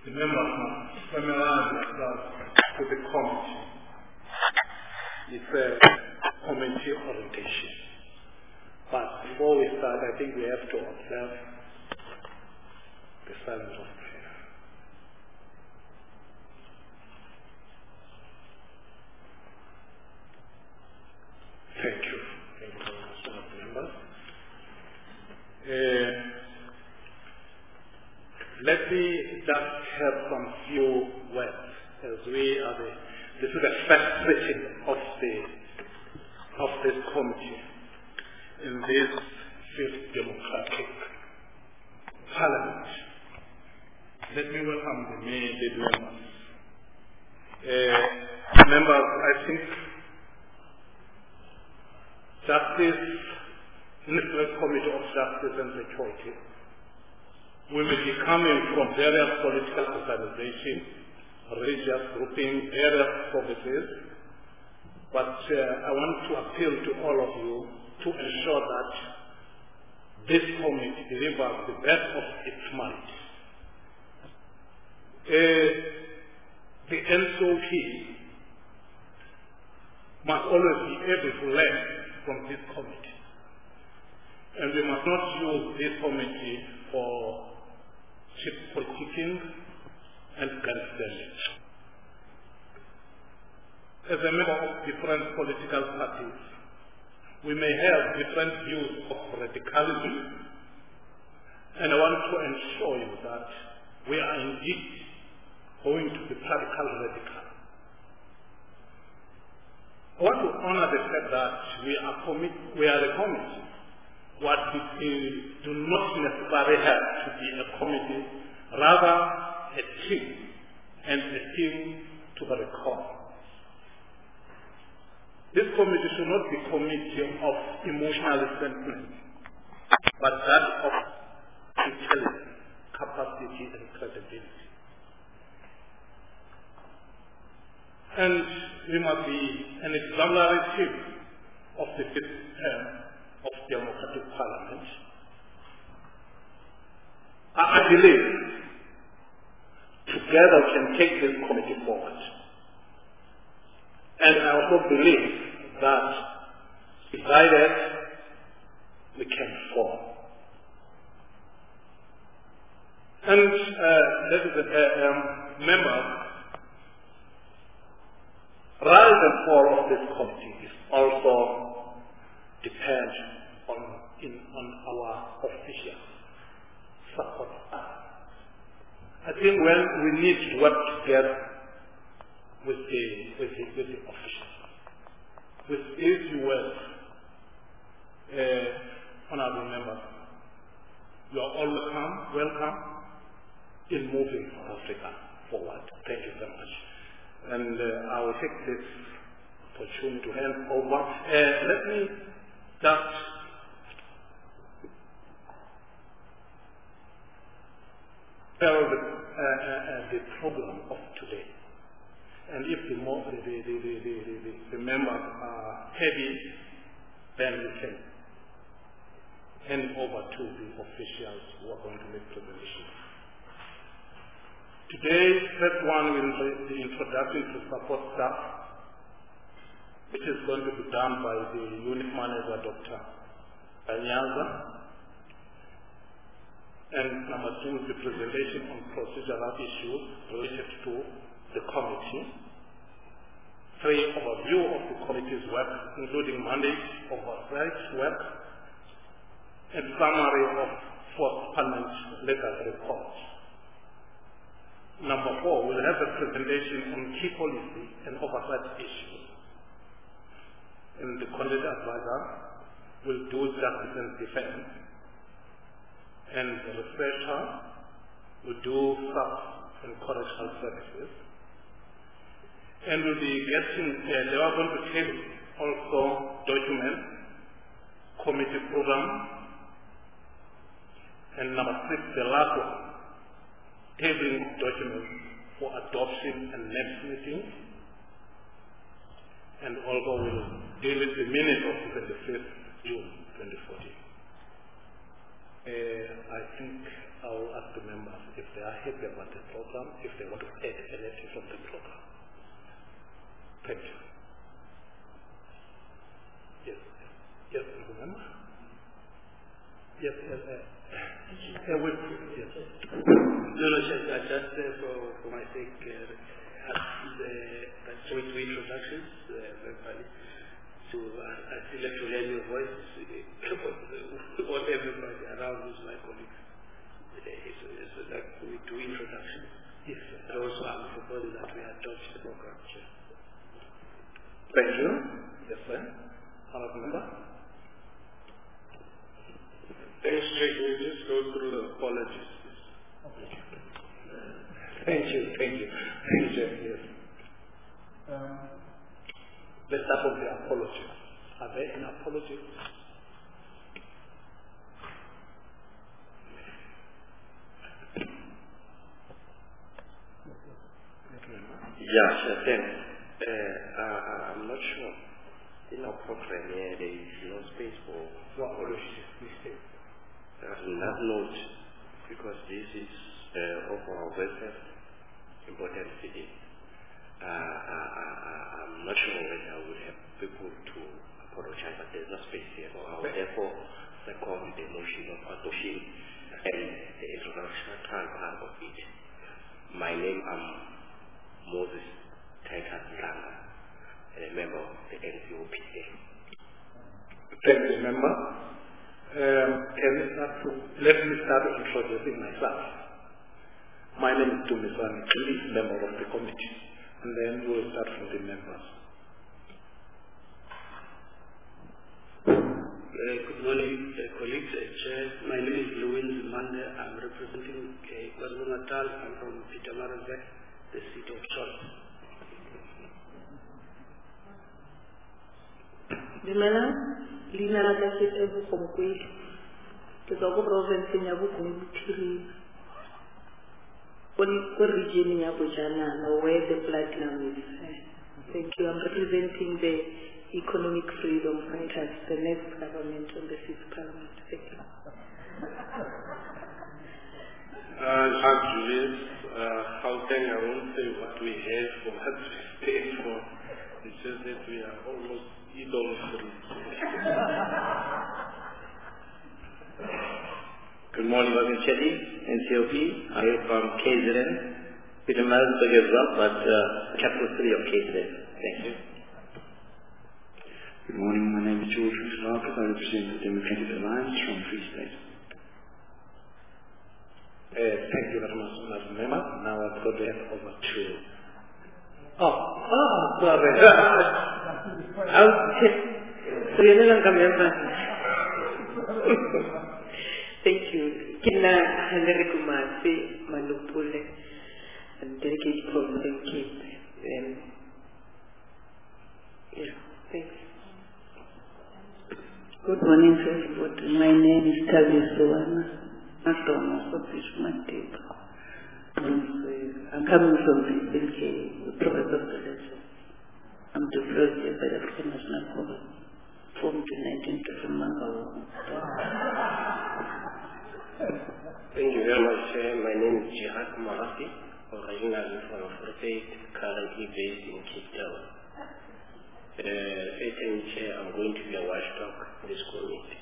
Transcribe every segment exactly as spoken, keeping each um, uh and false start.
The members must familiarize themselves with the committee. It's a committee orientation. But before we start, I think we have to observe the silence of prayer. Thank you. Thank you very much, honourable members. Uh, let me just have some few words as we are the, this is the first sitting of the of this committee in this fifth democratic parliament. Let me welcome the main members. Uh, members, I think Justice, National Committee of Justice and Security, we may be coming from various political organizations, religious groupings, various purposes, but uh, I want to appeal to all of you to ensure that this committee delivers the best of its might. Uh, the N C O P must always be able to learn from this committee. And we must not use this committee for cheap politicking and grandstanding. As a member of different political parties, we may have different views of radicalism, and I want to ensure you that we are indeed going to be radical radical. I want to honor the fact that we are commit we are a committee. What we do not necessarily have to be a committee, rather a team, and a team to the record. This committee should not be a committee of emotional sentiment, but that of intelligence, capacity, and credibility. And we must be an exemplary team of the fifth term of democratic parliament. I believe together we can take this committee forward. And I also believe that divided we can fall. And uh, ladies and uh, um, members, rise and fall of this committee is also depend on in on our official support. I think when we need to work together with the with the, with the officials, with easy words, uh, honourable members, you are all welcome, welcome in moving South Africa forward. Thank you very much. And uh, I will take this opportunity to hand over. Uh, let me just tell the, uh, uh, the program of today. And if the, more, the, the, the, the, the, the members are heavy, then we can hand over to the officials who are going to make presentations. Today's first one will be the introduction to support staff, which is going to be done by the unit manager, Doctor Anyaza. And number two is the presentation on procedural issues related to the committee. Three, overview of the committee's work, including mandate, oversight work, and summary of fourth parliament legal report. Number four, we'll have a presentation on key policy and oversight issues. And the content advisor will do justice and defense. And the researcher will do sub and correctional services. And we'll be getting, uh, they are going to table also documents, committee program, and number six, the last one, tabling documents for adoption and next meeting, and also will deal with the minutes of twenty-fifth June twenty fourteen. Uh, I think I will ask the members if they are happy about the program, if they want to add anything from the program. Thank you. Yes, yes, remember? Yes, yes, uh, uh, wait, yes. No, no, just, uh, just uh, for, for my sake, uh, ask the, the three, three introductions, uh, verbally. So uh, I still have to learn your voice uh, on everybody around who's my colleagues. Uh, so, so like we do introductions. Yes, sir. And also I'm proposing that we adopt the program. Sure. Thank you. Yes, sir. Honourable member. Thanks, Jake. We'll just go through the apologies. Thank you, thank you. Thank you, Jeff. Yes. Um, let's start with the apologies. Are there any apologies? Yeah, sure. Thanks. Uh, uh, I'm not sure. In our program here, there is no space for What apologies? Mistake. uh, that note, because this is uh, of our welfare important city. Uh, uh, uh, uh, I'm not sure whether I would have people to apologize, but there's no space here. So I will therefore second the motion of adoption and the introduction part of it. My name is Moses Titus Langa, a member of the N C O P A. Thank you, member. Um, can we start to, let me start introducing myself. My name is Dumisani Kili, member of the committee, and then we'll start from the members. Uh, good morning, uh, colleagues. Uh, Chair. My name is Louis Zimande. I'm representing uh, KwaZulu-Natal. I'm from Pietermaritzburg, the seat of choice. Dumela, leina la ka ke e Bokonkwedi. Ke tswa ko province ya Bokonkwedi. Ko region ya Bojanala, where the platinum is. Thank you. I'm representing the Economic Freedom Fighters, the next government on the fifth parliament. Thank you. Uh, Jacques Julius, uh, Gauteng, I won't say what we have or what we stand for. It's just that we are almost idol free. Good morning, Welcome Chetty, N C O P. I am from K Z N, Pietermaritzburg as well, but uh, capital city of K Z N. Thank you. Good morning, my name is George Rizalakis. I represent the Democratic Alliance from Free State. Uh, thank you very much, Honourable Member. Now I've got to hand over to... Oh, oh, sorry. Okay. So you're no longer member. Thank you. Kina Henry Kumasi Manupule, and delegate from the Cape. Um, yeah, thanks. Good morning, everybody. My name is Tavi Suwana. I'm from Matip. I'm coming from the N K, the province of the Lesser. I'm deployed here by the African National Congress, formed in nineteen thirty-one. Thank you very much. Uh, my name is Jihad Mahati, originally from Free State, currently based in Cape Town. Uh, Acting Chair, I'm going to be a watchdog in this community.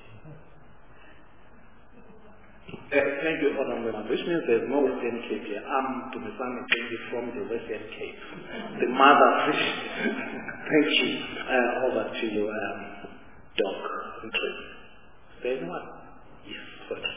Uh, thank you, Honourable Member. Which means there's no Western Cape here. I'm Dumisani Kili from the Western Cape, the mother fish. Thank you. Uh, over to you, um, Doc. Interest. Is there anyone? Yes, sorry.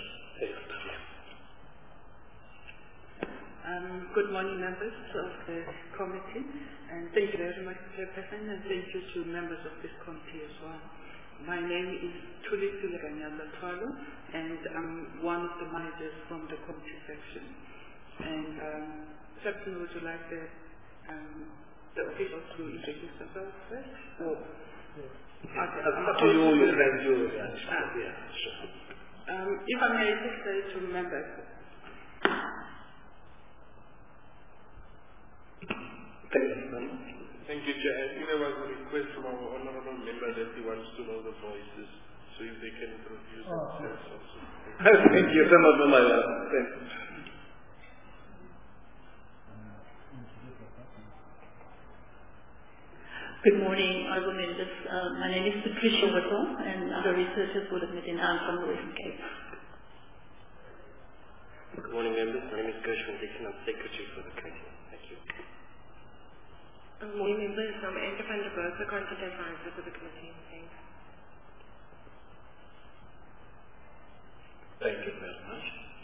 Um, good morning, members of the committee, and thank you very much, Chairperson, and thank you to members of this committee as well. My name is Tuli Tuliganyaza Twalo, and I'm one of the managers from the committee section. And um, Captain, would you like the, um, the officials to introduce themselves first? Oh. Okay. Up to you, you can do it. Ah. Yeah, sure. Um, if I may just say to members, Thank you, Chair. I think there was a request from our honourable member that he wants to know the voices. So if they can introduce oh. themselves also. Thank you so much, Mama. Thank you. Good morning, honorable members. Uh, my name is Patricia Whittle, and other researchers would have met in I'm from the Western Cape. Good morning, members. My name is Gershwin Dixon. I'm Secretary for the committee. Thank you. Good morning, members. I'm Andrew van der Berg, the Content Advisor for the committee. Thanks. Thank you very much.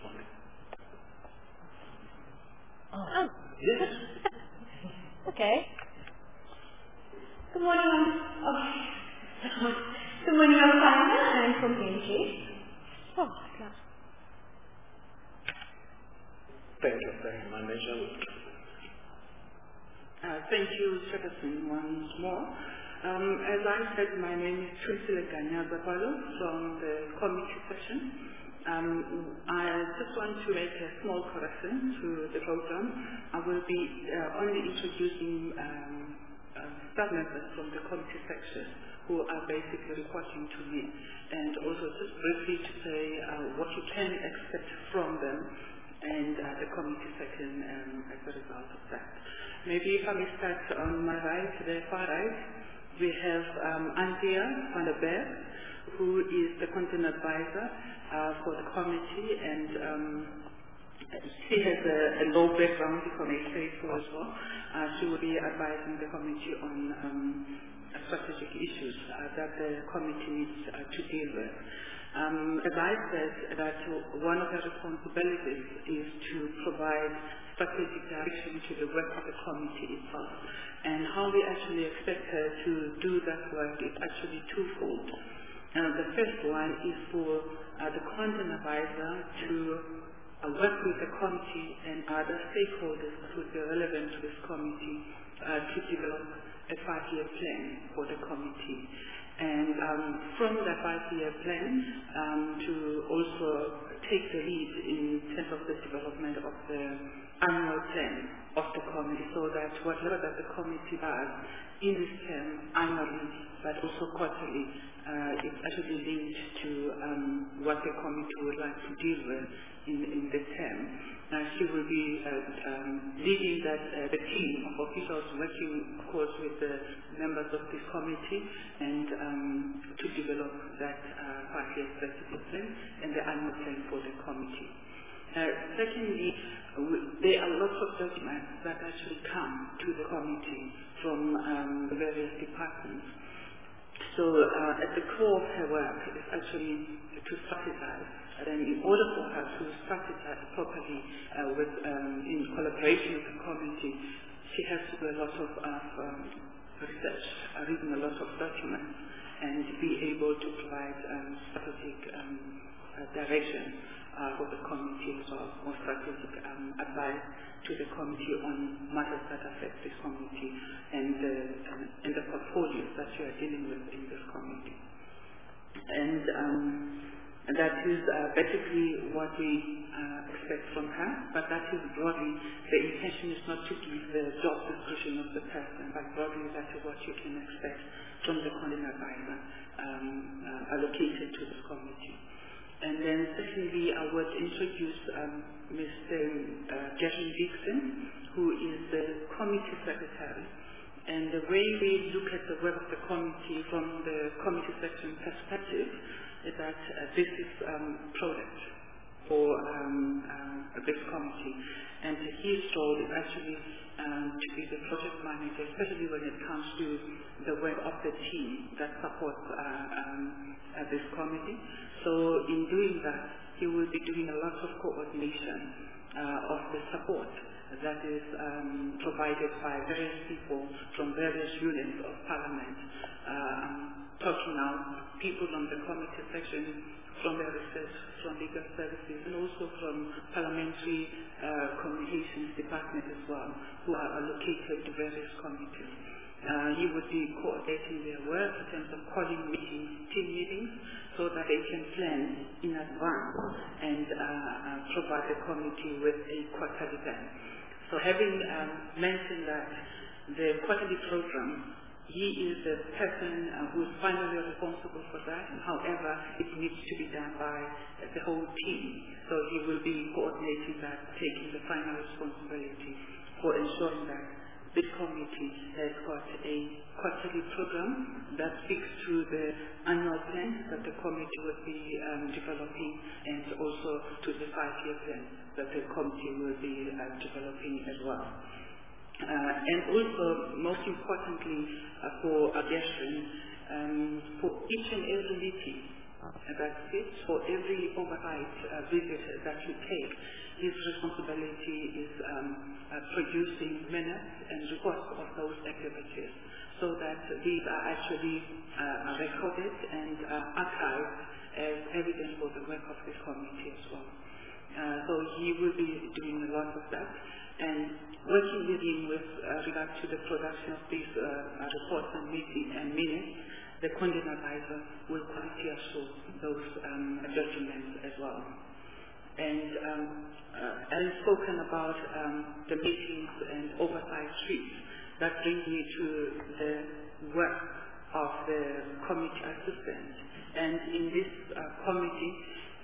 Oh. Yes. Okay. Good morning. Oh. Good morning, I'm Fana. I'm from N G. Oh, gosh. Thank you very much. Uh, thank you, Chairperson, once more. Um, as I said, my name is Trisila Ganyazapalo from the committee session. Um, I just want to make a small correction to the program. I will be uh, only introducing um, uh, staff members from the committee section who are basically reporting to me, and also just briefly to say uh, what you can expect from them and uh, the committee section um, as a result of that. Maybe if I may start on my right, the far right, we have um, Anthea van der Berg, who is the content advisor uh, for the committee, and um, she has a, a low background, if I may say so as well. Uh, she will be advising the committee on um, strategic issues uh, that the committee needs uh, to deal with. Um, as I said, that one of her responsibilities is to provide strategic direction to the work of the committee itself. And how we actually expect her to do that work is actually twofold. Uh, the first one is for uh, the content advisor to uh, work with the committee and other stakeholders that would be relevant to this committee uh, to develop a five-year plan for the committee. And um, from the five-year plan um, to also take the lead in terms of the development of the annual plan of the committee, so that whatever that the committee does in this term annually, but also quarterly, uh, is actually linked to um, what the committee would like to deal with in, in the term. Uh, she will be uh, um, leading that uh, the team of officials working, of course, with the members of this committee, and um, to develop that uh, five-year strategic plan and the annual plan for the committee. Uh, secondly, there are lots of documents that actually come to the committee from um, the various departments. So uh, at the core of her work is actually to strategize. And then in order for her to strategize properly uh, with, um, in collaboration with the committee, she has to do a lot of uh, um, research, uh, reading a lot of documents, and be able to provide um, strategic um, uh, direction uh, for the committee as well, or strategic um, advice to the committee on matters that affect this committee and, uh, um, and the portfolios that you are dealing with in this committee. And um, And that is uh, basically what we uh, expect from her, but that is broadly, the intention is not to give the job description of the person, but broadly that is what you can expect from the content advisor um, uh, allocated to this committee. And then secondly, I would introduce um, Mister Uh, Gershwin Dixon, who is the committee secretary. And the way we look at the work of the committee from the committee section perspective is that uh, this is um, product for um, uh, this committee, and his role is actually um, to be the project manager, especially when it comes to the work of the team that supports uh, um, uh, this committee. So in doing that, he will be doing a lot of coordination uh, of the support that is um, provided by various people from various units of Parliament. Uh, I'm talking now people on the committee section, from the research, from legal services, and also from parliamentary uh, communications department as well, who are allocated to various committees. Uh, he would be coordinating their work in terms of calling meetings, team meetings, so that they can plan in advance and uh, uh, provide the committee with a quarterly plan. So having um, mentioned that, the quarterly program He is the person uh, who is finally responsible for that. However, it needs to be done by uh, the whole team. So he will be coordinating that, taking the final responsibility for ensuring that this committee has got a quarterly program that speaks to the annual plan that the committee will be um, developing, and also to the five-year plan that the committee will be uh, developing as well. Uh, and also, most importantly, uh, for Abiashrin, um, for each and every meeting uh, that fits, for every oversight uh, visit that you take, his responsibility is um, uh, producing minutes and reports of those activities, so that these are actually uh, recorded and uh, archived as evidence for the work of this committee as well. Uh, so he will be doing a lot of that, and working with him with uh, regard to the production of these uh, reports and meetings and minutes, the content advisor will quality assure those um, documents as well. And um, uh, having spoken about um, the meetings and oversight suites, that brings me to the work of the committee assistant. And in this uh, committee,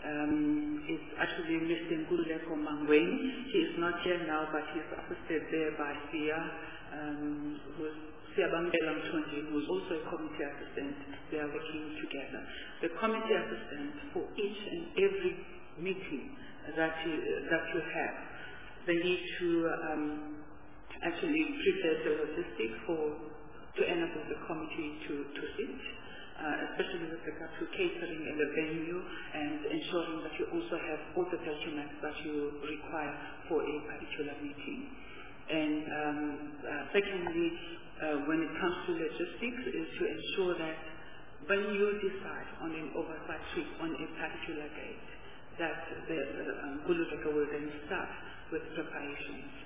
Um, is actually Mister Nguleko Mangweni. He is not here now, but he is assisted there by Sia, um, who is Sia Bambela Mtonji, who is also a committee assistant. They are working together. The committee assistant, for each and every meeting that you, that you have, they need to um, actually prepare the logistics for to enable the committee to, to sit. Uh, especially with regard to catering and the venue, and ensuring that you also have all the documents that you require for a particular meeting. And um, uh, secondly, uh, when it comes to logistics, is to ensure that when you decide on an oversight trip on a particular date, that the uh, um, will then start with preparations.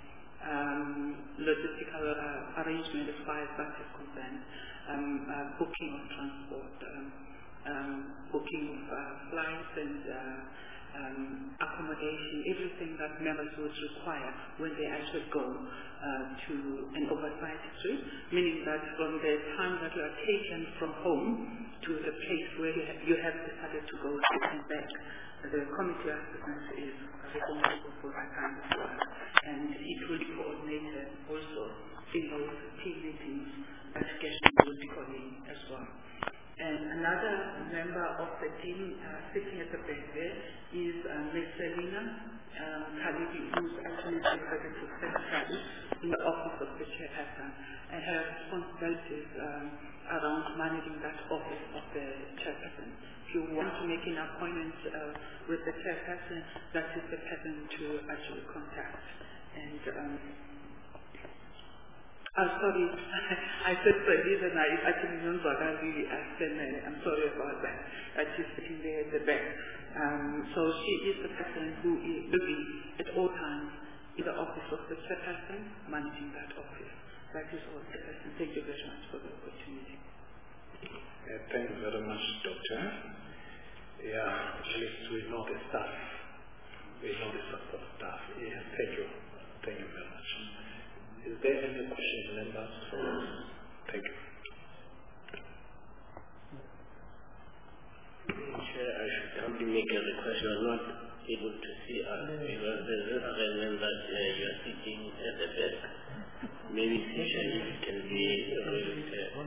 Um, logistical uh, arrangement as far as that is concerned, um, uh, booking of transport, um, um, booking of uh, flights and uh, um, accommodation, everything that members would require when they actually go uh, to an oversight trip, meaning that from the time that you are taken from home to the place where you have, you have decided to go and back, the committee assistant is responsible for that kind of work, and it will be coordinated also in those team meetings that Geshe will be calling as well. And another member of the team uh, sitting at the back there is uh, Miz Selina um, Khalidi, who is actually the executive secretary in the office of the chairperson, and her responsibilities um, around managing that office of the chairperson. If you want to make an appointment uh, with the chairperson, that is the person to actually contact. And um, I'm sorry, I said Sadiq and I actually remember that really I'm sorry about that. Uh, she's sitting there at the back. Um, so she is the person who is looking at all times in the office of the chairperson, managing that office. That is all the person. Thank you very much for the opportunity. Uh, thank you very much, Doctor. Yeah, at least we know the staff. We know the support staff. Yeah, thank you. Thank you very much. Is there any questions, members? Thank you. Chair, I should humbly make a request. You are not able to see us because there's this arrangement that uh, you are sitting at the desk. Maybe future it can be raised. Uh,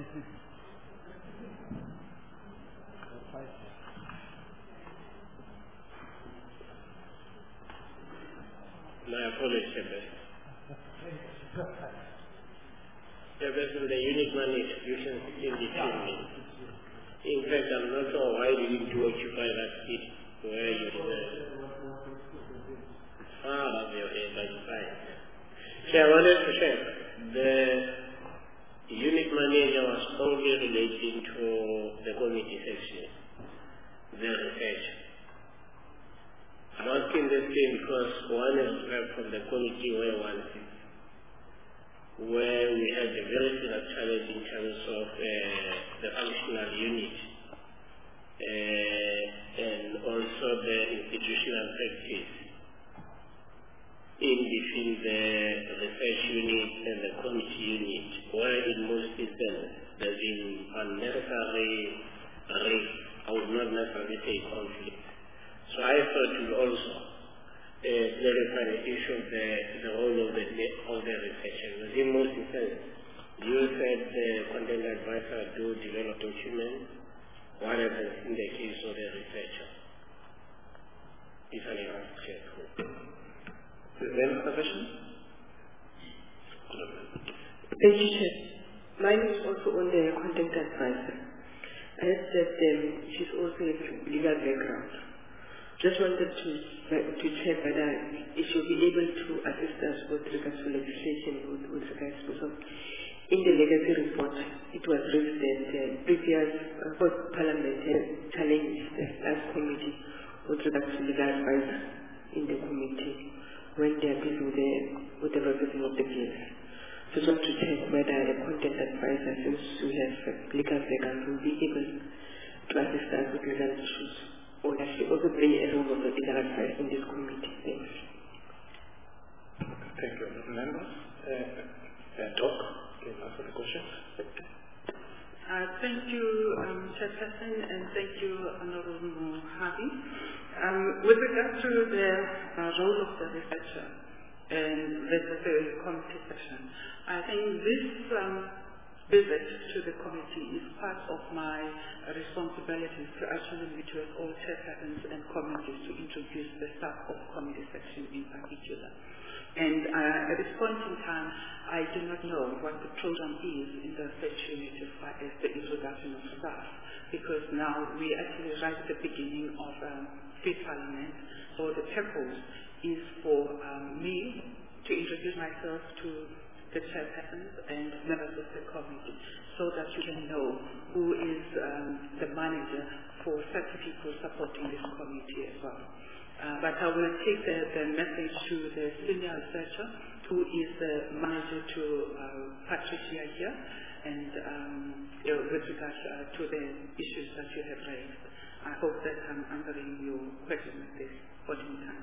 My apologies, Chairperson. Chairperson, the unit money institution still between me. In fact, I'm not sure why you need to occupy that seat where you reserve. Far above your head, but fine. Chair, I wanted to check. The unit manager was only relating to the committee section, the research. I'm asking this thing because one is from the committee where one sits, where we had a very serious challenge in terms of uh, the functional unit uh, and also the institutional practice in between the research unit and the committee unit, where in most instances the necessarily raise, I would not necessarily say conflict. So I thought you also uh, clarify the issue of the, the role of the, of the researcher. In most instances, you said the content advisor do develop documents, whatever in the case of the researcher. If anyone check. Is there another question? Thank you, Chair. Mine is also on the content advisor. I heard that um, she's also a legal background. Just wanted to to check whether she'll be able to assist us with regards to legislation with, with regards to some. In the legacy report, it was raised that uh, previous uh, Parliament had challenged the last committee with regards to legal advisor in the committee when they are dealing with the, with the revision of the bills. So just to check whether the content advisor, since we have uh, legal background, will be able to assist us with legal issues, or does she also play a role of the legal advice in this committee? Thanks. Thank you, members. Uh, uh, Doc, can you answer the question? Uh, thank you, um, Chairperson, and thank you, Honorable Harvey. Um, with regard to the uh, role of the researcher and the, the committee session, I think this um, visit to the committee is part of my responsibilities to actually meet with all chairpersons and committees to introduce the staff of committee section in particular. And uh, at this point in time, I do not know what the program is in the research unit as far as the introduction of staff, because now we actually right at the beginning of um, free parliament, so the purpose is for um, me to introduce myself to the chairpersons and members of the committee, so that you can know who is um, the manager for such people supporting this committee as well. Uh, but I will take the, the message to the senior researcher, who is the manager to uh, Patricia here, and um, you know, with regard uh, to the issues that you have raised. I hope that I'm answering your question at this point in time.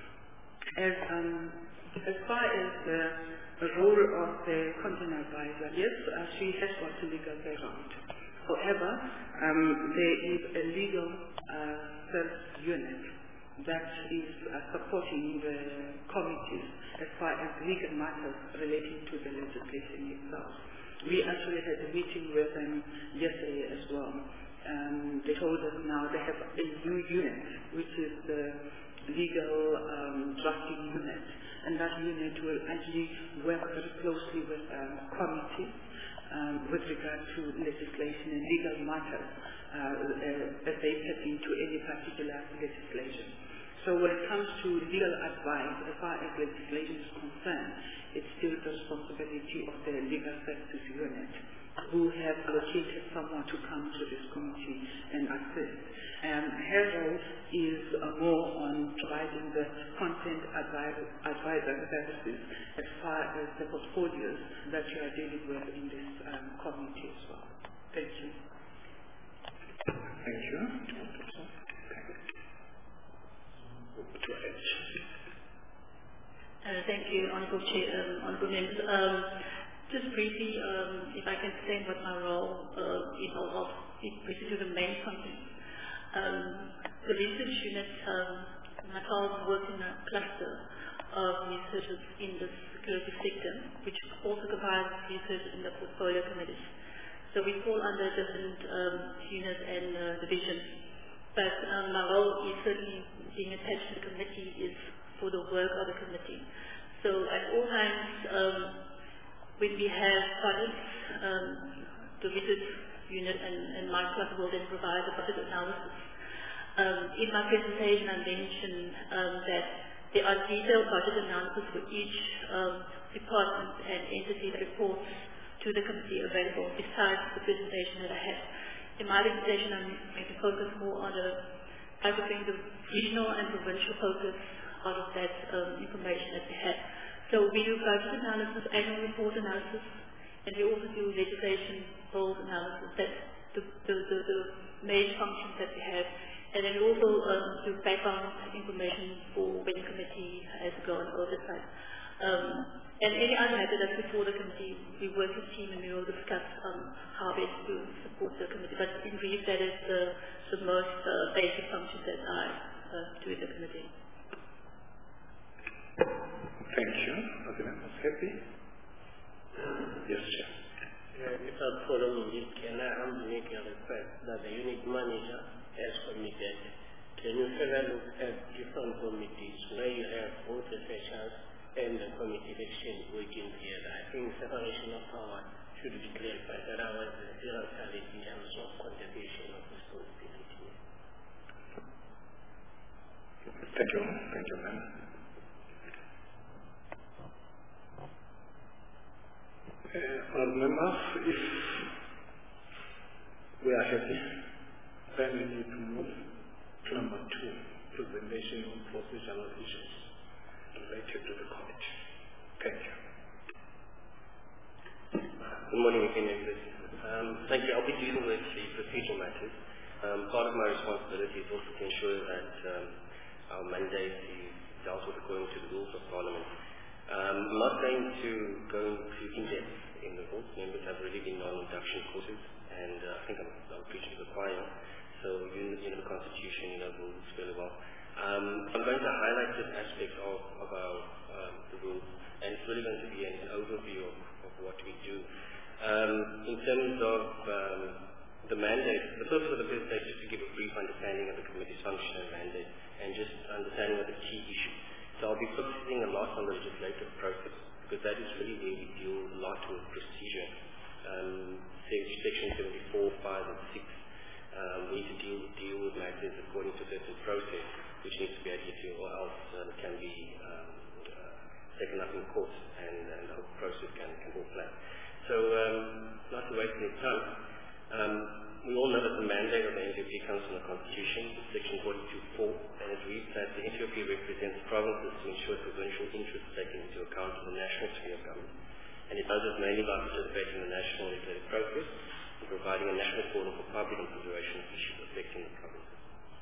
As, um, as far as the, the role of the content advisor, yes, uh, she has got a legal background. However, um, there is a legal uh, service unit that is uh, supporting the committees as far as legal matters relating to the legislation itself. We actually had a meeting with them yesterday as well. Um, they told us now they have a new unit, which is the legal um, drafting unit, and that unit will actually work very closely with um, committees um, with regard to legislation and legal matters uh, uh, as they step into any particular legislation. So when it comes to legal advice, as far as legislation is concerned, it's still the responsibility of the legal services unit, who have allocated someone to come to this committee and assist. And her role is uh, more on providing the content advisor, advisor services as far as the portfolios that you are dealing with in this um, committee as well. Thank you. Thank you. Uh, thank you, Honourable Chair, um, Honourable Members. Um, just briefly, um, if I can explain what my role uh, is, I'll briefly to the main content. Um, the research unit, um, myself work in a cluster of researchers in the security sector, which also comprises research in the portfolio committees. So we fall under different um, units and uh, divisions. But um, my role is certainly being attached to the committee is for the work of the committee. So at all times, um, when we have budgets, um, the research unit and, and my cluster will then provide the budget analysis. Um, in my presentation, I mentioned um, that there are detailed budget analysis for each um, department and entity that reports to the committee available besides the presentation that I have. In my presentation, I'm going to focus more on the targeting the regional and provincial focus out of that um, information that we have. So we do budget analysis, annual report analysis, and we also do legislation goals analysis. That's the, the, the, the main functions that we have. And then we also um, do background information for when the committee has to go on oversight. Um, And any other matter that's before the committee, we work as a team and we will discuss um, how best to support the committee. But in brief, that is the, the most uh, basic function that I uh, do in the committee. Thank you. Are the members happy? Yes, Chair. Uh, Mister Forum, can I humbly make a request that the unit manager, as committed, can you further look at different committees where you have both the sessions and the committee election working together? I think separation of power should be clarified, otherwise the serious allegations of contribution of responsibility. Thank you. Thank you, ma'am. Uh, all members, if we are happy, then we need to move to number two, presentation on procedural issues related to the committee. Thank you. Good morning again, members. Um, thank you. I'll be dealing with the procedural matters. Um, part of my responsibility is also to ensure that um, our mandate is dealt with according to the rules of Parliament. Um, I'm not going to go into in-depth in the rules. Members have already been on induction courses, and uh, I think I'm, I'm preaching to the choir. So you, you know the Constitution, you know the rules really well. Um, I'm going to highlight this aspect of, of our um, the rules, and it's really going to be an, an overview of, of what we do. Um, in terms of um, the mandate, the purpose of the presentation is to give a brief understanding of the committee's function and mandate, and just understanding of the key issues. So I'll be focusing a lot on the legislative process, because that is really where we deal a lot with procedure. Um, Section seventy-four, five, and six. Um, we need to deal, deal with matters according to a certain process, which needs to be adhered to, or else um, can be um, uh, taken up in court, and, and the whole process can, can fall flat. So, um, not to waste any time, um, we all know that the mandate of the N T O P comes from the Constitution, Section forty-two point four, and it reads that the N T O P represents provinces to ensure provincial interests taken into account in the national sphere of government. And it does this mainly by participating in the national legislative process and providing a national forum for public consideration of issues affecting the provinces.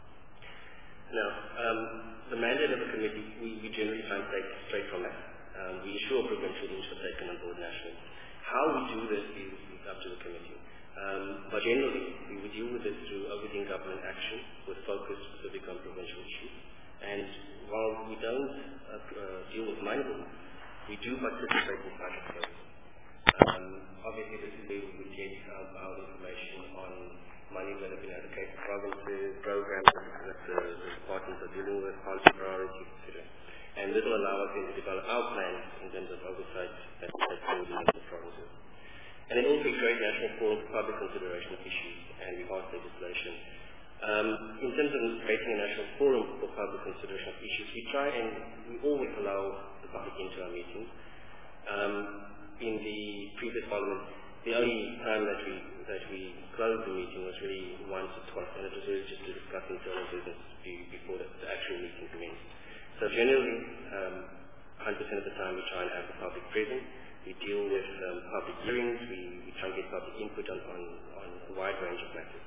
Now, um, the mandate of the committee, we, we generally try and take straight from that. Um, we ensure provincial interests are taken on board nationally. How we do this is, is up to the committee. Um, but generally, we would deal with it through overseeing government action with focus specific on provincial issues. And while we don't uh, uh, deal with minor rules, we do participate in budget flows. Um, obviously, this is where we would get um, our information on money that have been allocated to provinces, programs that the, the departments are dealing with, policy priorities, et cetera. And this will allow us then to develop our plans in terms of oversight that we have in the provinces. And then also create national forum for public consideration of issues and we pass legislation. Um, in terms of creating a national forum for public consideration of issues, we try and we always allow the public into our meetings. Um, in the previous parliament, the only time that we that we closed the meeting was really once or twice, and it was really just to discuss internal business before the, the actual meeting commenced. So generally, um, one hundred percent of the time we try and have the public present. We deal with um, public hearings. We, we try and get public input on, on, on a wide range of matters.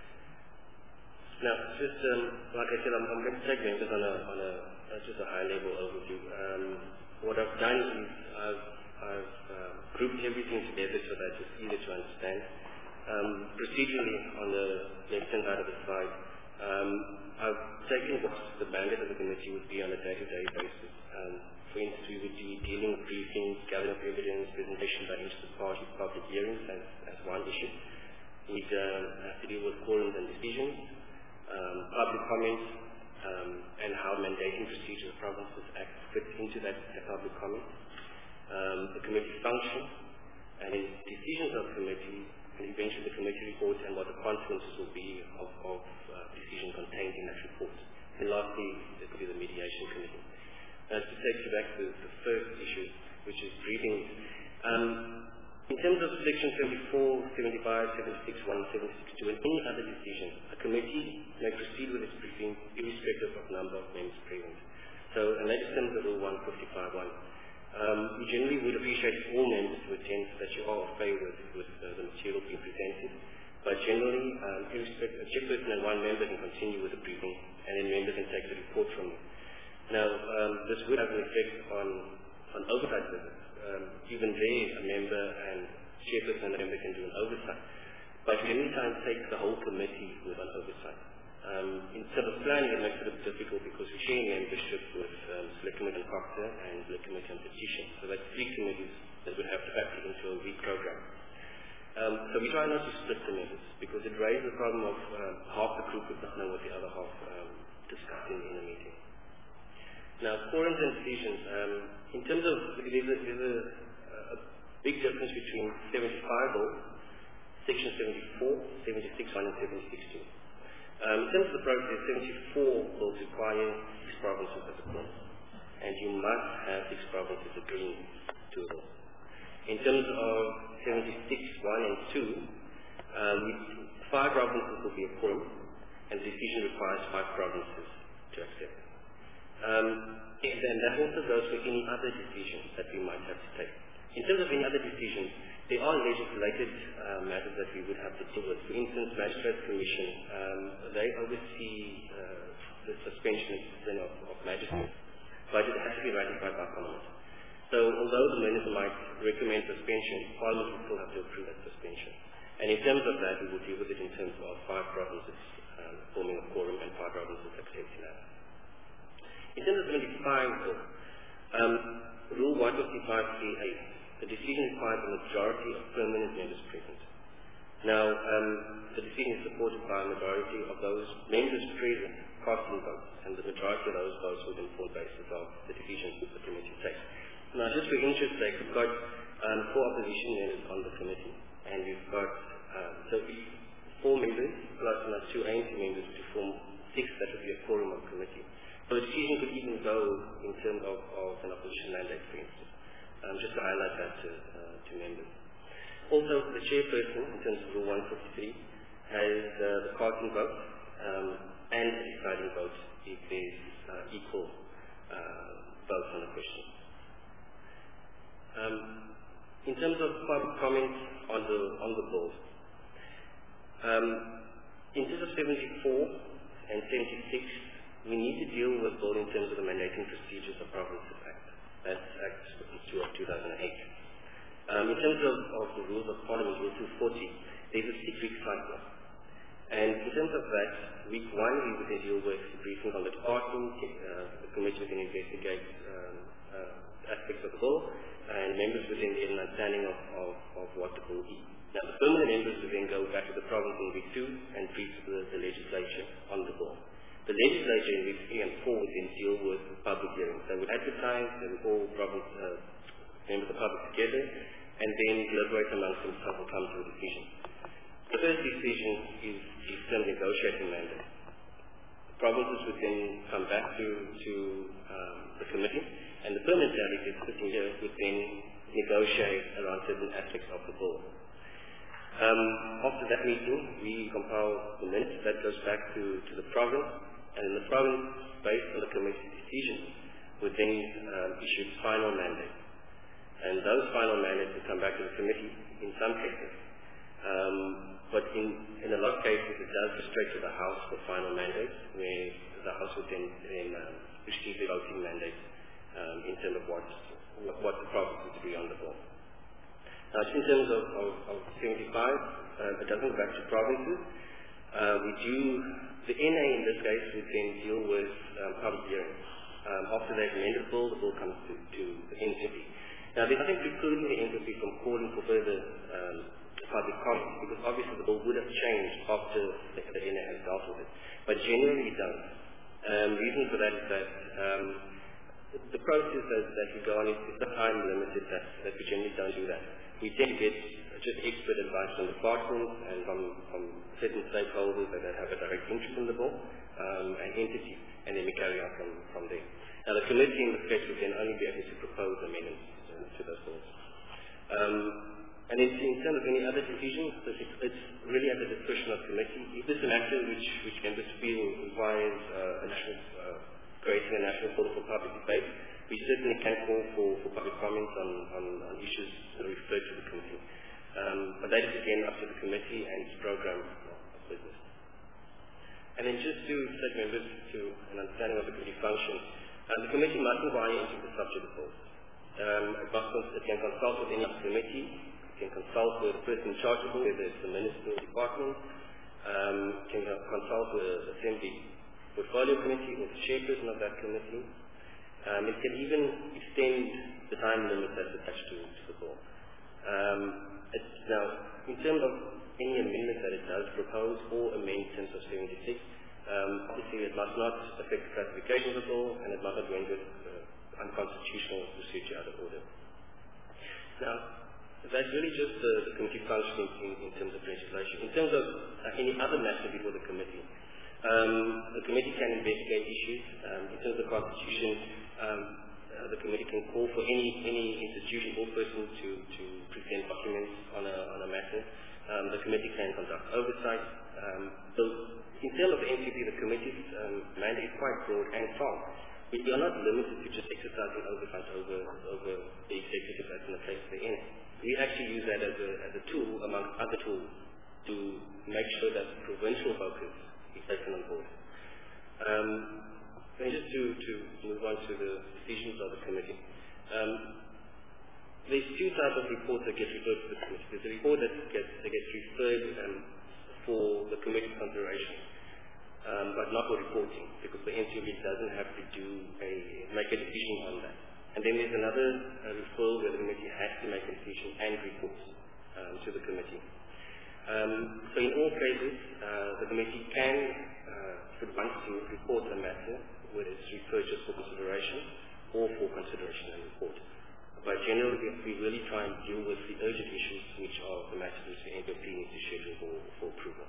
Now, just um, like I said, I'm, I'm going to take members on a, on a uh, just a high-level overview. Um, what I've done is I've, I've uh, grouped everything together so that it's easier to understand. Um, procedurally, on the left-hand side of the slide, um, I've taken what the mandate of the committee would be on a day-to-day basis. Um, for instance, we would be dealing with briefings, gathering of evidence, presentation by interested parties, public hearings as, as one issue. We'd um, have to deal with quorums and decisions, um, public comments, um, and how mandating procedures of provinces act fit into that, that public comment. Um, the committee function, and then decisions of the committee, and eventually the committee report and what the consequences will be of, of uh, decision contained in that report. And lastly, there could be the mediation committee. Now, to take you back to the first issue, which is briefings. Um, in terms of section seventy-four, seventy-five, seventy-six, one, seventy-six, two, and any other decision, a committee may proceed with its briefing irrespective of number of members present. So, and that is under Rule one fifty-five point one. Um, we generally would appreciate all members to attend so that you are of favour with, with uh, the material being presented. But generally, um, irrespective, a chairperson and one member can continue with the briefing, and then members can take the report from you. Now, um, this would have an effect on, on oversight visits. um, even there a member and chairperson and a member can do an oversight. But we many times take the whole committee with an oversight. Um, in terms of planning, it makes it a bit difficult because we share membership with um, Select Committee on Proctor and Select Committee on Petition. So that's three committees that would have to factor into a week program. Um, so we try not to split the members because it raises the problem of um, half the group would not know what the other half um, discussed in, in a meeting. Now, quorums and decisions. Um, in terms of, there's a, there's a, a big difference between seventy-five law, Section seventy-four, seventy-six one and seventy-six two. Um, in terms of the process, seventy-four will require six provinces as a quorum, and you must have six provinces agreeing to it all. In terms of seventy-six one and two, um, five provinces will be a quorum, and the decision requires five provinces to accept. Um, and, and that also goes for any other decisions that we might have to take. In terms of any other decisions, there are legislated uh, matters that we would have to deal with. For instance, Magistrates Commission, um, they oversee uh, the suspension of, of magistrates, but it has to be ratified by Parliament. So although the Minister might recommend suspension, Parliament will still have to approve that suspension. And in terms of that, we will deal with it in terms of five provinces um, forming a quorum and five provinces accepting that. In terms of seventy-five, um, Rule one fifty-five three A, the decision requires a majority of permanent members present. Now, um, the decision is supported by a majority of those members present casting votes, and the majority of those votes will then form the basis of the decisions that the committee takes. Now, just for interest sake, we've got um, four opposition members on the committee, and we've got um, so we, four members plus another two A N C members to form six that would be a quorum of the committee. So the decision could even go in terms of, of an opposition mandate, for instance. Um, just to highlight that to, uh, to members. Also, the chairperson, in terms of Rule one fifty-three, has uh, the casting vote um, and the deciding vote if there's uh, equal uh, votes on the question. Um, in terms of public comment on the on the bill, um, in terms of seventy-four and seventy-six, we need to deal with the bill in terms of the mandating procedures of Provinces Act. That's Act two of two thousand eight. Um, in terms of, of the rules of Parliament, Rule two forty, there's a six-week cycle. And in terms of that, week one, we would then deal with briefing on the department, uh, the committee would then investigate um, uh, aspects of the bill, and members would then get an understanding of, of, of what the bill is. Now, the permanent members would then go back to the province in week two and brief the, the legislature on the bill. The legislature in week three and four would then deal with public hearings. They would advertise, they would all province, uh, members of the public together, and then deliberate amongst themselves and come to a decision. The first decision is, is term negotiating mandate. The provinces would then come back to, to um, the committee, and the permanent delegates sitting here would then negotiate around certain aspects of the bill. Um, after that meeting, we compile the minutes. That goes back to, to the province, and the province, based on the committee's decision, would then um, issue its final mandate. And those final mandates will come back to the committee in some cases. Um, but in, in a lot of cases, it does go straight to the House for final mandates, where the House would then, then um, receive the voting mandate um, in terms of what, what, what the provinces agree on the bill. Now, in terms of, of, of seventy-five, uh, it doesn't go back to provinces. Uh, we do, the N A in this case would then deal with um, public hearings. Um, after they've amended the bill, the bill comes to, to the N C P. Now, there's nothing precluding the N C P from calling for further um, public comment, because obviously the bill would have changed after the, the N A has dealt with it. But generally it does. Um, reason for that is that um, the process that, that we go on is, is so time limited that, that we generally don't do that. We tend to get just expert advice from the department and from, from certain stakeholders that have a direct interest in the bill, um, and entity, and then we carry on from, from there. Now, the committee in the case would then only be able to propose amendments uh, to those bills. Um, and in, in terms of any other decisions, it's, it's really at the discretion of the committee. If there's a matter which, which members feel requires uh, a national, uh, creating a national forum for public debate, we certainly can call for, for public comments on, on, on issues that are referred to the committee. Um, but that is again up to the committee and its program of business. And then just to take members to an understanding of the committee function, uh, the committee must inquire into the subject of bills. Um, it, must, it can consult with any committee, it can consult with the person in charge of it, whether it's the ministerial department, um, it can consult with the Assembly Portfolio Committee or the chairperson of that committee. Um, it can even extend the time limit that's attached to, to the bill. Um, it's, now, in terms of any amendment that it does propose or amend terms of seventy-six, um, obviously it must not affect the classification of the bill and it must not render uh, unconstitutional procedure out of order. Now, that's really just the, the committee functioning in, in terms of legislation. In terms of uh, any other matter before the committee, um, the committee can investigate issues. Um, in terms of the constitution, um, uh, the committee can call for any any institution or person to, to present documents on a, on a matter. Um, the committee can conduct oversight. Um, so in terms of the N C P, the committee's um, mandate is quite broad and strong. We are not limited to just exercising oversight over, over the executive as in the case of the N. We actually use that as a, as a tool, amongst other tools, to make sure that provincial focus is taken on board. Um, and just to, to move on to the decisions of the committee. Um, there's two types of reports that get referred to the committee. There's a report that gets, that gets referred um, for the committee's consideration, um, but not for reporting, because the N C B doesn't have to do a, make a decision on that. And then there's another uh, referral where the committee has to make a decision and report um, to the committee. Um, so in all cases, uh, the committee can, uh, if it wants to, report a matter, whether it's referred just for consideration or for consideration and report. But generally, we really try and deal with the urgent issues, which are the matters which the N P P needs to schedule for, for approval.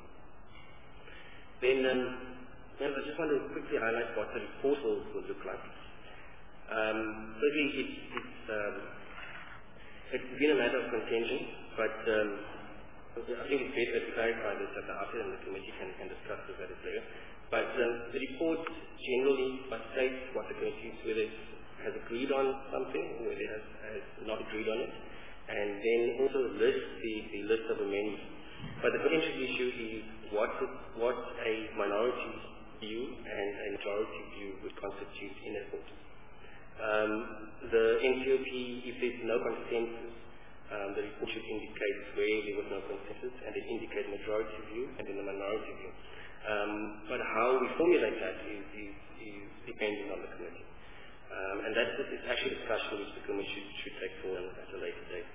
Then, um, I just want to quickly highlight what the report will, will look like. Um, firstly, it, it's, um, it's been a matter of contention, but um, I think it's better to clarify this at the outset, and the committee can, can discuss this at a later. But um, the report generally states what the committee, whether it has agreed on something or whether it has, has not agreed on it, and then also lists the, the list of amendments. But the potential issue is what, what a minority view and a majority view would constitute in a vote. Um, the N C O P, if there's no consensus, um, the report should indicate where there was no consensus, and it indicate majority view and then the minority view. Um, but how we formulate that is, is, is dependent on the committee. Um, and that's it's actually a discussion which the committee should, should take forward at a later date.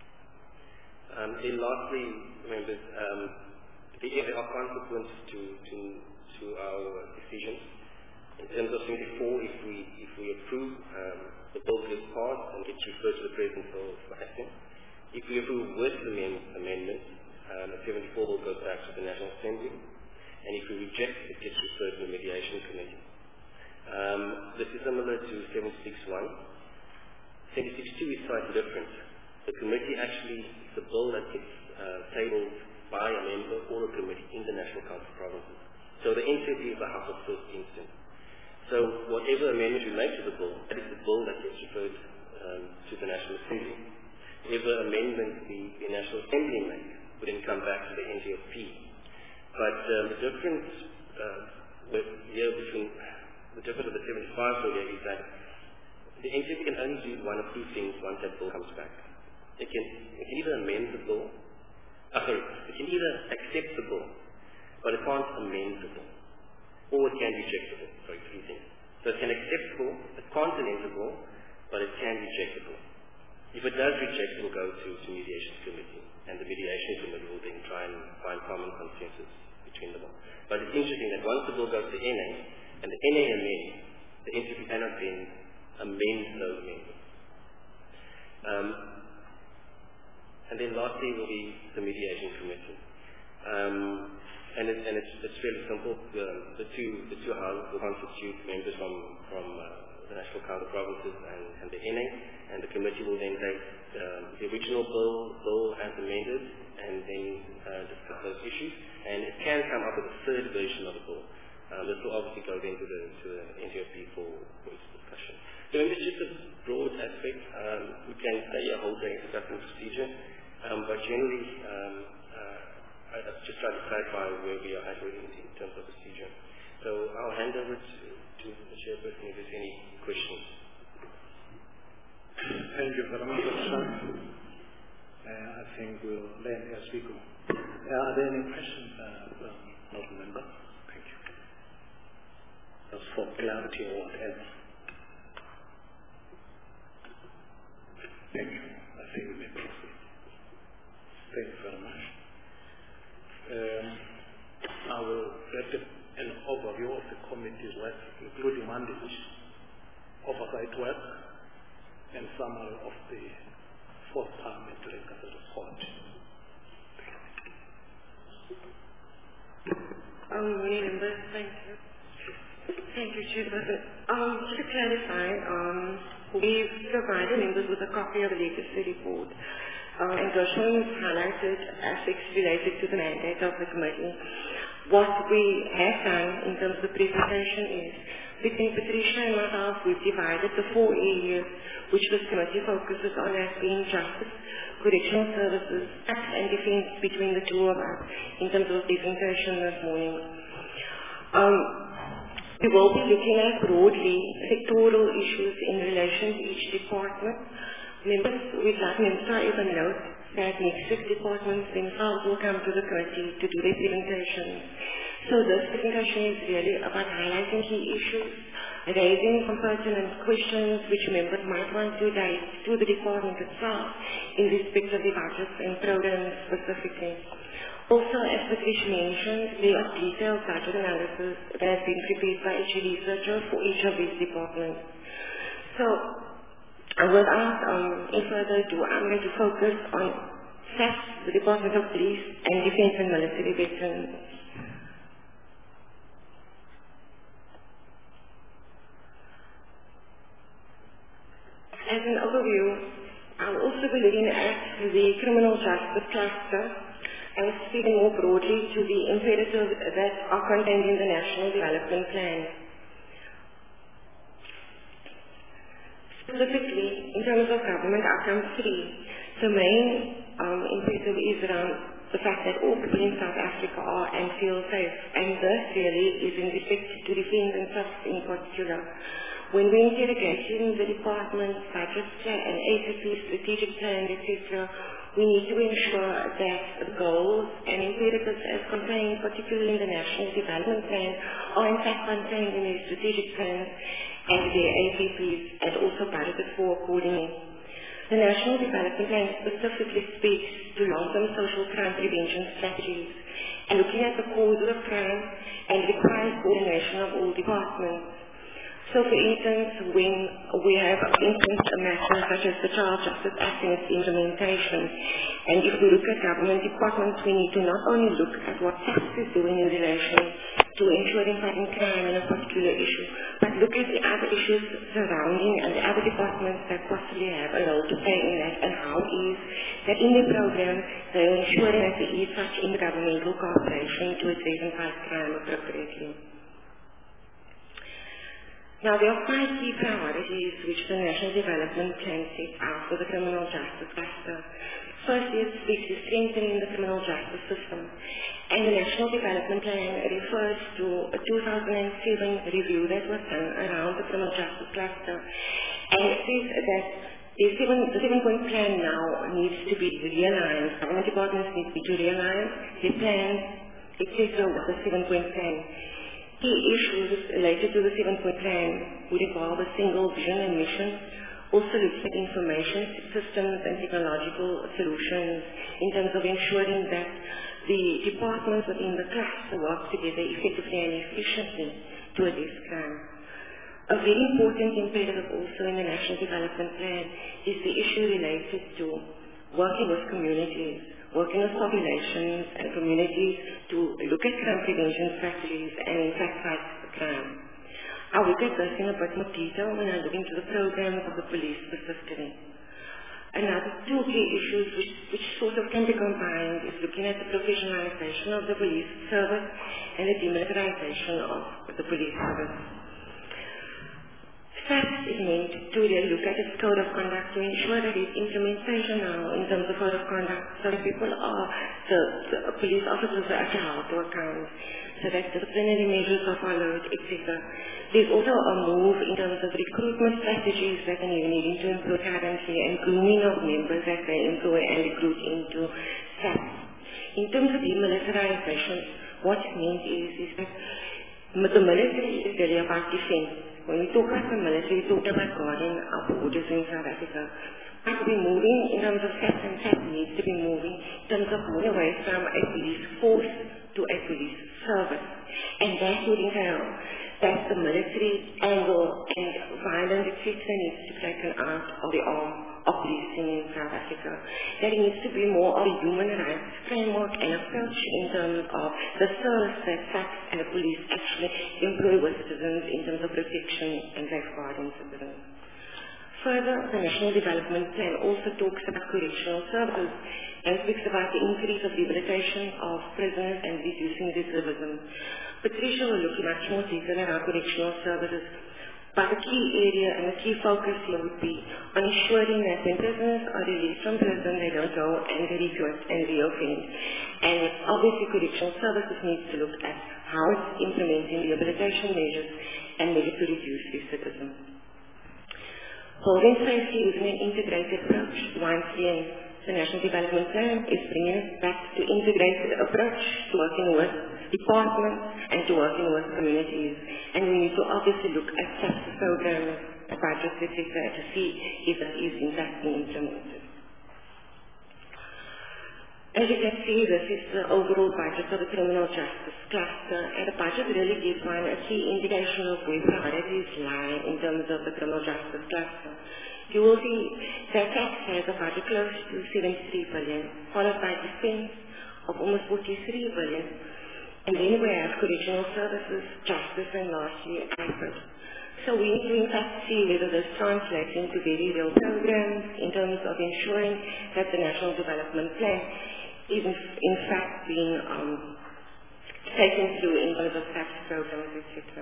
Um, then lastly, members, um, there are consequences to, to, to our decisions. In terms of seventy-four, if we if we approve, um, the bill gets passed and gets referred to the President for, for action. If we approve with the amendment, um, the seventy-four will go back to the National Assembly. And if we reject, it gets referred to the Mediation Committee. Um, this is similar to seventy-six one. seventy-six two is slightly different. The committee actually is a bill that gets uh, tabled by a member or a committee in the National Council provinces. So the N C P is the House of First Instance. So whatever amendment we make to the bill, that is the bill that gets referred um, to the National Assembly. Whatever amendment the, the National Assembly makes would then come back to the N C P. But um, the difference uh, with, here between the difference of the seventy-five bill here is that the N C P can only do one of two things once that bill comes back. It can, it can either amend the bill, uh, sorry, it can either accept the bill, but it can't amend the bill. Or it can reject the bill. Sorry, three things. So it can accept the bill, it can't amend the bill, but it can reject the bill. If it does reject, it will go to the Mediation Committee, and the Mediation Committee will then try and find common consensus between them all. But it's interesting that once the bill goes to N A, and the N A amends, the N C P cannot then amend those amendments. Um, and then lastly will be the Mediation Committee. Um, And, it, and it's, it's fairly simple. The, the two the two houses will constitute members from from uh, the National Council provinces and, and the N A, and the committee will then take um, the original bill bill as amended and then uh, discuss those issues. And it can come up with a third version of the bill. Um, this will obviously go then to the to the N C O P for, for its discussion. So in this just a broad aspect, um, we can say a whole day discussing procedure, um, but generally. Um, I've just tried to clarify where we are at in, in terms of procedure. So I'll hand over to, to the chairperson if there's any questions. Thank you very much, Sean. Uh, I think we'll learn as we go. Uh, are there any questions uh, from our member? Thank you. Just for clarity or whatever. Thank you. I think we may proceed. Thank you very much. Um, I will get an overview of the committee's work, including mandate, oversight work, and summary of the fourth parliamentary report. Um, many members, thank you. Thank you, Chairperson. Um, just to clarify, um, we've provided members with a copy of the latest report. Um, and Gershon highlighted aspects related to the mandate of the committee. What we have done in terms of the presentation is, between Patricia and myself, we've divided the four areas which this committee focuses on as being justice, correctional services, tax and defense between the two of us in terms of presentation this morning. Um, we will be looking at broadly sectoral issues in relation to each department. Members, we'd like members to even note that next week departments themselves will come to the committee to do their presentations. So this presentation is really about highlighting key issues, raising some pertinent questions which members might want to raise to the department itself in respect of the budgets and programs specifically. Also, as Patricia mentioned, there are detailed budget analysis that has been prepared by each researcher for each of these departments. So, without um, any further ado, I'm going to focus on S A F, the Department of Police, and Defense and Military Veterans. As an overview, I'll also be looking at the criminal justice cluster and speaking more broadly to the imperatives that are contained in the National Development Plan. Specifically, in terms of government outcome three, the main um, imperative is around the fact that all people in South Africa are and feel safe, and this really is in respect to defense and trust in particular. When we interrogating the department's budget plan and A C P strategic plan, et cetera, we need to ensure that the goals and imperatives as contained, particularly in the National Development Plan, are in fact contained in the strategic plans and their A C Ps, and also budgeted for accordingly. The National Development Plan specifically speaks to long-term social crime prevention strategies and looking at the causes of crime and requires coordination of all departments. So, for instance, when we have, for instance, a matter such as the Child Justice Act and its implementation, and if we look at government departments, we need to not only look at what S A F is doing in relation to ensuring fighting crime in a particular issue, but look at the other issues surrounding and the other departments that possibly have a role to play in that, and how it is that in the program they are ensuring that there is such intergovernmental cooperation to address and fight crime appropriately. Now, there are five key priorities which the National Development Plan sets out for the criminal justice cluster. First is to strengthening the criminal justice system. And the National Development Plan refers to a two thousand seven review that was done around the criminal justice cluster. And it says that the seven, the seven-point plan now needs to be realigned. Government departments need to realign their plans, et cetera, with the seven-point plan. Key issues related to the seven-point plan would involve a single vision and mission, also looking at information systems and technological solutions in terms of ensuring that the departments within the cluster work together effectively and efficiently to address crime. A very important imperative also in the National Development Plan is the issue related to working with communities, working with populations and communities to look at crime prevention strategies and in fact fight crime. I'll look at this in a bit more detail when I look into the programs of the police specifically. Another two key issues which, which sort of can be combined is looking at the professionalization of the police service and the demilitarization of the police service. SAPS is meant to really look at its code of conduct to ensure that its implementation now in terms of code of conduct, so that people are, the, the police officers are actually held to account, so that disciplinary measures are followed, et cetera. There's also a move in terms of recruitment strategies that are needing to improve currency and grooming of members that they employ and recruit into SAPS. In terms of demilitarization, what it means is, is that the military is really about defense. When we talk about the military, we talk about guarding our borders in South Africa. We have to be moving in terms of SAPS, and SAPS needs to be moving in terms of moving away from a police force to a police service. And that would entail that the military angle and violence, et cetera, needs to be taken out of the arm of policing in South Africa. That it needs to be more of a human rights framework and approach in terms of the service that SAPS and the police actually employ with citizens in terms of protection and safeguarding citizens. Further, the National Development Plan also talks about correctional services and speaks about the increase of rehabilitation of prisoners and reducing recidivism. Patricia will look much more detail at our correctional services, but the key area and the key focus here would be on ensuring that when prisoners are released from prison, they don't go and re-commit and reoffend. And obviously correctional services needs to look at how it's implementing rehabilitation measures and measures to reduce recidivism. Building safety using an integrated approach. Once again, the National Development Plan is bringing us back to integrated approach to working with departments and to working with communities. And we need to obviously look at SAPS programs, budgets, et cetera, to see if that is in fact being implemented. As you can see, this is the overall budget of the criminal justice cluster, and the budget really gives one a key indication of where priorities lie in terms of the criminal justice cluster. You will see that tax has a budget close to seventy-three billion, followed by defense of almost forty-three billion, and then we have correctional services, justice, and lastly, I P R D. So we need to in fact see whether this translates into very real programs in terms of ensuring that the National Development Plan is in fact being um, taken through in terms of tax programs, et cetera.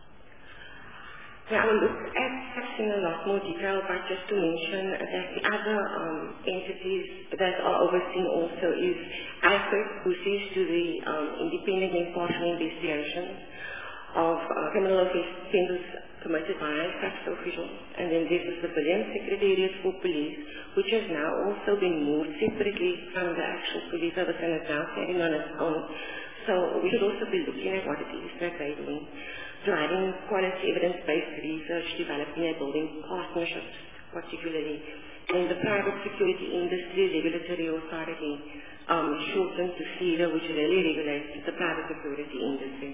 Now, I will look at SAPS in a lot more detail, but just to mention that the other um, entities that are overseen also is I P R D, who sees to the um, independent and impartial investigation of uh, criminal offences committed by SAPS officials. And then this is the Civilian Secretariat for Police, which has now also been moved separately from the actual police service and is now standing on its own. So we should also be looking at what it is that they're doing. Driving quality evidence-based research, developing and building partnerships, particularly. And the Private Security Industry Regulatory Authority, um, shortened to FIRA, which really regulates the private security industry.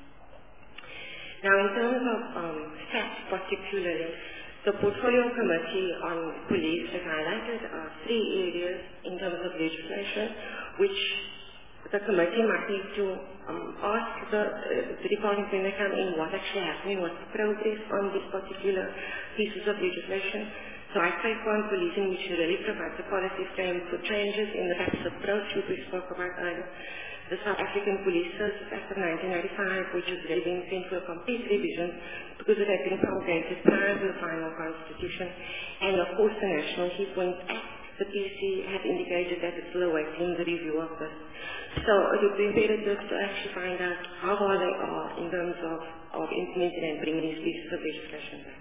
Now, in terms of um, SAPS particularly, the Portfolio Committee on Police has highlighted uh, three areas in terms of legislation, which the committee might need to um, ask the, uh, the department when they come in what's actually happening, what's the progress on these particular pieces of legislation. So I take one policing, which really provides a policy frame for changes in the tax approach, which we spoke about earlier. The South African Police Services Act of nineteen ninety-five, which is really being sent for a complete revision because it had been promulgated prior to the final constitution. And of course the National Key Points Act, the P C has indicated that it's still awaiting the review of this. So it would be imperative to actually find out how far they are in terms of, of implementing and bringing these pieces of legislation back.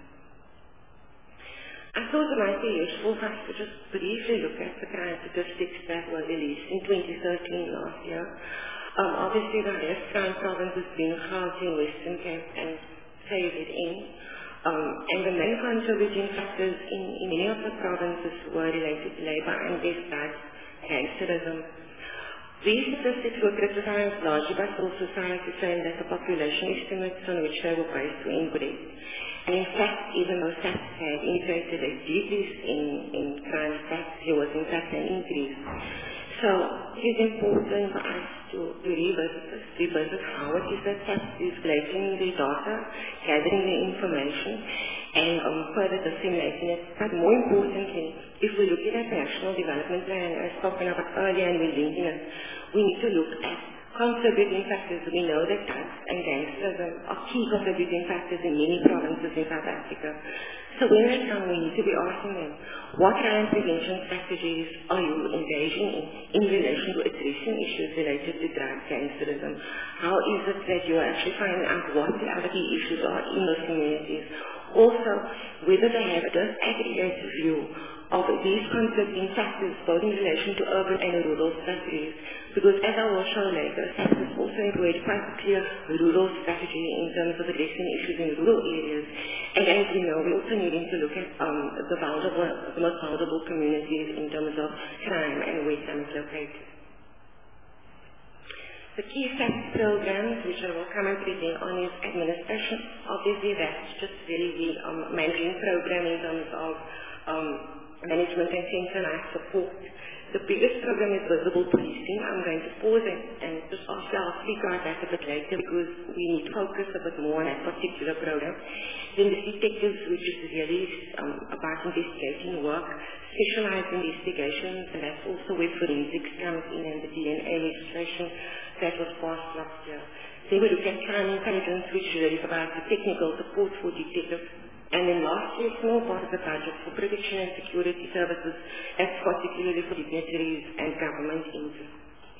I thought it might be useful for us to just briefly look at the crime statistics that were released in twenty thirteen last year. Um, obviously the highest crime province has been Gauteng, Western Cape and K Z N. Um, and the main contributing factors in, in many of the provinces were related to labour and disparate gangsterism. These statistics were criticized largely by civil society, saying that the population estimates on which they were based were incorrect. And in fact, even though SAPS had indicated a decrease in, in crime stats, there was in fact an increase. So it is important for us to, to revisit this, revisit how it is that SAPS is collecting the data, gathering the information, and um, further disseminating it. But more importantly, if we look at the National Development Plan, as spoken about earlier, and we're linking it, we need to look at contributing factors. We know that drugs and gangsterism are key contributing factors in many provinces in South Africa. So when they come, we need to be asking them, what crime prevention strategies are you engaging in in relation to addressing issues related to drugs, gangsterism? How is it that you are actually finding out what the other key issues are in those communities? Also, whether they have a disaggregated view of these conflicting factors, both in relation to urban and rural strategies. Because as I will show later, S A P has also employed quite a clear rural strategy in terms of addressing issues in rural areas. And as we know, we also need to look at um, the vulnerable, the most vulnerable communities in terms of crime and where crime is located. The key S A P programs, which I will come and present on, is administration. Obviously, that's just really the um, managing program in terms of um, management and centralized support. The biggest program is visible policing. I'm going to pause and, and just after I'll speak about that a bit later because we need to focus a bit more on that particular program. Then the detectives, which is really um, about investigating work, specialized investigations, and that's also where forensics comes in and the D N A registration that was passed last year. Then we look at crime intelligence, which really provides the technical support for detectives. And then lastly, a small part of the budget for protection and security services, that's particularly for dignitaries and government interests.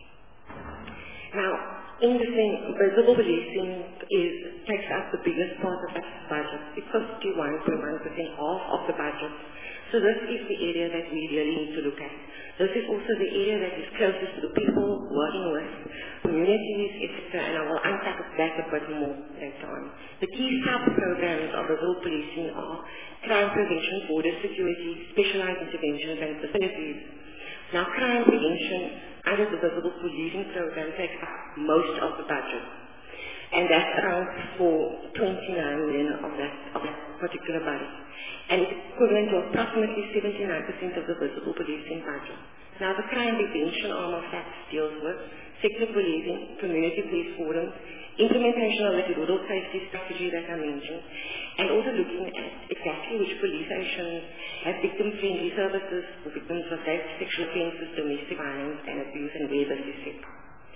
Now, in the thing, visible policing is, takes up the biggest part of that budget. It's fifty-one point one percent half of the budget. So this is the area that we really need to look at. This is also the area that is closest to the people working with, communities, et cetera, and I will unpack that a bit more later on. The key sub-programs of visible policing are crime prevention, border security, specialized interventions, and facilities. Now, crime prevention under the visible policing program takes up most of the budget. And that accounts for twenty-nine million of that, of that particular budget. And it's equivalent to approximately seventy-nine percent of the visible policing budget. Now, the crime prevention arm of that deals with sector policing, community police forums, implementation of the rural safety strategy that I mentioned, and also looking at exactly which police stations have victim-friendly services for victims of rape, sexual offences, domestic violence, and abuse, and where this is set.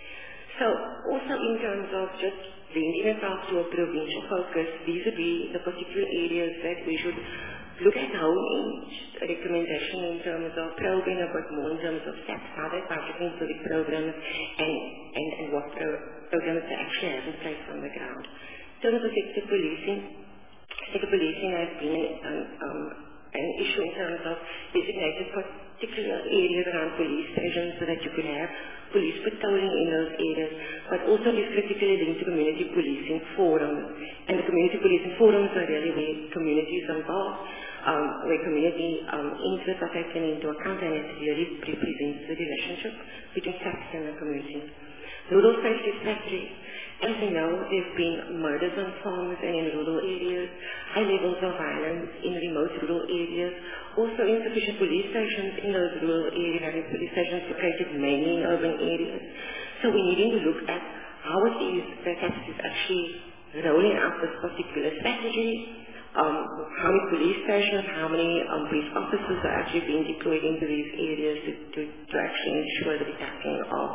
So, also in terms of just lending itself to a provincial focus, these would be the particular areas that we should look at how each recommendation in terms of probing a bit more in terms of steps, how they're budgeting for the programs, and, and, and what pro programs they actually have in place on the ground. In terms of sector policing, sector policing has been um, um, an issue in terms of designated particular areas around police stations so that you could have police patrolling in those areas, but also is critically linked to community policing forums. And the community policing forums are really where communities are involved, um, where community um, interests are taken into account, and it really represents the relationship between S A P and the community. Rural safety strategy. As we know, there have been murders on farms and in rural areas, high levels of violence in remote rural areas, also insufficient police stations in those rural areas, police stations located mainly in urban areas. So we need to look at how it is that S A P is actually rolling out this particular strategy, um, how many police stations, how many um, police officers are actually being deployed into these areas to, to, to actually ensure the tackling of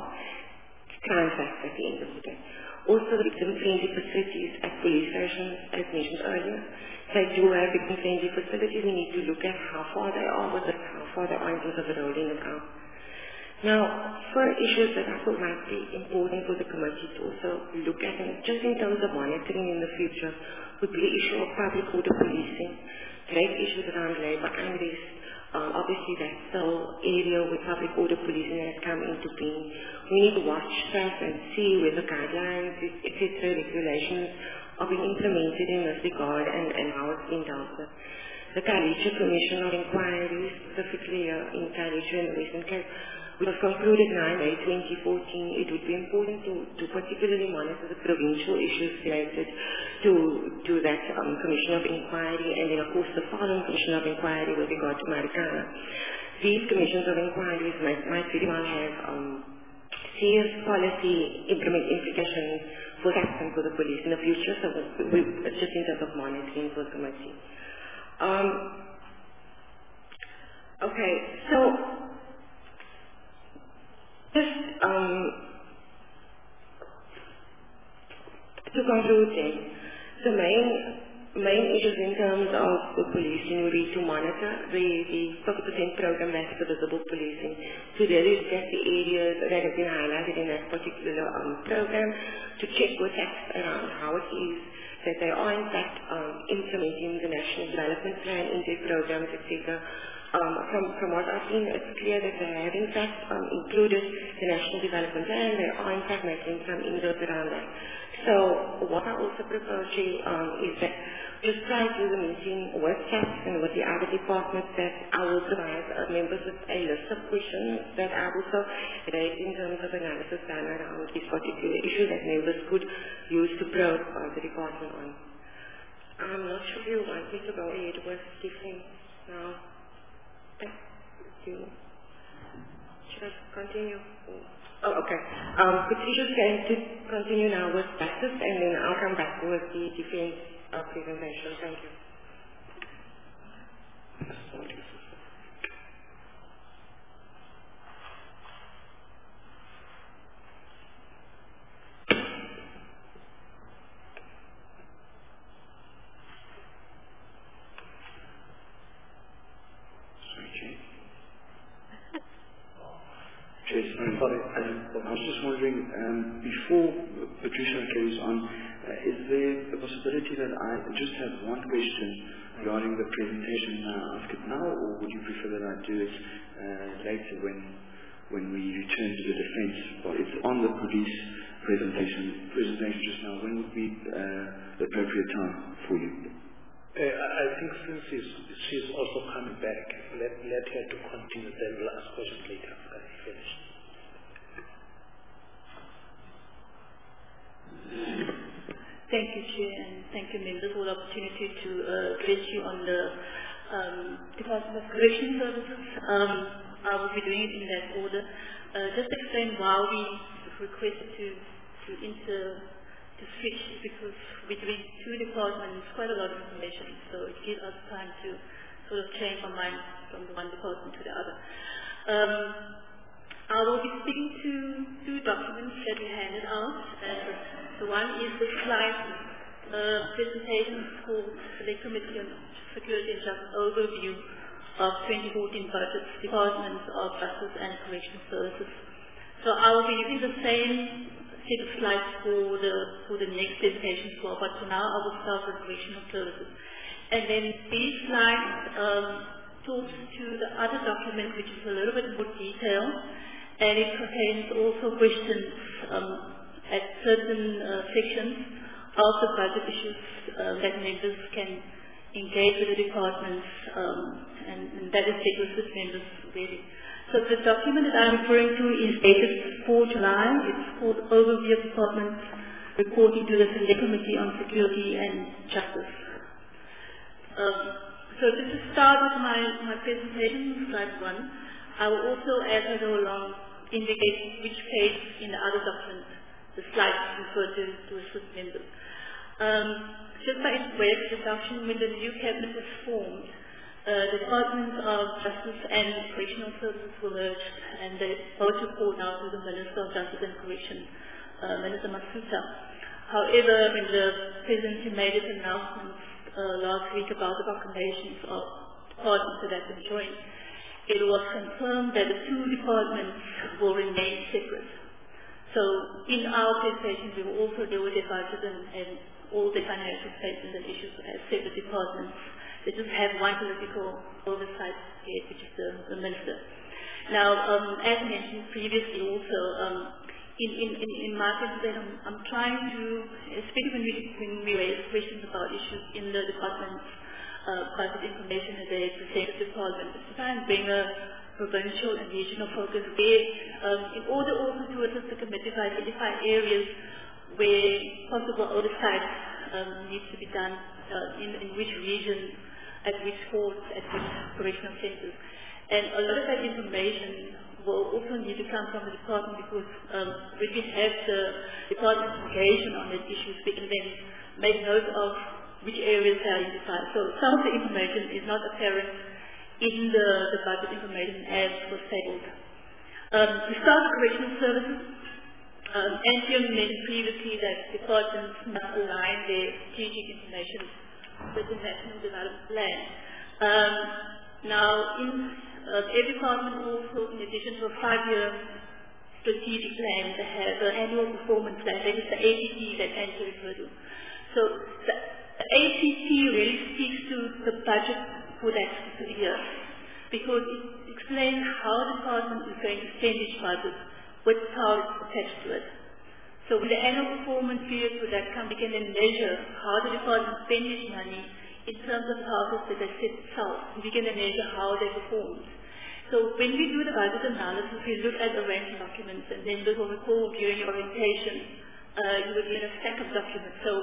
crime facts at the end of the day. Also, the victim-friendly facilities at police stations, as mentioned earlier. They do have victim-friendly facilities. We need to look at how far they are with it, how far they are in terms of rolling it out. Now, for issues that I thought might be important for the committee to also look at, and just in terms of monitoring in the future, would be the issue of public order policing, great issues around labour unrest. Um, obviously, that's the area where public order policing has come into being. We need to watch that and see where the guidelines, et cetera, regulations are being implemented in this regard and, and how it's being dealt with. The Kalicha Commission of Inquiry, specifically uh, in Kalicha and the Western Cape, which was concluded nine May twenty fourteen, it would be important to, to particularly monitor the provincial issues related to, to that um, Commission of Inquiry, and then of course the following Commission of Inquiry with regard to Marikana. These commissions of inquiries might, might very well have um, serious policy implement implications for that and for the police in the future, so we, we, just in terms of monitoring for the committee. Um, okay, so just um, to conclude then, the main main issues in terms of the policing would be to monitor the, the fifty percent program that's for visible policing, to really look at the areas that have been highlighted in that particular um, program, to check with facts around how it is that they are in fact um, implementing the National Development Plan in their programs, et cetera. Um, from, from what I've seen, it's clear that they have in fact um, included the National Development Plan. They are in fact making some inroads around that. So what I also propose here um, is that just prior to the meeting with S A P and with the other departments, that I will provide uh, members with a list of questions that I also raise in terms of analysis done around this particular issue that members could use to probe uh, the department on. I'm not sure if you want me to go ahead with defense now. Thank you. Should I continue? Oh, okay. Um, Patricia's going to continue now with justice, and then I'll come back with the defense uh, presentation. Thank you. Sorry, um, I was just wondering, um, before Patricia carries on, uh, is there a possibility that I just have one question regarding the presentation? Can I ask it now, or would you prefer that I do it uh, later when when we return to the defense? Well, it's on the police presentation, presentation just now. When would be uh, the appropriate time for you? Uh, I think since she's, she's also coming back, let, let her to continue, then we'll ask questions later after I finish. Thank you, Chair, and thank you, members, for the opportunity to uh, address you on the um, Department of Correctional Services. Um, I will be doing it in that order. Uh, just explain why we requested to, to inter to switch, because between two departments, quite a lot of information, so it gives us time to sort of change our mind from the one department to the other. Um, I will be speaking to two documents that we handed out, and the one is the slide uh, presentation called the Committee on Security and Justice Overview of twenty fourteen Budgets, Departments of Justice and Correctional Services. So I will be using the same set of slides for the for the next presentation as well, but for now I will start with correctional services. And then these slides um, talks to the other document, which is a little bit more detailed, and it contains also questions um, at certain uh, sections of the budget issues uh, that members can engage with the departments, um, and, and that is requisite members really. So the document that I'm referring to is dated fourth of July. It's called Overview of Departments Reporting to the Select Committee on Security and Justice. Um, so just to start with my, my presentation, slide one, I will also, as I go along, indicate which page in the other document the slides refer to, to assist members. Um, just by way of introduction, when the new cabinet was formed, Uh, the Department of Justice and Correctional Services were merged, and they both report now to the Minister of Justice and Correction, uh, Minister Masuta. However, when the Presidency made its announcement uh, last week about the proclamations of departments that have been joined, it was confirmed that the two departments will remain separate. So in our presentation, we will also deal with their budget and, and all the financial statements and issues as separate departments. They just have one political oversight head, which is the, the minister. Now, um, as mentioned previously also, um, in, in, in, in my presentation, I'm, I'm trying to, especially when we, when we raise questions about issues in the department's uh, budget information that they present to the department, to try and bring a provincial and regional focus there, um, in order also to assist the committee to identify areas where possible oversight um, needs to be done, uh, in, in which regions, at which courts, at which correctional centers. And a lot of that information will also need to come from the department, because um, when we have the department's engagement on that issue, we can then make note of which areas they identify. So some of the information is not apparent in the, the budget information as was tabled. Um, we start with correctional services. Um, Anthem mentioned previously that departments must align their strategic information with the National Development Plan. Um, now, in uh, every department also, in addition to a five-year strategic plan, they have an annual performance plan. That is the A P P that Anthem referred to. So the, the A P P really speaks to the budget for that specific year, because it explains how the department is going to spend its budget, what targets attached to it. So with the annual performance period for that come, we can then measure how the department spends its money in terms of targets that they set itself. We can then measure how they performed. So when we do the budget analysis, we look at the ranking documents, and then this will recall during your orientation, uh, you will get a stack of documents. So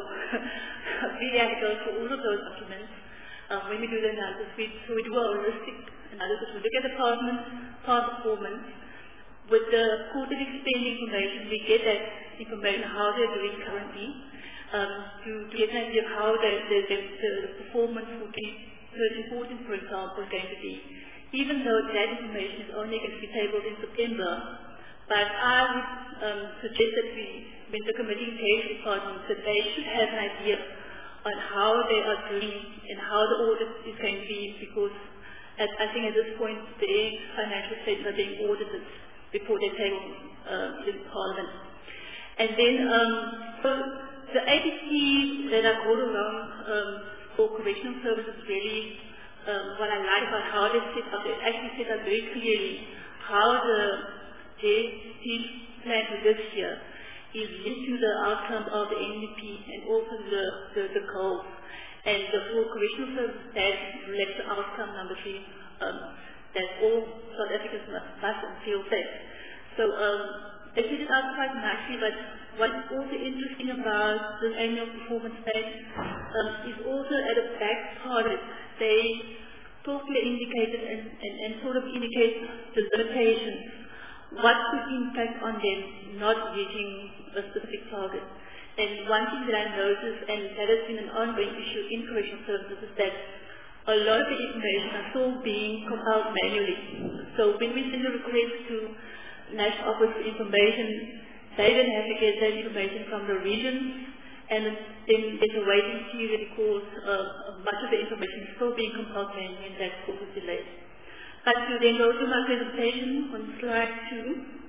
really have to go through all of those documents. Um, when we do the analysis, we, so we do a holistic analysis. We look at the department, past performance. With the quarterly spending information, we get that information, how they're doing currently, um, to, to get an idea of how the, the, the, the performance for thirteen fourteen, for example, is going to be. Even though that information is only going to be tabled in September, but I would um, suggest that we, when the committee engage departments, that they should have an idea on how they are doing and how the audit is going to be, because at, I think at this point, their financial statements are being audited before they table uh, in Parliament. And then, um, so the A P P that I brought along um, for correctional services really, um, what I like about how they set up, they actually set up very clearly how the J S T plan for this year is linked to the outcome of the N D P and also the, the, the goals. And the for correctional services that relates to outcome number three, um, that all South Africans must, must feel safe. So um, they set it out quite nicely, but what's also interesting about this annual performance plan um, is also at the back part of it, they totally indicated and, and, and sort of indicate the limitations, what could impact on them not reaching a specific target. And one thing that I noticed, and that has been an ongoing issue in correctional services, is that a lot of the information are still being compiled manually. So when we send a request to National Office for Information, they then have to get that information from the regions, and then there's a waiting period because uh, much of the information is still being compiled manually, and that causes delays. But to then go to my presentation on slide two,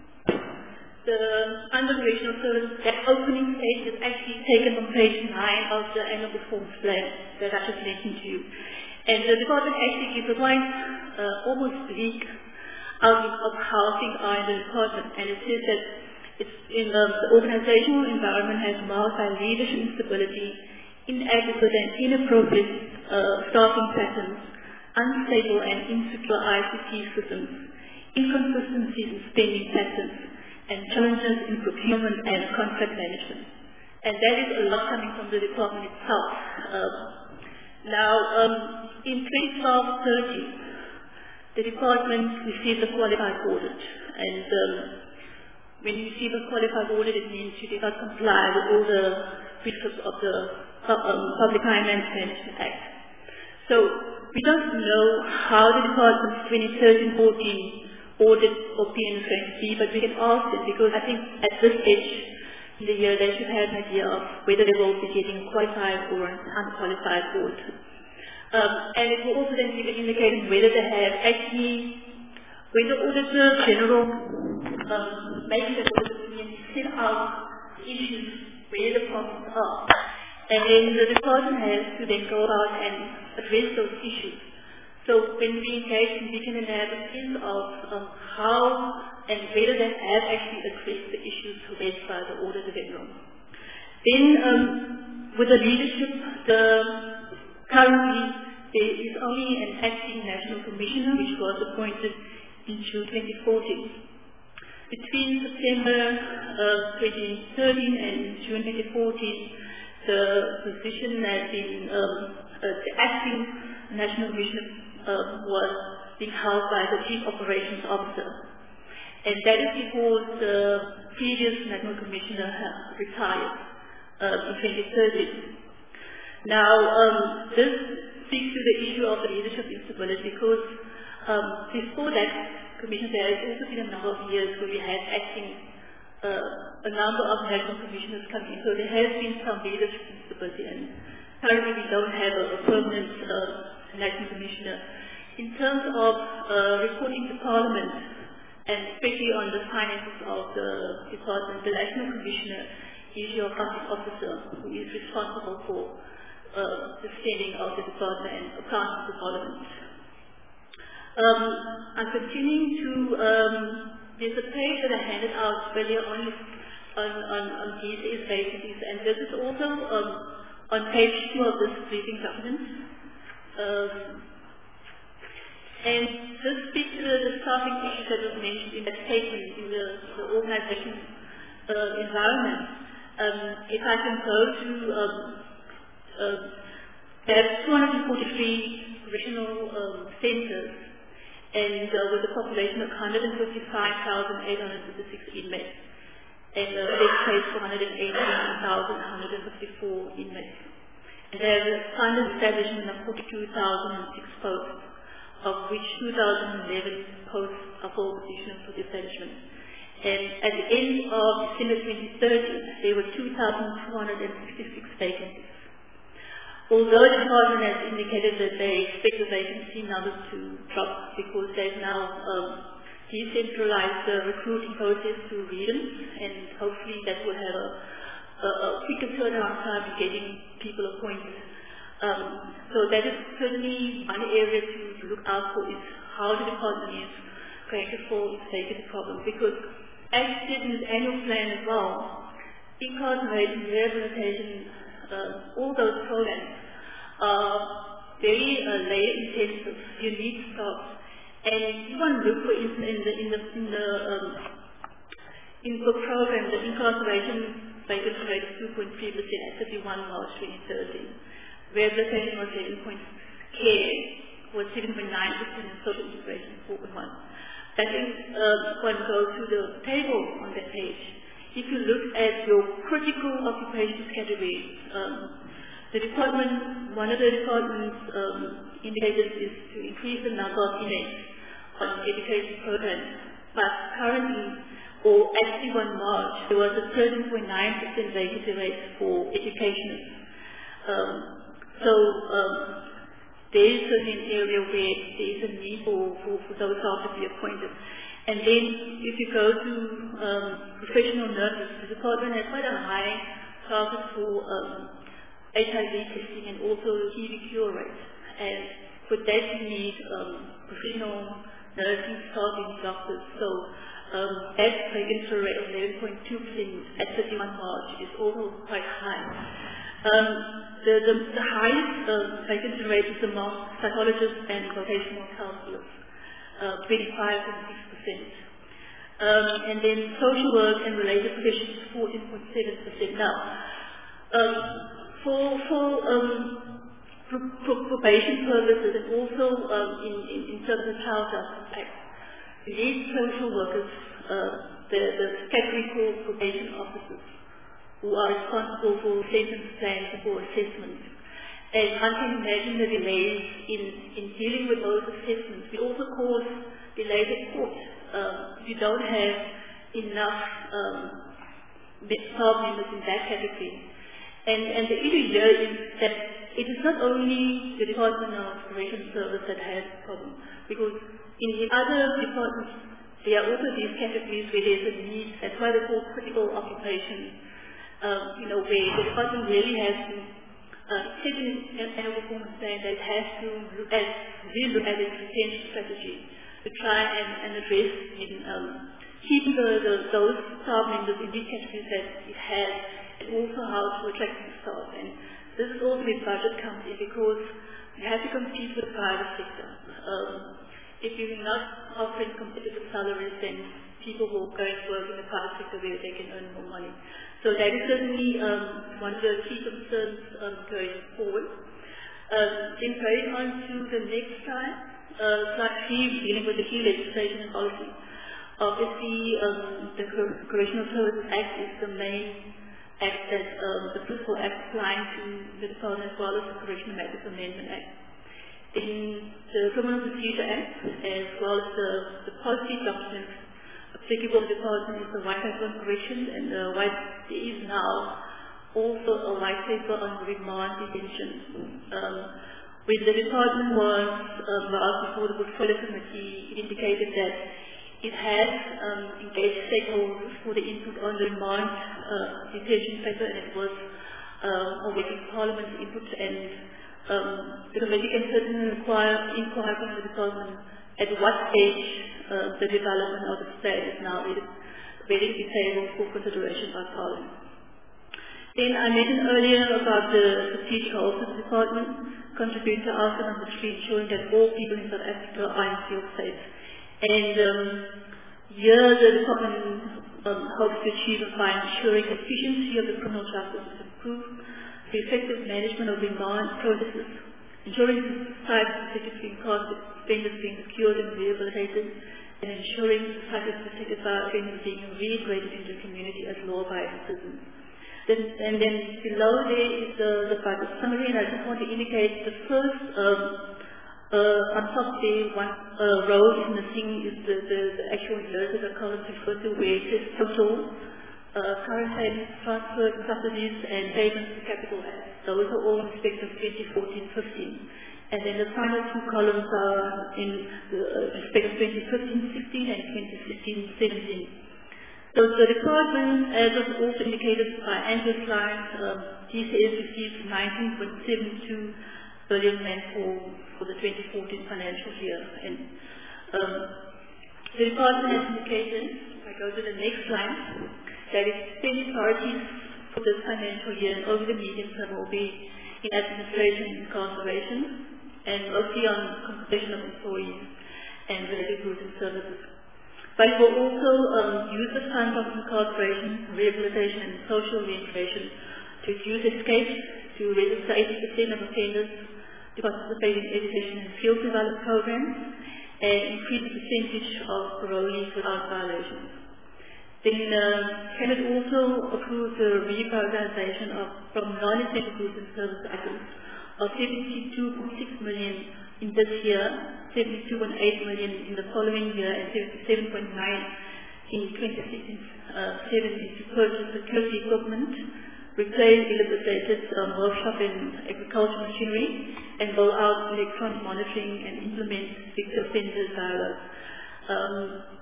the under correctional services, that opening page is actually taken from page nine of the annual performance plan that I just mentioned to you. And the department actually gives a quite uh, almost bleak outlook of how things are in the department. And it says that it's in um, the organizational environment has marked by leadership instability, inadequate and inappropriate uh, staffing patterns, unstable and insecure I C T systems, inconsistencies in spending patterns, and challenges in procurement and contract management. And that is a lot coming from the department itself. Um, now, um, in twenty twelve thirteen, the department received a qualified audit. And um, when you receive a qualified audit, it means you did not comply with all the precepts of the um, Public Finance Management Act. So we don't know how the department's twenty thirteen fourteen audit opinion is going to be, but we can ask them, because I think at this stage in the year they should have an idea of whether they will be getting a qualified or an unqualified audit. Um, and it will also then give an indication whether they have actually, when the Auditor General um, makes the audit opinion, set out the issues where the problems are. And then the department has to then go out and address those issues. So when we engage, we can have a sense of um, how and whether they have actually addressed the issues raised by the Auditor General. Then um, with the leadership, the, currently there is only an acting National Commissioner which was appointed in June twenty fourteen. Between September uh, twenty thirteen and June twenty fourteen, the position has been, um, uh, the acting National Commissioner uh, was being held by the Chief Operations Officer. And that is because the previous National Commissioner retired uh, in twenty thirteen. Now, um, this speaks to the issue of the leadership instability, because um, before that Commissioner, there has also been a number of years where we had acting uh, a number of national commissioners come in. So there has been some leadership instability, and currently we don't have a, a permanent uh, national commissioner. In terms of uh, reporting to Parliament, and especially on the finances of the department, the national commissioner is your accounting officer who is responsible for uh, the spending of the department and accounting to Parliament. Um, I'm continuing to, um, there's a page that I handed out earlier on on, on, on D C S vacancies, and this is also um, on page two of this briefing document. Um, and this speaks to the, the staffing issue that was mentioned in that statement in the, the organization uh, environment. Um, if I can go to, um, uh, there are two hundred forty-three regional um, centers, and uh, with a population of one hundred fifty-five thousand eight hundred fifty-six inmates, and a bed space for one hundred eighteen thousand one hundred fifty-four inmates. And there is a funded establishment of forty-two thousand six posts, of which two thousand eleven posts are full positions for the establishment. And at the end of December twenty thirteen, there were two thousand two hundred sixty-six vacancies. Although the department has indicated that they expect the vacancy numbers to drop because they've now um, decentralized the recruiting process to regions, and hopefully that will have a, a, a quicker turnaround time to getting people appointed. Um, so that is certainly one area to, to look out for, is how the department is going to solve its vacancy problem. Because as stated in its annual plan as well, incarceration, rehabilitation, uh, all those programs are very uh, labor intensive. You need staff, and you want to look, for instance, in the in the in the um, in the program, the incarceration vacancy rate is two point three percent at thirty-one March twenty thirteen. Rehabilitation was seven point six, care was seven point nine percent, and social integration four point one. I think uh, one goes to the table on that page. If you look at your critical occupations categories, um, the department, one of the department's um, indicators is to increase the number of inmates on education programs. But currently, or at thirty-one March, there was a thirteen point nine percent vacancy rate for educationists. Um, so um, there is certainly an area where there is a need for, for, for those staff to be appointed. And then if you go to um, professional nurses, the department has quite a high target for um, H I V testing and also H I V cure rate. And for that you need um, professional nursing staff and doctors. So um, that vacancy rate of eleven point two percent at thirty-one March is also quite high. Um, the, the, the highest uh, vacancy rate is among psychologists and vocational counselors, uh, twenty-five point six percent. Um, and then social work and related professions, fourteen point seven percent. Now, um, for, for um, pro- pro- probation purposes and also um, in, in, in terms of child justice act, these social workers, uh, the, the category called probation officers, who are responsible for sentence plans and for assessments. And one can imagine the delays in, in dealing with those assessments. We also cause delays at court um, if you don't have enough um, staff members in that category. And, and the issue here is that it is not only the Department of Corrections Service that has a problem, because in the other departments there are also these categories where there's a need. That's why they call critical occupations. Um, you know, where the department really has to uh, take an annual performance plan that has to look at, really look at its retention strategy to try and, and address in um, keeping the, the, those staff members in these categories that it has, and also how to attract the staff. And this is also where budget comes in, because you have to compete with the private sector. Um, if you're not offering competitive salaries, then people will go and work in the private sector where they can earn more money. So that is certainly um, one of the key concerns um, going forward. Um, then going on to the next slide, uh, slide three, dealing with the key legislation and policy. Obviously, um, the Correctional Services Act is the main act that um, the principal act applying to the department, as well as the Correctional Matters Amendment Act. In the Criminal Procedure Act, as well as the, the policy documents applicable department is the white paper on corrections, and the white there is now also a white paper on remand detention. Um, when the department was um, asked before the portfolio committee, it indicated that it had um, engaged stakeholders for the input on the remand uh, detention paper, and it was um, awaiting Parliament's input, and um, the committee can certainly require inquire from the department at what stage uh, the development of the plan is now ready to be tabled for consideration by Parliament. Then I mentioned earlier about the strategic goals of the department, contributing to outcome number three, ensuring that all people in South Africa are in feel safe. And um, here the department um, hopes to achieve by ensuring efficiency of the criminal justice is improved, the effective management of remand processes, ensuring society-specific offenders being secured and rehabilitated, and ensuring society-specific offenders being reintegrated into the community as law-abiding citizens. Then, and then below there is the, the budget summary, and I just want to indicate the first um, uh, on top there, one uh, row is missing is the, the, the actual years that the columns refer to, where it says total uh, current payments, transfers, subsidies, and payments to capital assets. Those are all in respect of twenty fourteen fifteen. And then the final two columns are in uh, respect of twenty fifteen sixteen and twenty sixteen seventeen. So the department, as was also indicated by Andrew's slide, um, D C S received nineteen point seven two billion rand for, for the twenty fourteen financial year. And um, the department has indicated, if I go to the next slide, that its spending priorities for this financial year and over the medium term will be in administration and incarceration, and mostly on compensation of employees and related goods and services. But it will also um, use the funds of incarceration, rehabilitation, and social reintegration to reduce escape, to register eighty percent of offenders to participate in education and field development programs, and increase the percentage of parolees without violations. Then uh, can it also approve the reprioritization of from non-essential goods and service items of seventy-two point six million in this year, seventy-two point eight million in the following year, and seventy-seven point nine in twenty sixteen seventeen to purchase security equipment, replace dilapidated um, workshop and agricultural machinery, and roll out electronic monitoring and implement victim offender dialogue. Um,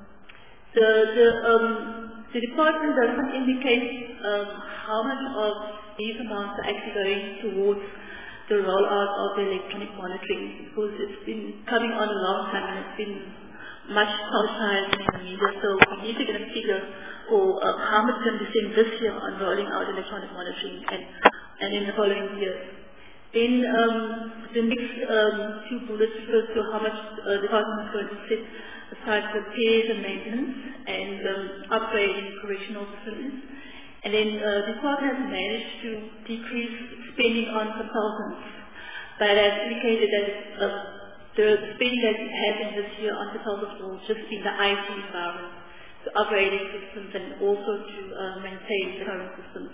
the, the, um, the department does not indicate um, how much of these amounts are actually going towards the rollout of the electronic monitoring, because it's been coming on a long time and it's been much publicized in the media, so we need to get a figure for um, how much can be spent this year on rolling out electronic monitoring and, and in the following years. Then um, the next um, two bullets refer to how much uh, the department is going to set aside for repairs and maintenance and um, upgrading correctional facilities. And then uh, the department has managed to decrease spending on consultants, but has indicated that uh, the spending that it has in this year on consultants will just be in the I T environment, to upgrading systems and also to uh, maintain the current systems.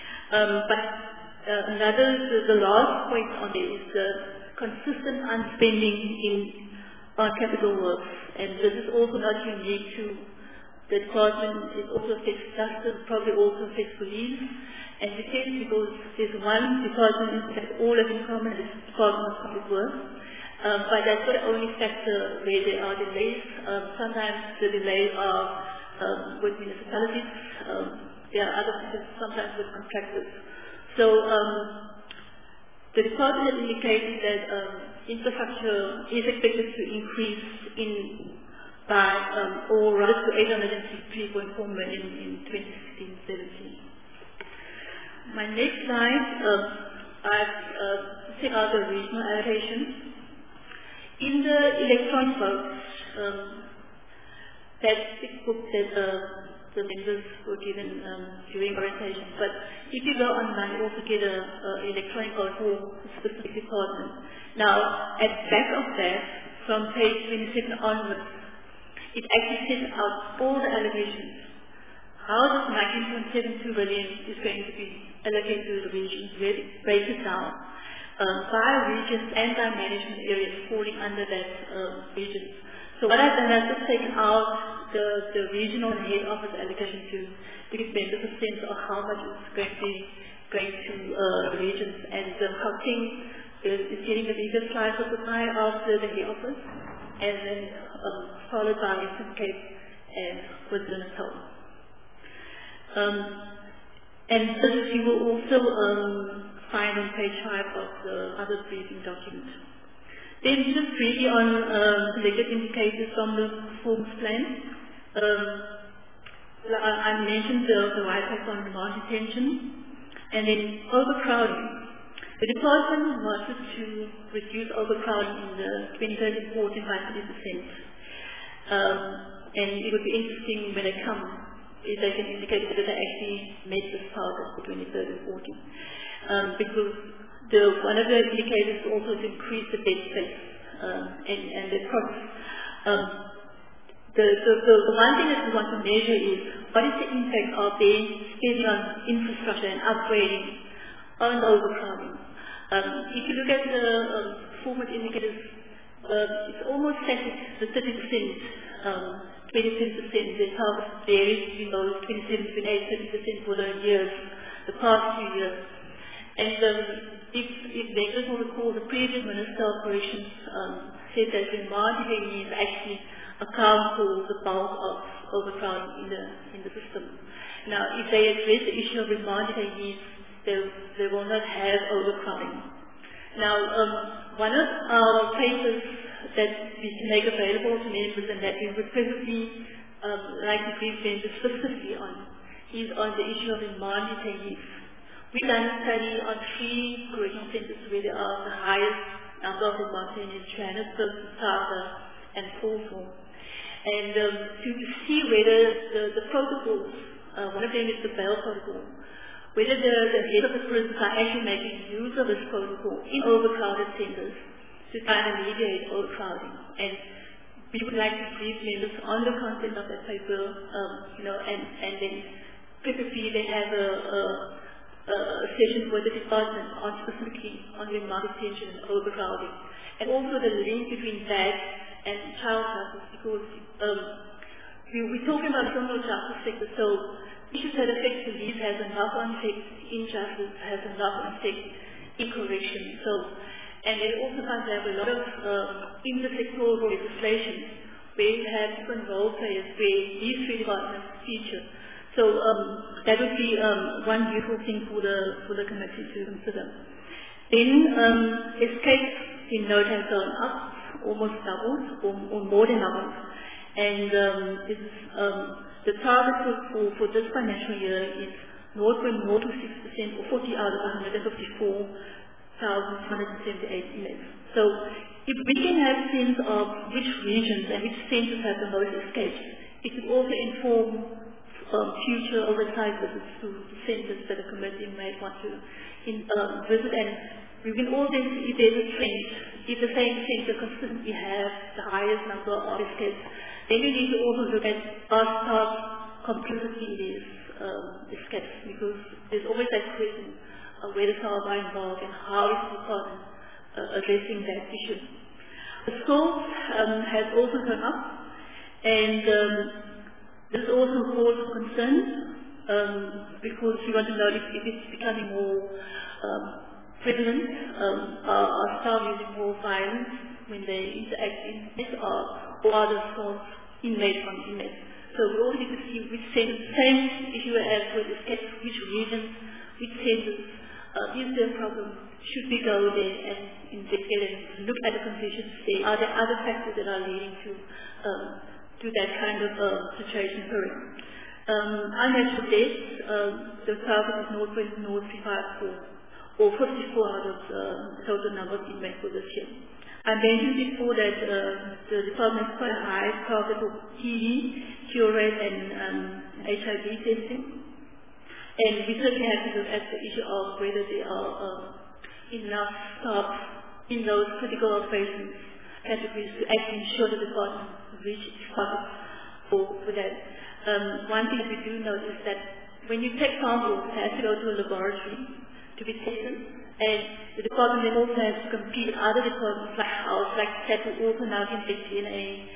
Um, but uh, another, the, the last point on there is the consistent unspending in on capital works, and this is also not unique to the department. It also affects justice, probably also affects police, and it is because there's one department that all have in common, is the Department of Public Works, um, but that's not the only factor where there are delays. Um, sometimes the delays are um, with municipalities, um, there are other factors, sometimes with contractors. So um, the department has indicated that um, infrastructure is expected to increase in by um, or rather to eight hundred sixty-three point four million in twenty sixteen seventeen. My next slide, uh, I've uh, set out the regional allocation. In the electronic votes, um, that's the book that uh, the members were given um, during orientation. But if you go online, you also get an electronic vote for a specific department. Now, at the back of that, from page twenty-seven onwards, it actually sets out all the allocations. How this nineteen point seven two billion is going to be allocated to the regions, where it breaks it down um, by regions and by management areas falling under that um, region. So what I've done is just taken out the, the regional and head office allocation to, to give members a sense of how much is going to be going to uh, the regions, and um, Gauteng is, is getting the biggest slice of the pie after the head office, and then um, followed by Eastern Cape and KwaZulu-Natal. Um, and this you will also um, find on page five of the other briefing document. Then just briefly on um, selected indicators from the performance plan. Um, I, I mentioned the, the right impact on demand retention, and then overcrowding. The department wanted to reduce overcrowding in the twenty thirteen fourteen by thirty percent. Um, and it would be interesting when they come, if they can indicate whether they actually met this target for twenty thirteen fourteen. Um, because the, one of the indicators is also to increase the bed space um, and, and the cost. Um, the, the, the, the one thing that we want to measure is what is the impact of the spending on infrastructure and upgrading on overcrowding. Um, if you look at the um, performance indicators, uh, it's almost static, the thirty percent, um, twenty-seven percent, the target varies between those twenty-seven, twenty-eight, thirty percent for the years, the past few years. And um, if, if members will recall, the previous Minister of Operations um, said that the marketing needs actually account for the bulk of overcrowding in the in the system. Now, if they address the issue of marketing needs, they, they will not have overcrowding. Now, um, one of our papers that we can make available to members and that we would presently um, like to brief members specifically on is on the issue of marketing needs. We've done a study on three correctional centres where there are the highest number of detainees, Johannesburg, Mthatha, and Paulsville. And um, to, to see whether the, the protocols, uh, one of them is the bail protocol, whether the, the head of the prisons are actually making use of this protocol in overcrowded centres to try and alleviate overcrowding. And we would like to brief members on the content of that paper, um, you know, and, and then typically they have a, a Uh, sessions with the department on specifically on remark detention and overcrowding, and also the link between that and child justice, because um, we, we're talking about criminal justice sector, so issues that affect police has a knock-on effect in justice, has a knock-on effect in correction. So, and it also finds we have a lot of um, intersectoral legislation where you have different role players where these three departments feature. So um, that would be um, one useful thing for the for the committee to consider. Then um, escape in note has gone up, almost doubled, or, or more than doubled, and um, it's, um, the target for, for, for this financial year is zero point zero two six percent, or forty out of one hundred fifty-four thousand two hundred seventy-eight inmates. So if we can have sense of which regions and which centres have the most escapes, it could also inform Um, future oversight visits to centres that a committee might want to in, um, visit, and we can also see if there's a trend, if the same centre consistently have the highest number of escapes, then we need to also look at our staff complicity in these um, escapes, because there's always that question of whether staff are involved and how is the department uh, addressing that issue. The scope um, has also gone up, and um, this also cause concern um, because we want to know if, if it's becoming more um, prevalent. Um, are, are staff using more violence when they interact in this, or, or are the sorts inmates on inmates? So we also need to see which centers, same issue as with escape, which regions, which centers, uh, is there a problem? Should we go there and investigate and look at the conditions there? Are there other factors that are leading to um, to that kind of uh, situation occurring? Um, unnatural deaths, um, the target is zero point zero three five four, or fifty-four out of the uh, total number of inmates for this year. I mentioned before that uh, the department has quite a high target for T B, cure rate, and um, H I V testing. And we certainly have to look at the issue of whether there are uh, enough staff in those critical operations categories to actually ensure the department reach its target for, for that. Um, one thing we do note is that when you take samples, it has to go to a laboratory to be taken, and the department then also has to compete with other departments like ours, like that will also now can take D N A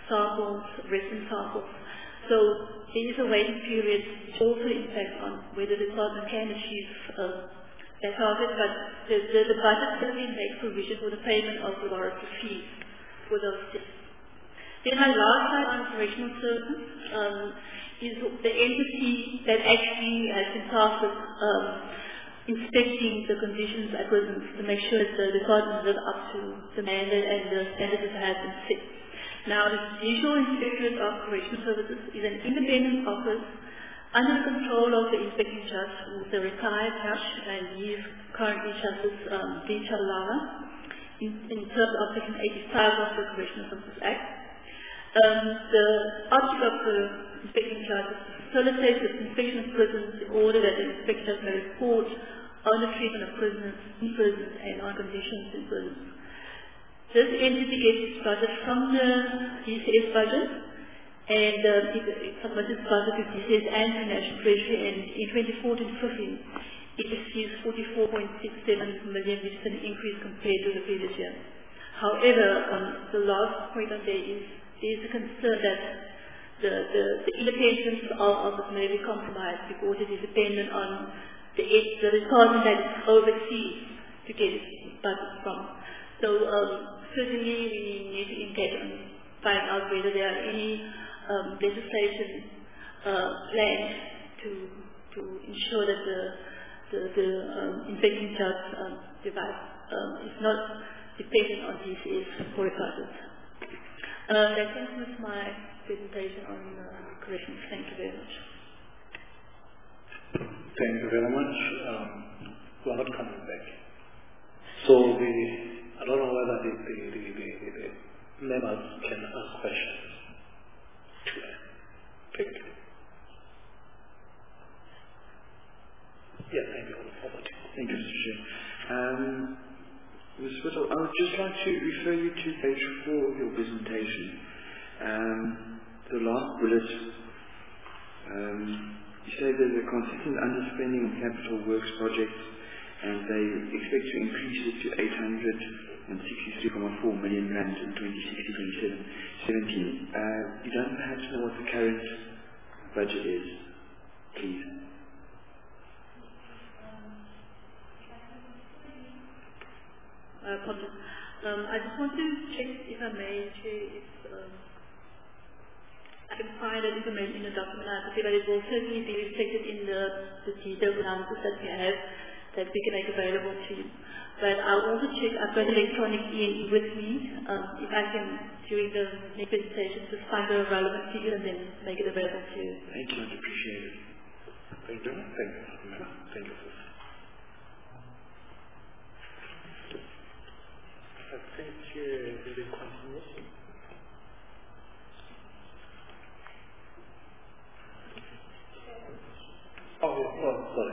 samples, resident samples. So there is a waiting period which also impacts on whether the department can achieve uh, that target, but the, the, the budget certainly makes provision for the payment of laboratory fees for those tests. Then my last slide on correctional services um, is the entity that actually has been tasked with um, inspecting the conditions at prisons to make sure that the department live up to the mandate and the standards that have been set. Now, the Judicial Inspectorate of Correctional Services is an independent office under the control of the inspecting judge, who is a retired judge, and he is currently Justice um, Dean Chabalala, in, in terms of Section eighty-five of the Correctional Services Act. Um, the object of the inspecting judge is to facilitate the inspection of prisons in order that the inspector may report on the treatment of prisoners in prisons and on conditions in prisons. This entity gets its budget from the D C S budget, and uh, it, it submits its budget to D C S and to National Treasury, and in twenty fourteen fifteen it receives forty-four point six seven million, which is an increase compared to the previous year. However, um, the last point on there is there is a concern that the, the, the independence of office may be compromised because it is dependent on the, the department that it oversees to get its budget from. So um, certainly we need to engage and find out whether there are any um, legislation uh, planned to to ensure that the the, the um, inspecting judge um, device um, is not dependent on D C S for its budget. Uh, that concludes my presentation on uh, corrections. Thank you very much. Thank you very much. Um, we are not coming back. So the, I don't know whether the, the, the, the, the, the members can ask questions. Thank you. Yes, thank you. Thank you, Mister Chair. Um, Miz Whittle, I would just like to refer you to page four of your presentation. Um, the last bullet, um, you say there's a consistent underspending of capital works projects, and they expect to increase it to eight hundred sixty-three point four million rand in twenty sixteen twenty seventeen. Uh, you don't perhaps know what the current budget is, please? Uh, um, I just want to check, if I may, if um, I can find that information in the document I have to say, but it will certainly be reflected in the, the detailed analysis that we have that we can make available to you. But I'll also check, I've got electronic E and E with me, um, if I can, during the next presentation, just find a relevant figure and then make it available to you. Thank you, I appreciate it. Thank you. Thank you. Thank you. I think uh, we will continue. Oh, oh, sorry.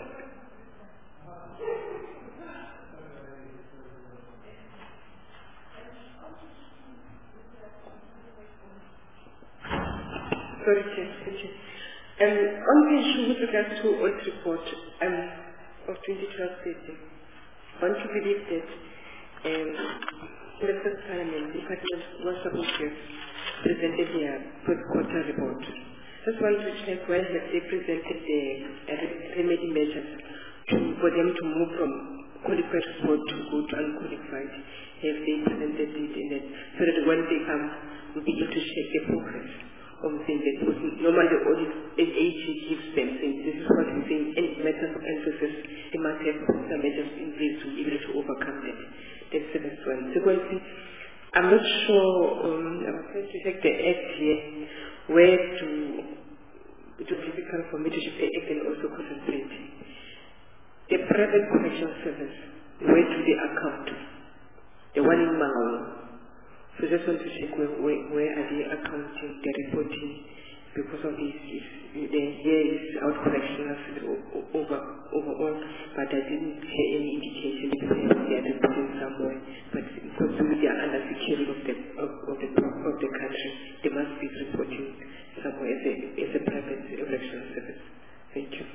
Sorry, Chair. Um, on page two, with regards to audit report um, of twenty twelve thirty, I want to believe that um, in the first parliament, the department was supposed to have presented their first quarter report. Just want to check when have they presented the uh, remedy measures to, for them to move from qualified report to go to unqualified. Have they presented it in it so that when they come, we'll be able to check the progress of things that normally the audit A G gives them, saying this is what we think in matters of emphasis, they must have some measures in place to be able to overcome that. That's the first one. Secondly, I'm not sure, um, I'm trying to check the act here, where to, it was difficult for me to check the act and also concentrate. The private correction service, where do they account? The one in Malawi. So just want to check where, where, where are they accounting, the reporting, because of this, the here is out correctional over overall, but I didn't hear any indication if they are reporting somewhere. But because they are under security of the of, of the of the country, they must be reporting somewhere as a as a private correctional service. Thank you.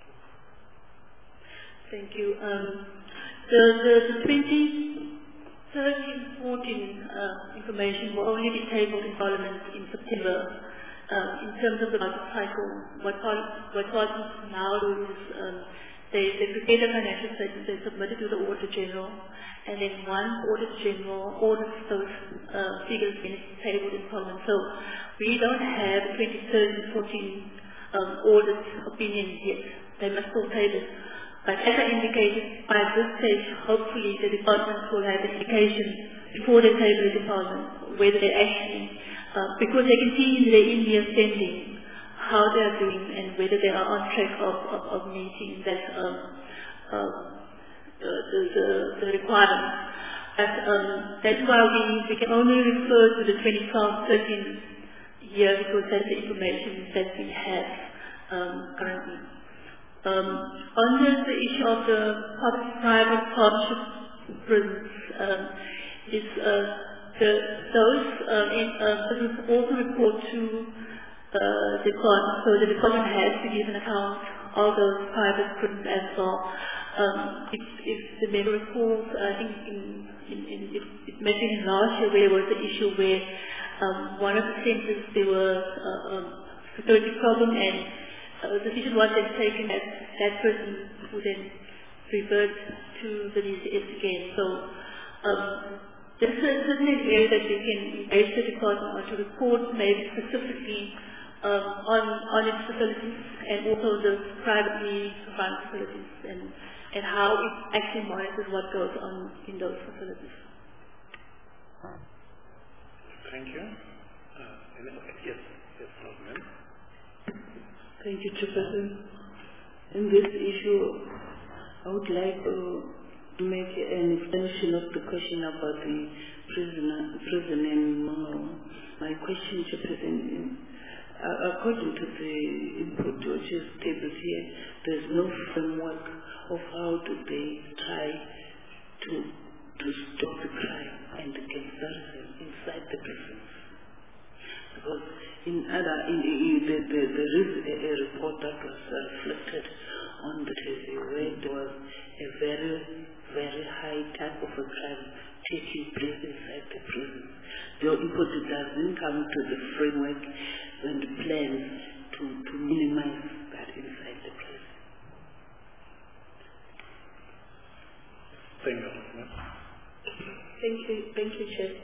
Thank you. Um, the the, the twenty thirteen fourteen uh, information will only be tabled in Parliament in September. Um, in terms of the budget cycle, what, par- what Parliament now do is um, they, they prepare the financial statements, they submit it to the Auditor General, and then one Auditor General audits those uh, figures when it's tabled in Parliament. So we don't have twenty thirteen fourteen um, audit opinion yet. They must still table it. But as I indicated, by this stage, hopefully the departments will have indication before they table it in Parliament whether they actually, uh, because they can see in their India spending how they are doing and whether they are on track of, of, of meeting that um, uh, the, the, the requirements. But um, that's why we, we can only refer to the twenty twelve thirteen year because that's the information that we have um, currently. Um, on the, the issue of the public-private partnership prisons, um, is uh, the, those um, in, uh, prisons also report to uh, the department, so the department has to give an account of those private prisons as well. Um, if, if the member recalls, I think in, in, in, it, it mentioned last year where there was an issue where um, one of the centres there was uh, a security problem and Uh, the decision was then taken that that person would then revert to the D C S again. So um, this is certainly an area that we can engage the department on to report maybe specifically um, on, on its facilities and also the privately run facilities and, and how it actually monitors what goes on in those facilities. Thank you. Uh, okay, yes, yes, Rosamund. Thank you, Chairperson. In this issue, I would like to make an extension of the question about the prisoner, prison and uh, my question, Chairperson, uh, according to the input which is tabled here, there's no framework of how do they try to to stop the crime and the comparison inside the prisons. Because in other, in, in the, the, there is a, a report that was uh, reflected on the T V where there was a very, very high type of a crime taking place inside the prison. The input doesn't come to the framework and the plans to, to minimize that inside the prison. Thank you. Thank you, thank you, Chair.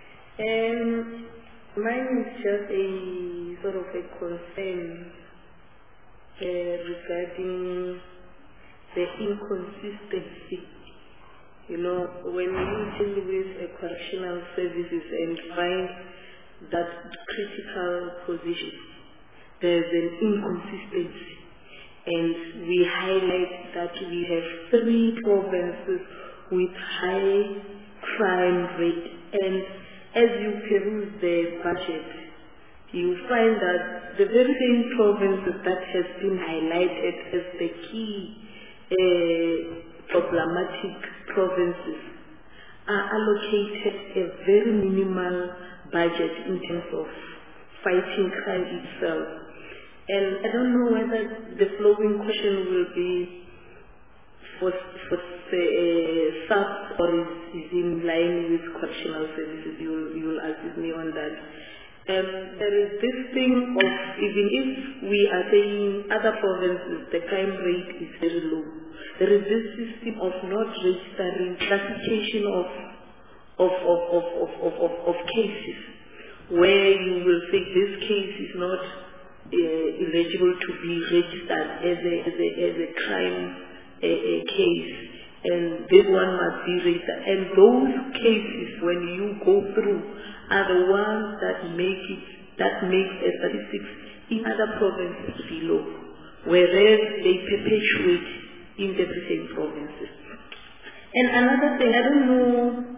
Um, Mine is just a sort of a concern uh, regarding the inconsistency. You know, when we deal with a correctional services and find that critical position, there's an inconsistency. And we highlight that we have three provinces with high crime rate, and as you peruse the budget, you find that the very same provinces that has been highlighted as the key uh, problematic provinces are allocated a very minimal budget in terms of fighting crime itself. And I don't know whether the following question will be for, for the uh, sub or is, is in line with correctional services. You will, you will assist me on that. Um, there is this thing of, even if we are saying other provinces, the crime rate is very low, there is this system of not registering classification of, of, of, of, of, of, of, of cases, where you will say this case is not uh, eligible to be registered as a, as a, as a crime A, a case, and this one must be raised. And those cases, when you go through, are the ones that make it, that make a statistics in other provinces below, whereas they perpetuate in the same provinces. And another thing, I don't know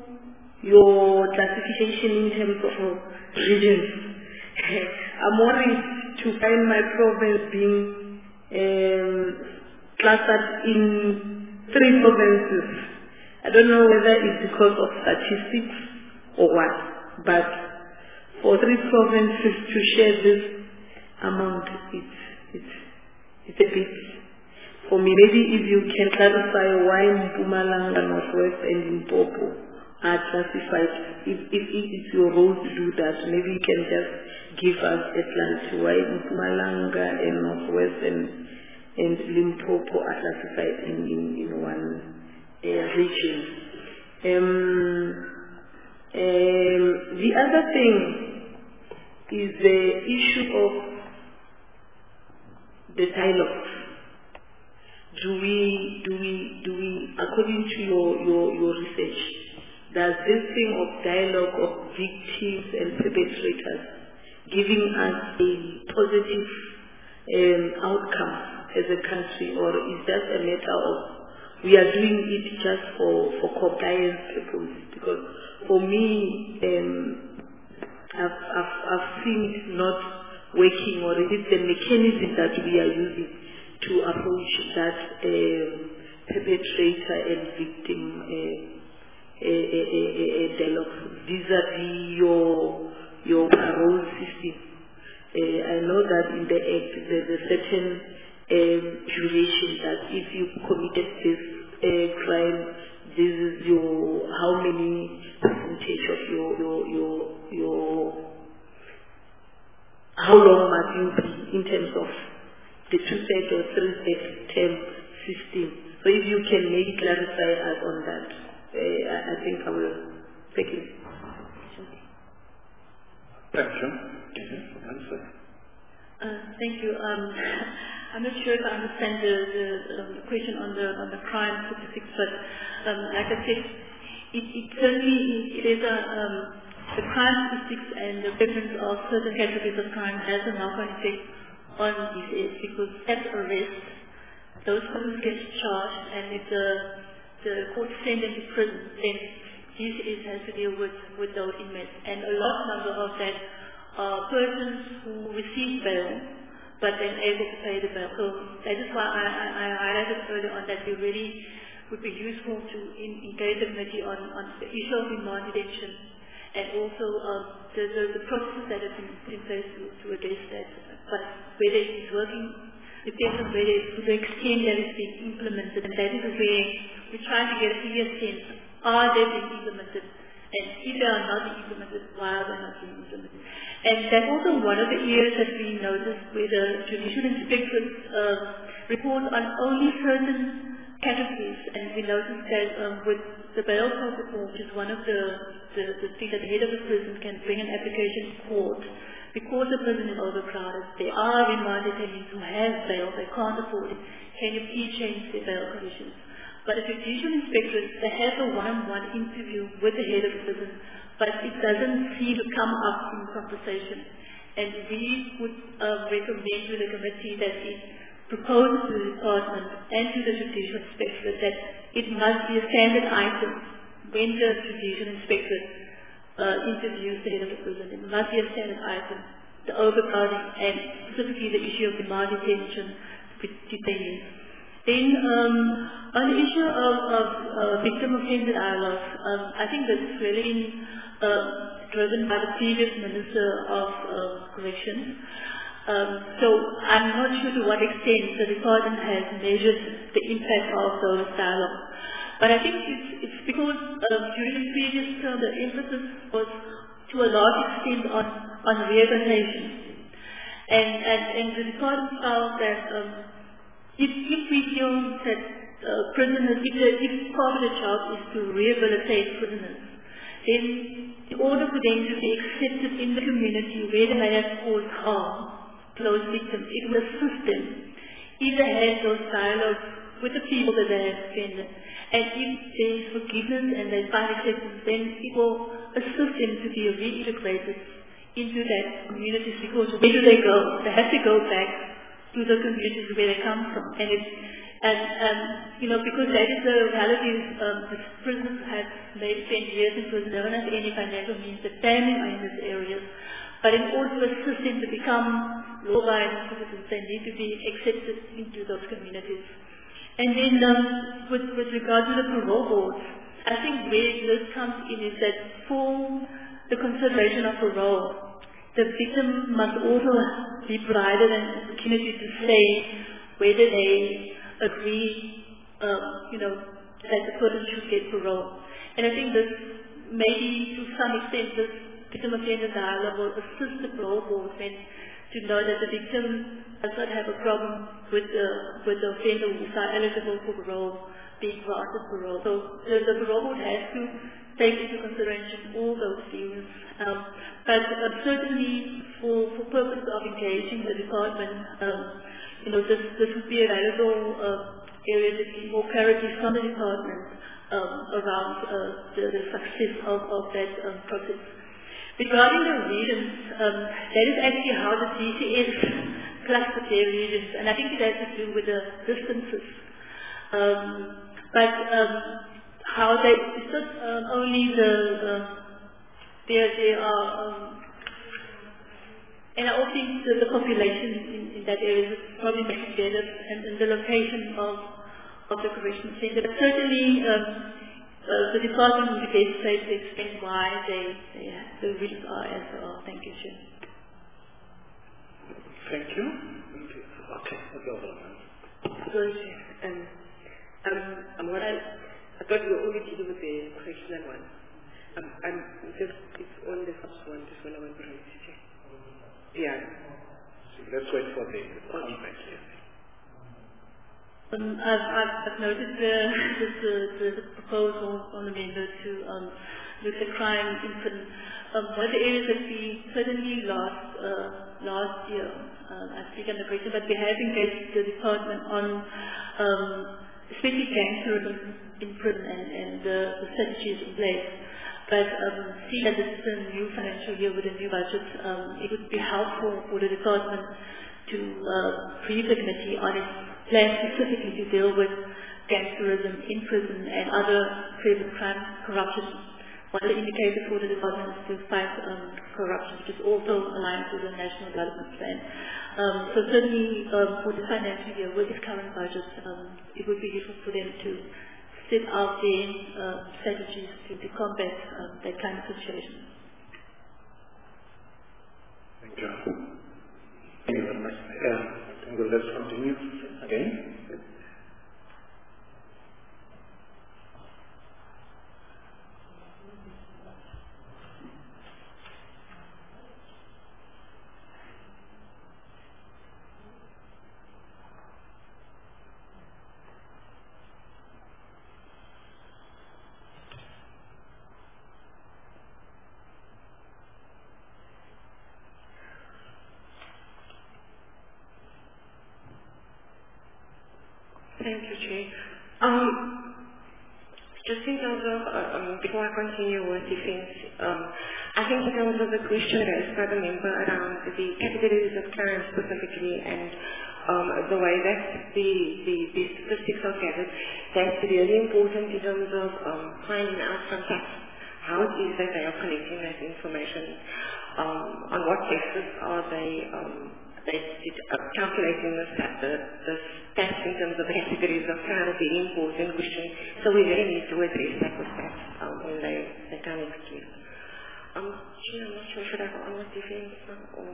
your classification in terms of regions. I'm worried to find my province being um, clustered in three provinces. I don't know whether it's because of statistics or what, but for three provinces to share this amount, it's, it's, it's a bit, for me, maybe if you can clarify why Mpumalanga, Northwest and Limpopo are classified. If, if, if it's your role to do that, maybe you can just give us at like why Mpumalanga and Northwest and, and Limpopo are classified in, in, in one uh, region. Um, um, the other thing is the issue of the dialogue. Do we, do we, do we, according to your, your, your research, does this thing of dialogue of victims and perpetrators giving us a positive um, outcome as a country, or is that a matter of we are doing it just for, for compliance purposes? Because for me, um, I've, I've, I've seen it not working, or it is the mechanism that we are using to approach that um, perpetrator and victim uh, a, a, a, a dialogue vis-a-vis your your parole system. Uh, I know that in the Act there's a certain um, duration that if you committed this uh, crime, this is your how many percentage of your your your your how long must you be in terms of the two-state or three-state term system. So if you can maybe clarify us on that, uh, I, I think I will. Thank you. Thank you. Answer. Uh, thank you. Um, I'm not sure if I understand the, the um, question on the on the crime statistics, but um, like I said, it, it certainly it is a um, the crime statistics and the prevalence of certain categories of crime has a knock-on effect on these areas, because at arrest, those persons get charged, and if the the court sends them to prison, then this is has to deal with with those inmates, and a large number of that are persons who receive bail, but then able to pay the bail. So that is why I, I, I highlighted earlier on that it really would be useful to in, engage the committee on, on the issue of remand detention, and also um, the, the, the processes that have been put in place to, to address that. But whether it is working depends on whether to the extent that it's being implemented, and that is where we're trying to get a clear sense. Are they being implemented? And if they are not being implemented, why are they not being implemented? And that's also one of the areas that we noticed where the judicial inspectors uh, report on only certain categories, and we noticed that um, with the bail protocol, which is one of the, the, the things that the head of the prison can bring an application to court, because the prison is overcrowded, there are remand detainees who have bail, they can't afford it. Can you please change their bail conditions? But a judicial inspector, they have a one-on-one interview with the head of the prison, but it doesn't seem to come up in conversation. And we would uh, recommend to the committee that it proposes to the department and to the judicial inspector that it must be a standard item when the judicial inspector uh, interviews the head of the prison. It must be a standard item, the overcrowding and specifically the issue of remand detention with detainees. Then, um, on the issue of, of uh, victim-offender dialogue, um, I think that's really been uh, driven by the previous Minister of uh, Corrections. Um, so I'm not sure to what extent the department has measured the impact of those dialogues. But I think it's, it's because uh, during the previous term the emphasis was to a large extent on, on rehabilitation. And, and, and the department found that um, If, if we feel that uh, prisoners, if, the, if part of the job is to rehabilitate prisoners, then in order for them to be accepted in the community where they may have caused harm to those victims, it will assist them if they have those dialogues with the people that they have offended. And if there is forgiveness and they find acceptance, then it will assist them to be reintegrated into that community, because where do they go? They have to go back to the communities where they come from, and it's and um, you know, because that is the reality. Um, the prisoners have made spent years in prison, they don't have any financial means, the family are in this area, but in order to assist them to become law-abiding citizens, they need to be accepted into those communities. And then um, with with regard to the parole boards, I think where this comes in is that for the consideration of parole, the victim must also be provided an opportunity to say whether they agree, um, you know, that the person should get parole. And I think this maybe to some extent this victim offender dialogue will assist the parole board when to know that the victim does not have a problem with the, with the offender who is not eligible for parole being granted parole. So the, the parole board has to take into consideration all those views. Um, but uh, certainly for, for purpose of engaging the department, um, you know, this, this would be a valuable uh, area to get more clarity from the department um, around uh, the, the success of, of that um, process. Regarding the regions, um, that is actually how the D C S clustered their regions, and I think it has to do with the distances. Um, but um, how they, it's not um, only the, um, there, there are, um, and I also think the, the population in, in that area is probably much better, and, and the location of, of the correctional center. But certainly, um, Uh, the department will be best placed to explain why they, they the regions are as they are. Thank you, Chair. Thank you. Okay, okay. Sorry, Chair. Um, um, um, what I, I thought we were only dealing with the correctional one. Um, I'm just, it's on the first one, this one I want to raise, Chair. Yeah. So let's wait for the feedback here. Um, I've, I've, I've noted the, the, the, the proposal on the member to um, look at crime incident. Um, one of the areas that we certainly last uh, last year, uh, I speak under question, but we have engaged the department on um, especially gang tourism in prison and, and the, the strategies in place. But um, seeing that this is a new financial year with a new budget, um, it would be helpful for the department to uh, brief the committee on its plan specifically to deal with gang tourism in prison and other prison crime corruption. One of the indicators for the department is to fight um, corruption, which is also aligned with the National Development Plan. Um, so certainly um, for the financial year with this current budget, um, it would be useful for them to set out their uh, strategies to, to combat um, that kind of situation. Thank you. Thank you very much. Yeah. Well, let's continue again. Thank you, Chair. Um, just in terms of, uh, um, before I continue with defense, um, I think in terms of the question raised by the member around the categories of crime specifically and um, the way that the, the, the statistics are gathered, that's really important in terms of um, finding out from facts how it is that they are collecting that information, um, on what basis are they um, they did, uh, calculating the, the, the stats in terms of the categories of crime, a very important question. So we really need to address that with stats um, when they, they come next week. Um, Chair, I'm not sure, should I go on with defense now or?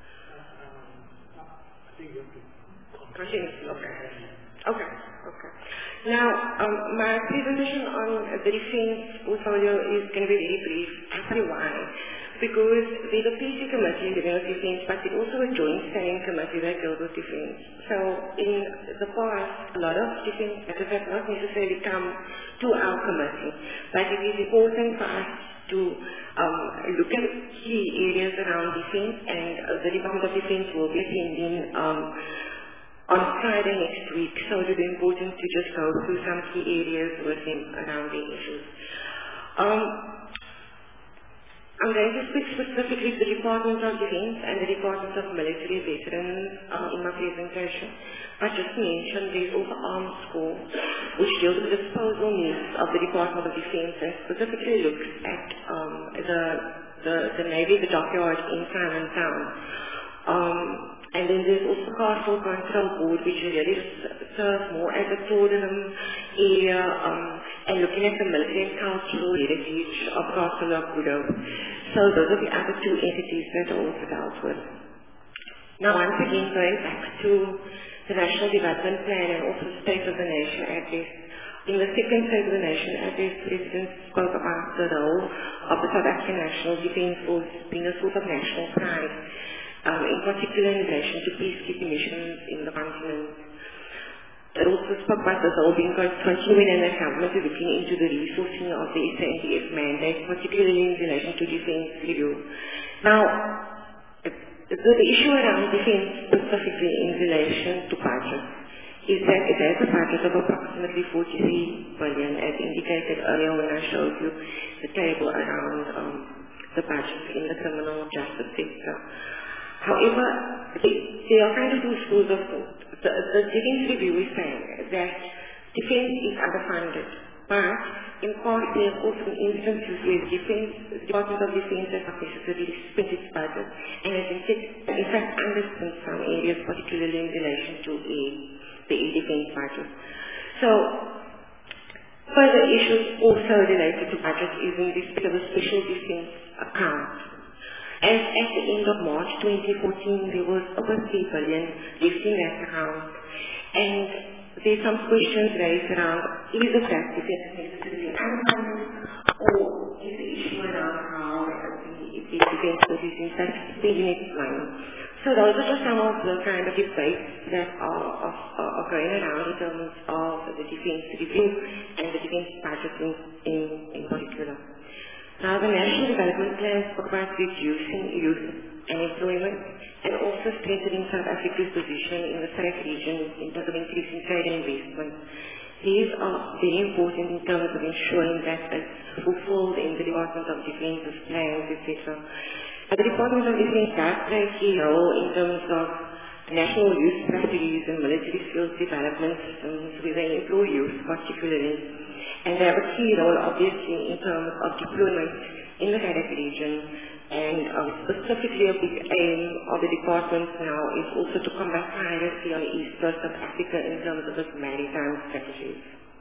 I think you have to continue. Okay. Okay. Okay. Now, um, my presentation on uh, the defense portfolio is going to be very brief. Actually, why? Because there's a P C committee dealing with defense, but there's also a joint standing committee that deals with defense. So in the past, a lot of defense matters have not necessarily come to our committee, but it is important for us to um, look at key areas around defense, and uh, the Department of Defense will be attending um, on Friday next week. So it will be important to just go through some key areas with them around the issues. Um, I'm going to speak specifically to the Department of Defense and the Department of Military Veterans um, in my presentation. But just to mention, there's also Armed School, which deals with the disposal needs of the Department of Defense and specifically looks at um, the, the, the Navy, the dockyard in Simon Town. Um, and then there's also Castle Control Board, which really serves more as a tourism area um, and looking at the military and cultural heritage of Castle of Kudo. So those are the other two entities that are also dealt with. Now once again, going back to the National Development Plan and also State of the Nation Address, In the second phase of the nation, as the President spoke about the role of the South African National Defence Force being a source of national pride, um, in particular in relation to peacekeeping missions in the continent. It also spoke about the role being continuing and the government is looking into the resourcing of the S A N D F mandate, particularly in relation to defence review. Now, the, the issue around defence specifically in relation to budget is that it has a budget of approximately forty-three billion, as indicated earlier when I showed you the table around um, the budget in the criminal justice sector. However, they, they are kind of two schools of thought. The, the defence review is saying that defence is underfunded, but in part there are also instances where the defence, the Department of Defence has not necessarily spent its budget and has in fact, in fact underspent some areas, particularly in relation to a, the defence budget. So, further issues also related to budget is in respect of a special defence account. As at the end of March twenty fourteen, there was over three billion left in that account. And there are some questions raised around, is the fact defence necessarily underfunded, or is the issue around how the defence force is in fact spending its money? So those are just some of the kind of debates that are, are, are going around in terms of the defence review and the defence budget in, in, in particular. Now, the National Development Plan provides reducing youth unemployment and also strengthening South Africa's position in the SADC region in terms of increasing trade and investment. These are very important in terms of ensuring that it's fulfilled in the Department of Defence's plans, et cetera. The Department of Defense does play a key role in terms of national youth strategies and military skills development systems where they employ youth particularly. And they have a key role, obviously, in terms of deployment in the SADC region. And um, specifically, a big aim of the department now is also to combat piracy on the east coast of Africa in terms of its maritime strategies.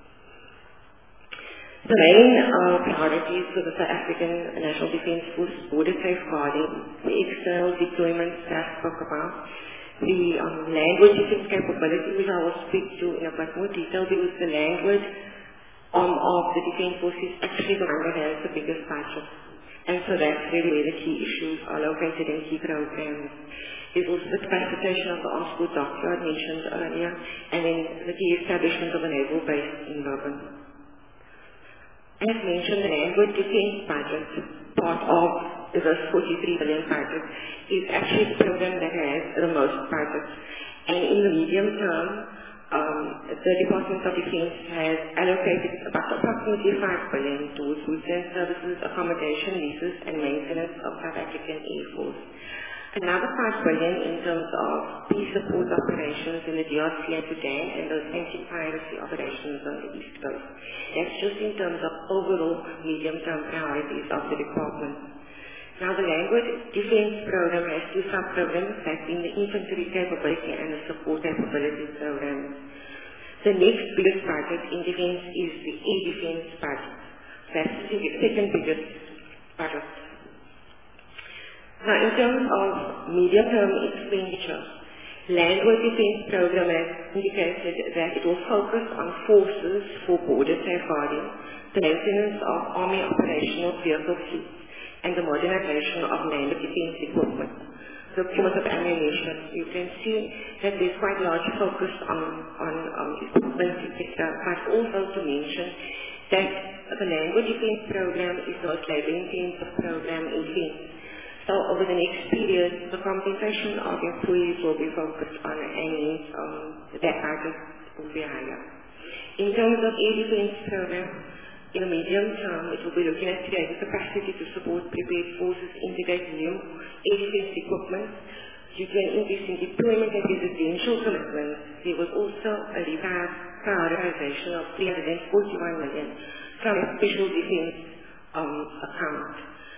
The main uh, priorities for the South African National Defence Force: border safeguarding, the external deployment that I spoke about, the um, language defence capability, which I will speak to in a bit more detail, because the language Um, of the defence force is actually the one that has the biggest budget. And so that's really where the key issues are located in key programs. There's also the capacitation of the armed school dockyard mentioned earlier, and then the key establishment of a naval base in Durban. As mentioned, the language defence budget, part of the forty-three billion budget, is actually the program that has the most budget. And in the medium term, Um, the Department of Defense has allocated about approximately five billion towards goods and services, accommodation, leases, and maintenance of South African Air Force. Another five billion in terms of peace support operations in the D R C and Sudan and those anti-piracy operations on the East Coast. That's just in terms of overall medium-term priorities of the department. Now, the language defense program has two sub-programs, that's in the infantry capability and the support capability program. The next biggest budget in defense is the air defense budget. That's the second biggest budget. Now, in terms of medium-term expenditure, language defense program has indicated that it will focus on forces for border safeguarding, the maintenance of army operational vehicle fleets, and the modernization of land defense equipment, the procurement of ammunition. You can see that there's quite large focus on, on um, equipment, et cetera, but also to mention that the language defense program is the most labor-intensive program in defense. So over the next period, the compensation of employees will be focused on, and um, that budget will be higher. In terms of air defense program, in the medium term, it will be looking at creating capacity to support prepared forces, integrate new air defense equipment. Due to an increase in deployment and residential commitments, there was also a revised prioritization of three hundred forty-one million from a special defense um, account.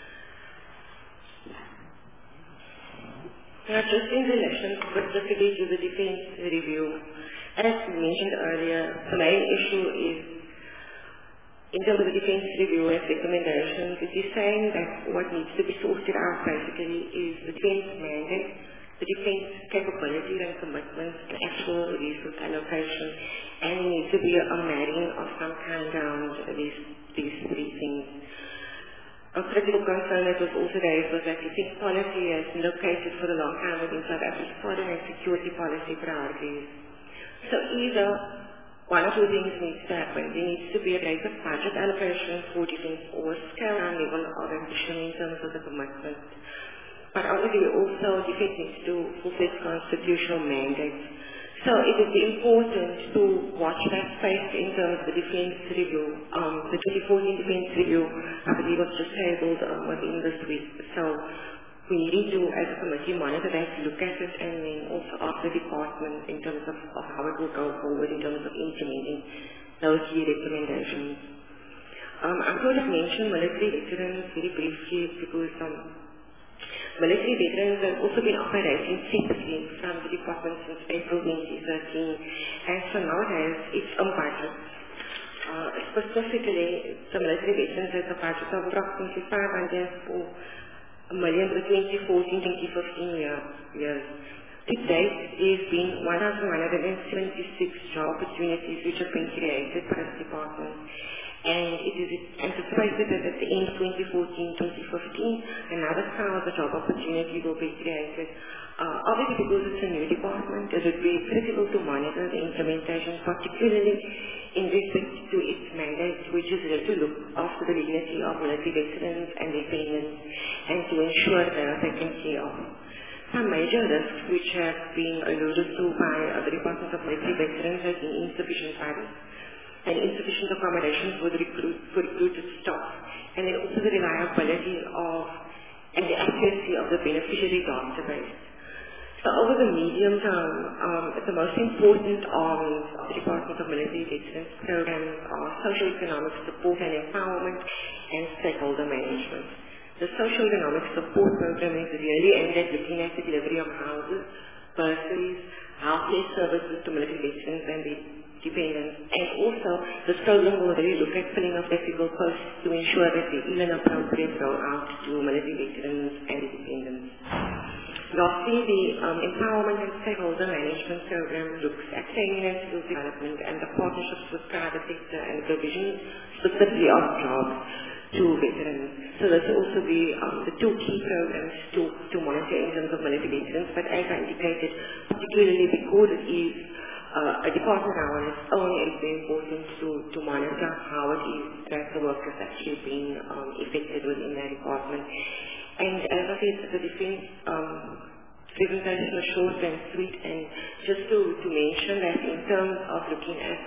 Now, just in relation specifically to the defense review, as mentioned earlier, the main issue is in terms of the defense review and recommendations, it is saying that what needs to be sorted out basically is the defense mandate, the defense capability and commitments, the actual resource allocation, and there needs to be a marrying of some kind around these, these three things. A critical concern that was also raised was that defence policy has located for a long time within South Africa's foreign and security policy priorities. So either one of two things needs to happen. There needs to be a greater budget allocation for defence or a scale and level of ambition in terms of the commitment. But obviously also defence needs to fulfill its constitutional mandate. So it would be important to watch that space in terms of the defence review. Um, the twenty fourteen defence review, I believe, was just tabled um, within this week. So we need to, as a committee, monitor that, look at it, and then also ask the department in terms of, of how it will go forward in terms of implementing those key recommendations. Um, I'm going to mention military veterans very briefly because um, military veterans have also been operating separately from the department since April twenty thirteen, and so now it has its own budget. Uh, specifically, the military veterans has a budget of approximately five hundred four million for twenty fourteen to twenty fifteen year, years. To date, there has been one thousand one hundred seventy-six job opportunities which have been created by this department. And it is anticipated that at the end of twenty fourteen to twenty fifteen, another thousand job opportunities will be created. Uh, obviously, because it's a new department, it would be critical to monitor the implementation, particularly in respect to its mandate, which is really to look after the dignity of military veterans and their dependents, and to ensure they are taken care of. Some major risks which have been alluded to by the Department of Military Veterans has been insufficient funds and insufficient accommodations for the recruit, for recruited staff, and then also the reliability of and the accuracy of the beneficiary database. So over the medium term, um, the most important arms of the Department of Military Veterans programs are social economic support and empowerment and stakeholder management. The social economic support program is really aimed at looking at the delivery of houses, bursaries, healthcare services to military veterans and their dependents. And also, this program will really look at filling of difficult posts to ensure that there is an appropriate rollout to military veterans and dependents. Lastly, the um, Empowerment and Stakeholder Management Program looks at training and skills development and the partnerships with private sector and provision specifically of jobs to veterans. So this will also be um, the two key programs to, to monitor in terms of military veterans, but as I indicated, particularly because it is uh, a department now on its own, it's very important to, to monitor how it is that the work is actually being um, effected within that department. And as I said, the defense um, presentation was short and sweet, and just to, to mention that in terms of looking at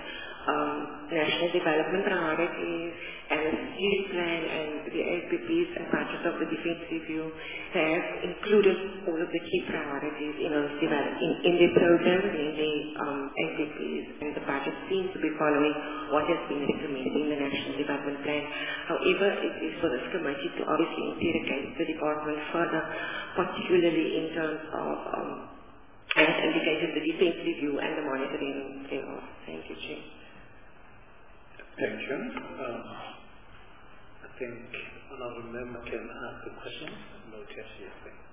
um, national development priorities and the strategic plan and the A P Ps and budget of the defense review, they have included all of the key priorities in those develop in, in their programs and in the um, A P Ps, and the budget seems to be following what has been recommended in the national development plan. However, it is for this committee to obviously interrogate the department further, particularly in terms of um, as indicated, the defense review and the monitoring thereof. Thank you, Chair. Thank you. Um, I think another member can ask a question. No, just yes.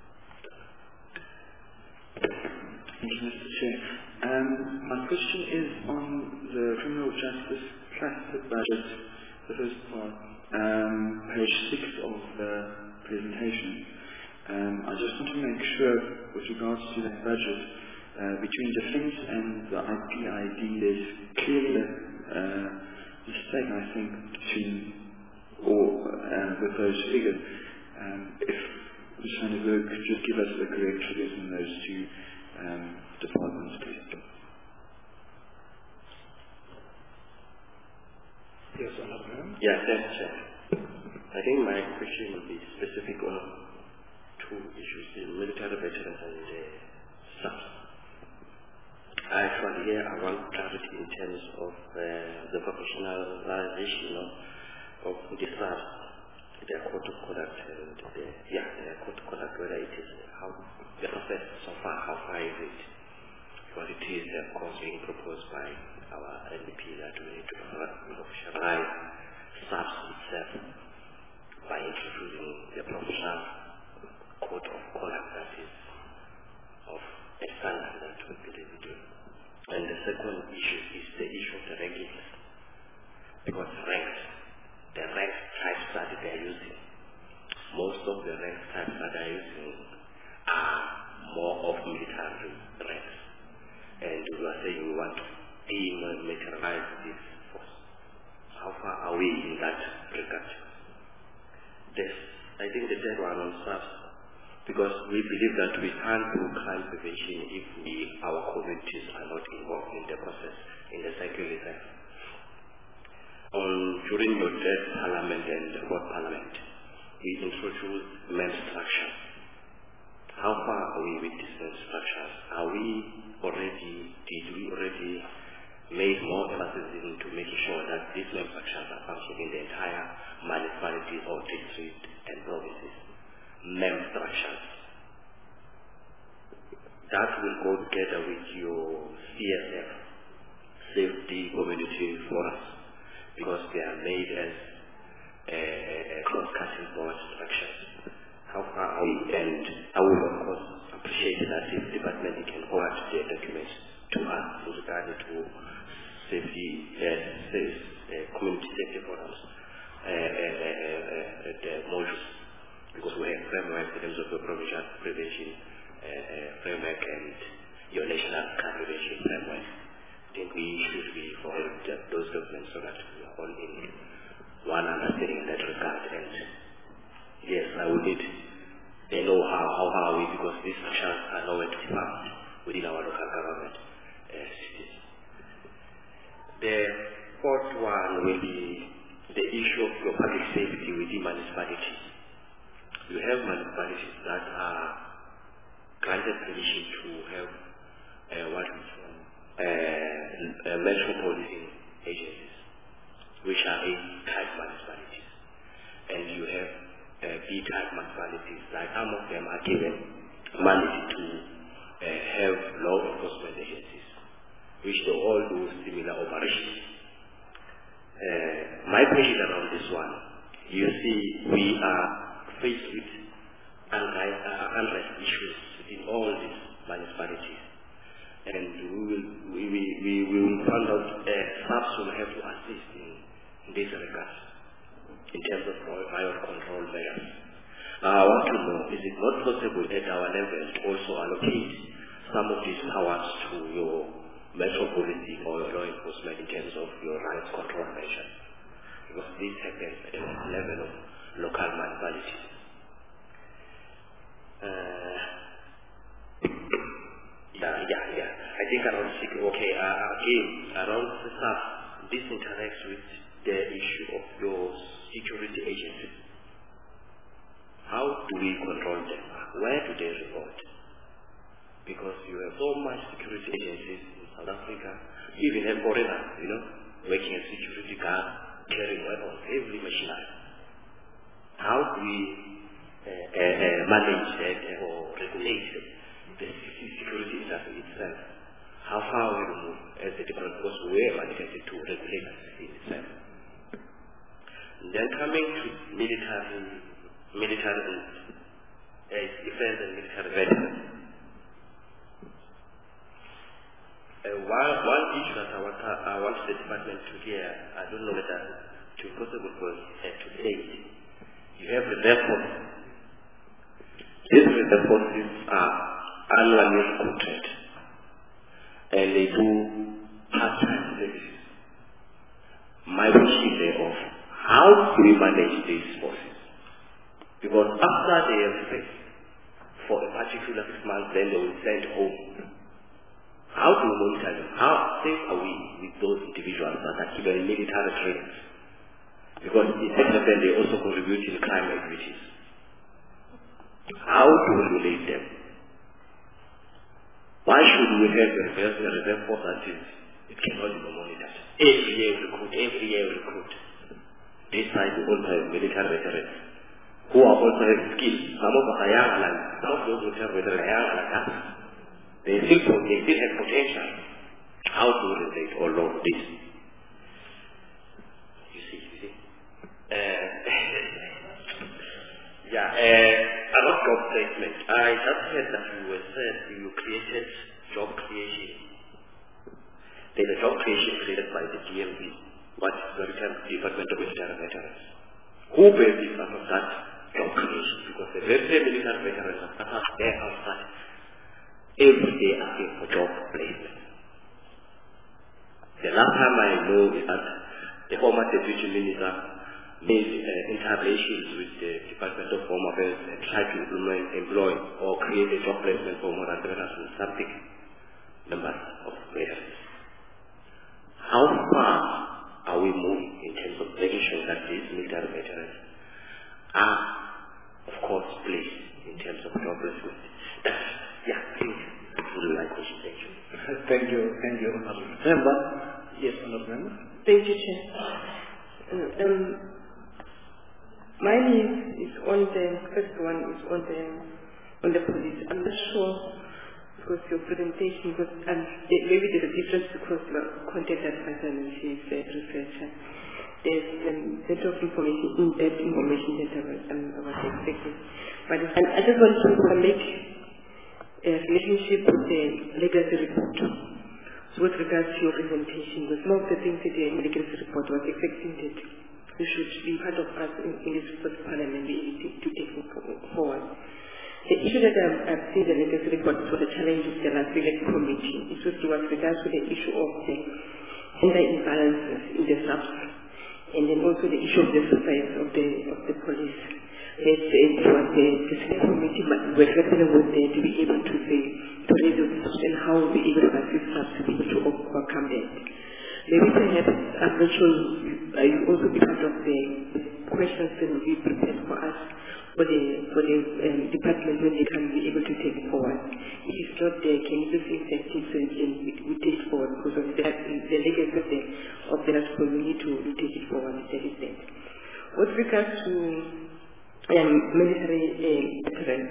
Thank you, Mister Chair. Um, my question is on the criminal justice cluster budget, the first part, um, page six of the presentation. Um, I just want to make sure, with regards to that budget, uh, between defence and the I P I D, there's clearly a uh, mistake, I think, between or uh, with those figures. Um, if Miz van der Berg could just give us the correct figures in those two um, departments, please. Yes, Honourable. Yeah, thanks, Chair. I think my question will be specific on two issues, the military veterans and the subs. Actually, here I want clarity in terms of uh, the professionalization of, of the staff, their code of conduct, and the, yeah, their code of conduct, whether it is how the process so far, how far is it, what it is, of course, being proposed by our N D P that we need to professionalize staff itself by introducing the professional code of conduct that is of a standard that we believe we do. And the second issue is the issue of SAPS, because we believe that we can't do crime prevention if we, our communities are not involved in the process, in the cycle itself. On, during your third parliament and the fourth parliament, we introduced MEM structure. How far are we with these MEM structures? Are we already, did we already make more emphasis into making sure that these MEM structures are functioning in the entire municipalities or districts and provinces? MEM structures. That will go together with your C S F, Safety Community Forums, because they are made as a, a cross-cutting board structures. How far are we? And I would of course appreciate that if the department can forward their documents to us with regard to safety, uh, safe, uh, community safety forums, uh, uh, uh, uh, the modules, because we have framework in terms of your provision, prevention uh, uh, framework and your national crime prevention framework. I think we should be following those documents so that we are all in one understanding in that regard. And yes, I would need they know how, how are we, because these structures are nowhere to be found within our local government uh, cities. The fourth one will be the issue of your public safety within municipalities. You have municipalities that are granted permission to have uh, what we call uh, uh, metropolitan agencies, which are A-type municipalities. And you have uh, B-type municipalities, like some of them are given mandate to uh, have law enforcement agencies, which they all do similar operations. Uh, my question around this one, you see, we are faced with unrest, uh, unrest issues within all these municipalities, and we will we, we, we, we will find out uh, SAPS will have to assist in, in this regard in terms of riot control measures. Uh, I want to know, is it not possible at our level to also allocate some of these powers to your metropolitan or your law enforcement in terms of your riot control measures? Because this happens at the level of local municipalities. Uh, yeah, yeah, yeah. I think around six, okay, uh, again, around the SAPS, this interacts with the issue of your security agencies. How do we control them? Where do they report? Because you have so much security agencies in South Africa, even have foreigners, you know, working as security guards, carrying weapons, heavy machinery. How do we uh, uh, uh, manage that uh, or regulate the security industry itself? How far we move as a different, because we are mandated to regulate it itself. And then coming to military, military uh, defense and military veterans. Uh, one, one issue that I want, I want the department to hear, I don't know whether it will be possible for uh, to say it. You have reserve forces. These reserve forces are annually recruited, and they do part-time services. My question thereof, how do we manage these forces? Because after they have spent for a particular six months, then they will send home. How do we monitor them? How safe are we with those individuals that are given military training? Because in that they also contribute in crime activities. How do we relate them? Why should we have a reserve, a reserve force that is, it cannot be monitored? Every year we recruit, every year we recruit. This side we also have military veterans who are also have skills. Some of us are young and some of those military veterans are young and us. They still, they still have potential. How to relate all of this? You see, you see. Uh, yeah, uh, about job placement. I just heard that you were said you created job creation. There's a job creation created by the G M V, what is the Department of Military Veterans. Who benefits from that job creation? Because the very same military veterans are there outside every day asking for job placement. The last time I know is that the former deputy minister made uh, interrelations with the Department of Home Affairs and tried to implement, employ or create a job placement for more than seven hundred something numbers of players. How far are we moving in terms of making sure that these military veterans are, of course, placed in terms of job placement? Yeah, I think that would be my question. Thank you. Thank you. Thank you, Honorable Member. Yes, Honorable Member. Thank you, Chair. Uh, um, mine is, is on the first one is on the on the police. I'm not sure because your presentation because um, maybe there's a difference because the content advisor and she's a researcher. There's um, a lot of information, in-depth information that I was, um, I was expecting. But and I just want to make a relationship with the legacy report. So with regards to your presentation, because some of the things that the legacy report was expecting that you should be part of us in, in this first parliament to take forward. The issue that I've, I've seen the legacy report for the challenge of the last select committee is with regards to the issue of the gender imbalances in the subs, and then also the issue of the suicides of the of the police. That it was the, the select committee were grappling with there to be able to say to raise the question how we'll be able to assist subs to be able to overcome that. Maybe perhaps I'm not sure uh, you also be part of the questions that will be prepared for us for the for the um, department when they can be able to take it forward. If it's not there, can you just accept it so we can we, we take it forward because of that the legacy of the of the last we need to take it forward. That is that. With regards to um, military uh, veterans,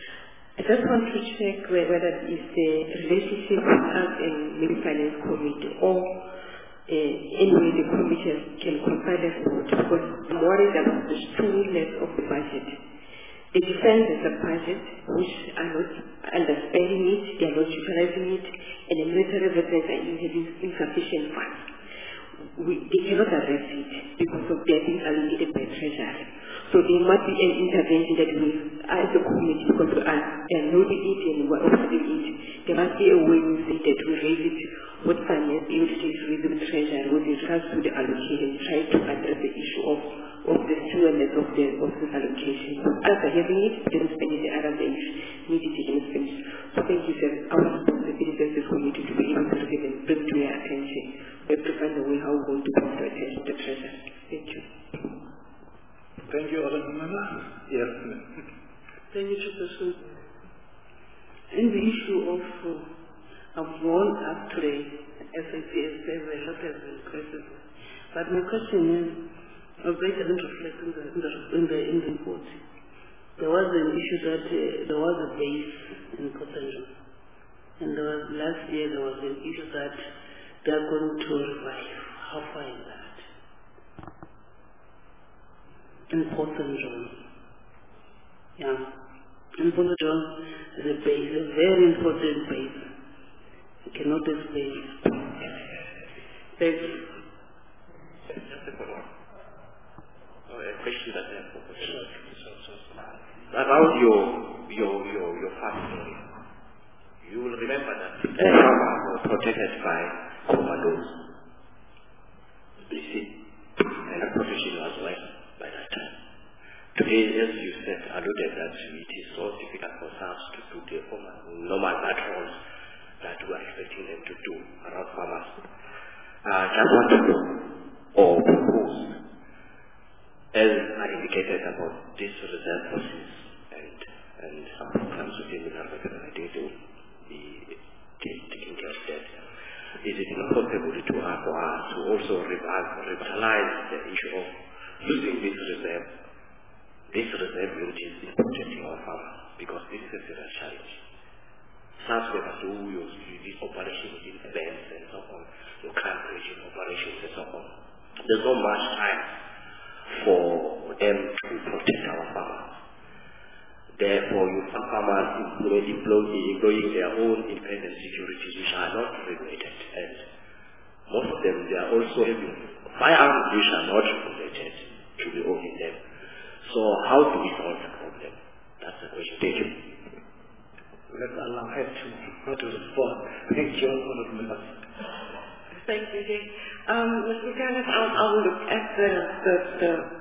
I just want to check whether it's the relationship with us and maybe finance committee or Uh, anyway, the commission can compile a report because I'm worried about the stringiness of the budget. The defense has a budget which are not understanding it, they are not utilizing it, and the military veterans are having insufficient funds. We, they cannot address it because of their being allocated by treasury. So there must be an intervention that we, as a committee, because we are, they are noting it and we are observing it, there must be a way we say that we raise it with finance, able to take raise it with treasury, with regards to the allocation, try to address the issue of, of the stewardship of the of this allocation. So as are having it, then spending the other things need to take in space. So thank you, sir. Our responsibility as this committee to be able to receive and bring to your attention. We have to find a way how we're going to bring to attention the treasury. Thank you. Thank you, Honorable Member. Yes. Thank you, Chairperson. In the issue of uh, of one up today, S A P S, there were a lot of questions. But my question is, I was very didn't reflect in the, in the, in the, in the report. There was an issue that uh, there was a base in Potential. And there was, last year there was an issue that they are going to revive. How far is that? In Port Saint John. Yeah. In Port Saint John is a base, a very important base. You cannot explain. Thank you. Just a follow-up. Oh, a question that I have for question. About your your your your family, you will remember that the farmers were protected by commandos. You see, and a protection as well by that time. Today, as you said, alluded that it is so difficult for us to do the normal patrols that we are expecting them to do around farmers. Uh, just want to know or propose, as I indicated about these reserve forces and and some programs within the government, I think they will be taking care of that. Is it not possible to uh, for us to also revitalize the issue of using this reserve, this reserve unit in protecting our farmers, because this is a serious challenge. Some members who use these operations within bands and so on, your crime prevention operations and so on. There's not much time for them to protect our farmers. Therefore, you find farmers employing their own independent securities which are not regulated, and most of them they are also having firearms which are not regulated to be owning them. So how do we solve the problem? That's the question. Thank you. Let Allah have to, not to respond. Thank you, Honorable Member. Thank you, Jay. Um, Mister Canis, I'll, I'll look at the, the, the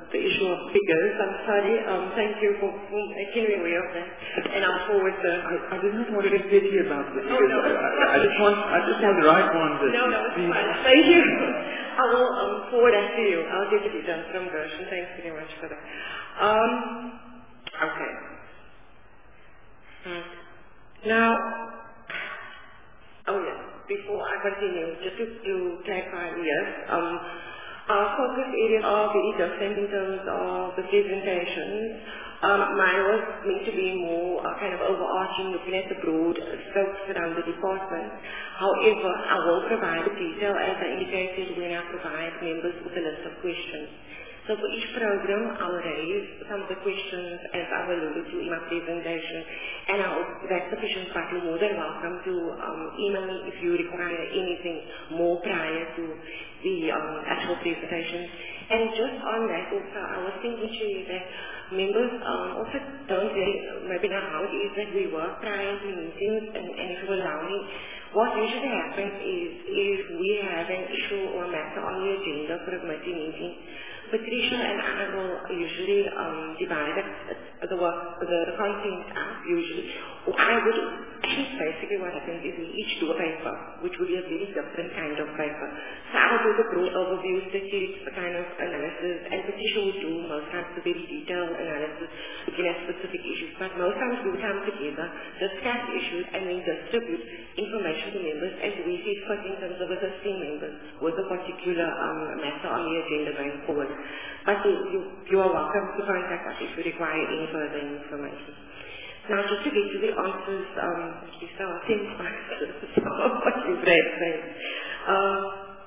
the issue of figures. I'm sorry. Um, thank you for, for making me aware of that. And I'll forward the... I, I did not want to get petty about this. Oh, no. I, I just want, I just want the right one. That No, no, it's please. fine. Thank you. I will um, forward that to you. I'll get the details from Gershon. Thanks very much for that. Um, okay. Hmm. Now, oh yes, before I continue, just to, to clarify, yes, um, our focus areas are very different in terms of the presentations. Um, mine was meant to be more uh, kind of overarching, looking at the broad scopes around the department. However, I will provide the detail as I indicated when I provide members with a list of questions. So for each program, I'll raise some of the questions as I've alluded to in my presentation, and I hope that's sufficient, but you're more than welcome to um, email me if you require anything more prior to the um, actual presentation. And just on that also, I was thinking to you that members um, also don't really maybe know how it is that we work prior to meetings, and, and if you allow me, what usually happens is if we have an issue or matter on the agenda for a committee meeting, Patricia and I will usually um, divide the work, the, the content up usually. Or I would, actually basically what happens is we each do a paper, which will be a very different kind of paper. So I'll do the broad overview, statistics, the kind of analysis, and Patricia will do most times the very detailed analysis looking at specific issues. But most times we will come together, discuss issues, and then distribute information to members as we see fit in terms of assisting members with a particular um, matter on the agenda going forward. But you, you, you are welcome to contact us if you require any further information. Now, just to get to the answers, um, so I think what you've read, right? Um,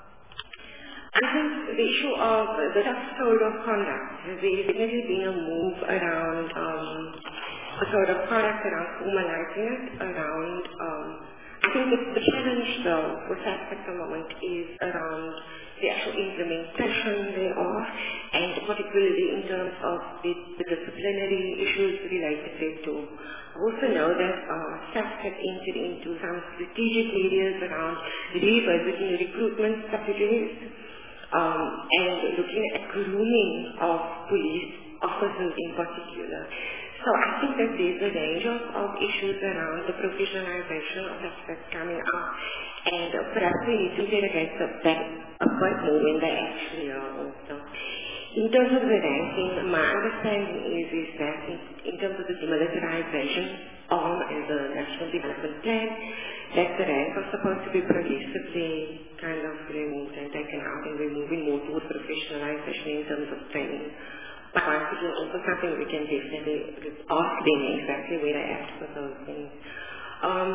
I think the issue of the tough code of conduct, there's definitely been a move around um, the code of conduct, around formalizing it, around, um, I think the, the challenge though with that at the moment is around the actual implementation thereof, and particularly in terms of the, the disciplinary issues related thereto. I also know that uh, staff have entered into some strategic areas around revisiting recruitment strategies um, and looking at grooming of police officers in particular. So I think that there's a range of, of issues around the professionalization of aspects coming up, and uh, perhaps we need to interrogate that a bit more when they actually are also. In terms of the ranking, my understanding is, is that in, in terms of the demilitarization arm and the National Development Plan, that the ranks are supposed to be progressively kind of removed and taken out, and we're moving more towards professionalization in terms of training. But once again, also something we can definitely ask them exactly where they at with those things. Um,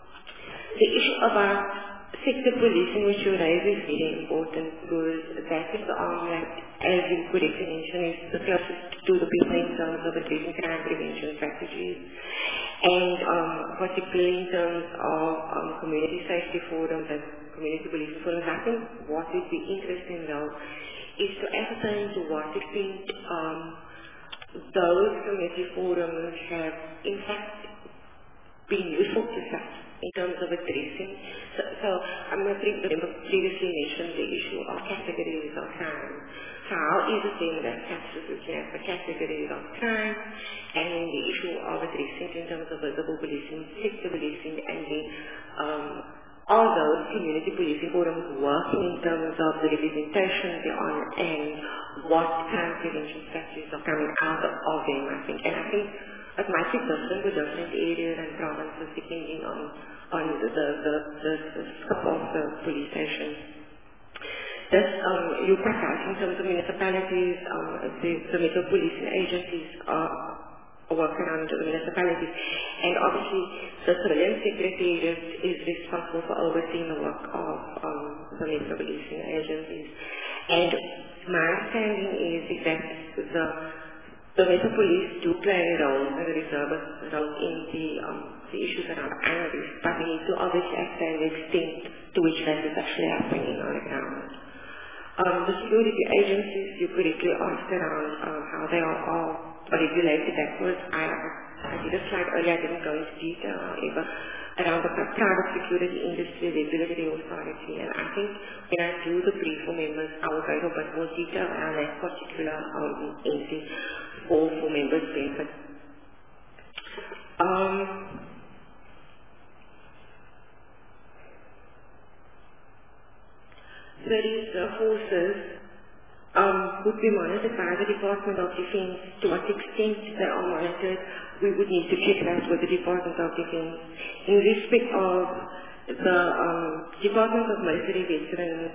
the issue about sector policing, which you raise, is very important, because that is the arm that, as you correctly mentioned, is the closest to the people in terms of addressing crime prevention strategies. And um, particularly in terms of um, community safety forums and community policing forums, I think what would be interesting though is to ascertain to what extent um, those community forums have in fact been useful to us in terms of addressing. So, so I'm going to remember previously mentioned the issue of categories of crime. So how is it then that captures looking at the categories of crime, and then the issue of addressing in terms of visible policing, sector policing, and then um, all those community policing forums working in terms of the representation thereon and what crime prevention strategies are coming out of them, I think. And I think it might be different with different areas and provinces depending on, on the, the, the, the, the scope of the police station. This, um, you quite right in terms of municipalities, um, the, the metro policing agencies are work around the municipalities, and obviously the civilian secretariat is responsible for overseeing the work of um, the metro policing agencies. And my understanding is, is that the the metro police do play a role, a reserve role in the um, the issues around analysis, but we need to obviously understand the extent to which that is actually happening on the ground. Um, the security agencies, you correctly asked around um, how they are all regulated. That was, I, I did a slide earlier, I didn't go into detail, however, around the private security industry regulatory authority. And I think when I do the brief for members, I will go into a bit more detail around that particular um, entity for, for members' benefit. Um, so these uh, forces um, would be monitored by the Department of Defense. To what extent they are monitored, we would need to check that with the Department of Defense. In respect of the um, Department of Military Veterans,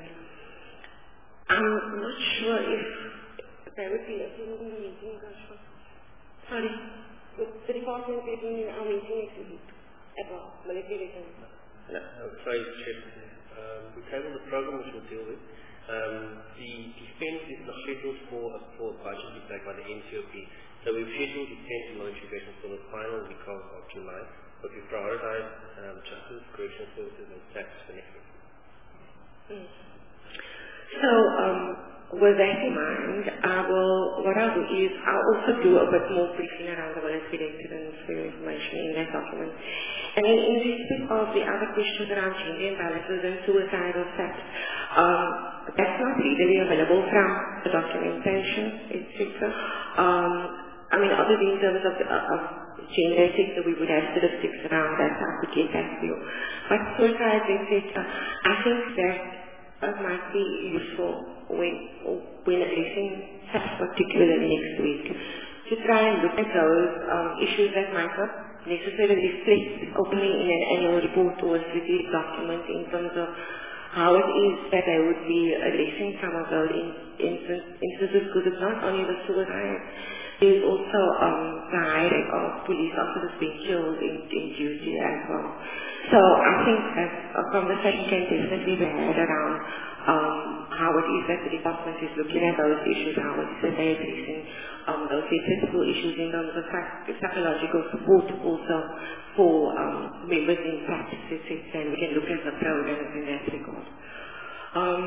I'm not sure if they would be attending the meeting. Sorry, the Department is attending our meeting next week about military veterans. No, I'm sorry, Chair. Um, we tabled the program which we'll deal with. Um, the defense is not scheduled for a full budget impact by the N C O P. So we've scheduled defense and military veterans for the final week of, of July, but we prioritize um, justice, correctional services, and tax for next week. Mm. So, um, with that in mind, I will, what I'll do is I'll also do a bit more briefing around the military veterans for your information in that document. And then in respect of the other questions around gender imbalances and suicidal sex, um, that's not readily available from the documentation, et cetera. Um, I mean, other than in terms of, the, of gender, et cetera, we would have statistics around that, I could get that to you. But suicide, et cetera, I think that it might be useful when, when addressing such particularly next week to try and look at those um, issues that might not necessarily reflect openly in an annual report or a strategic document in terms of how it is that they would be addressing some of those instances, because it's not only the suicide, there's also um, the high rate of police officers being killed in, in duty as well. So I think that a conversation can definitely be had around um, how it is that the department is looking at those issues, how it is that they are addressing um, those critical issues in terms of psychological support also for um, members in practice, et cetera, and we can look at the programs in that regard. Um,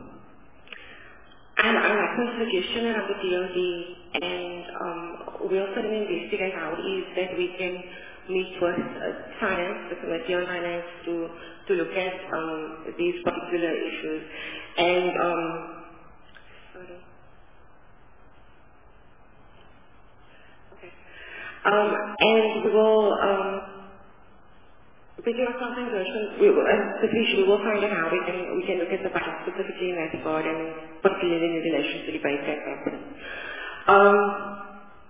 and I like the suggestion around the D O D, and um, we also can investigate how it is that we can meet with uh, finance, the Committee on Finance, to, to look at um, these particular issues. And, um, sorry. Okay. Um, and we will, um, picking up something version, we will, uh, we will find out how we can, we can look at the budget specifically in that regard, and particularly in relation to the debate that happened. Um,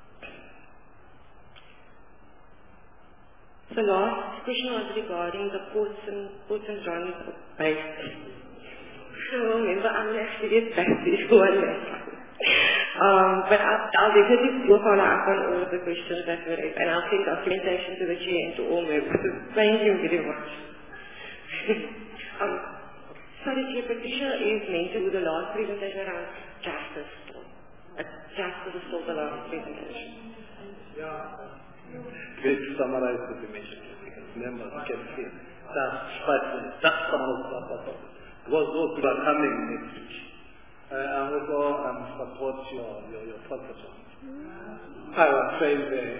The last question was regarding the Ports and, Ports and John base. So remember, I'm actually get back to you on that. Um, but I'll, I'll definitely do a follow up on all of the questions that were raised, and I'll send documentation to the chair and to all members. Thank you very much. um, so the chair, Patricia is meant to do the last presentation around justice. Uh, justice is still the last presentation. Yeah. Great to summarize what you mentioned, because members can see that's five minutes, that's some of the purpose. Because those people are coming next week. Uh, and also um, support your, your, your purpose. I was saying there.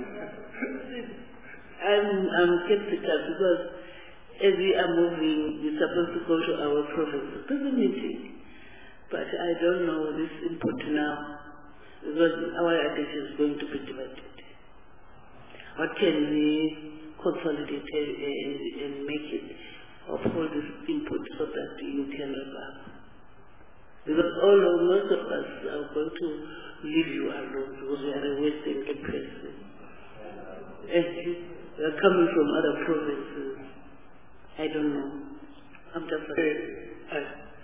I'm, I'm skeptical because as we are moving, we're supposed to go to our province. There's a meeting. But I don't know this input now because our attention is going to be divided. What can we consolidate and, and make it of all this input so that you can resolve? Because all of most of us are going to leave you alone because we are a Western person. And we are coming from other provinces. I don't know. I'm just saying. I,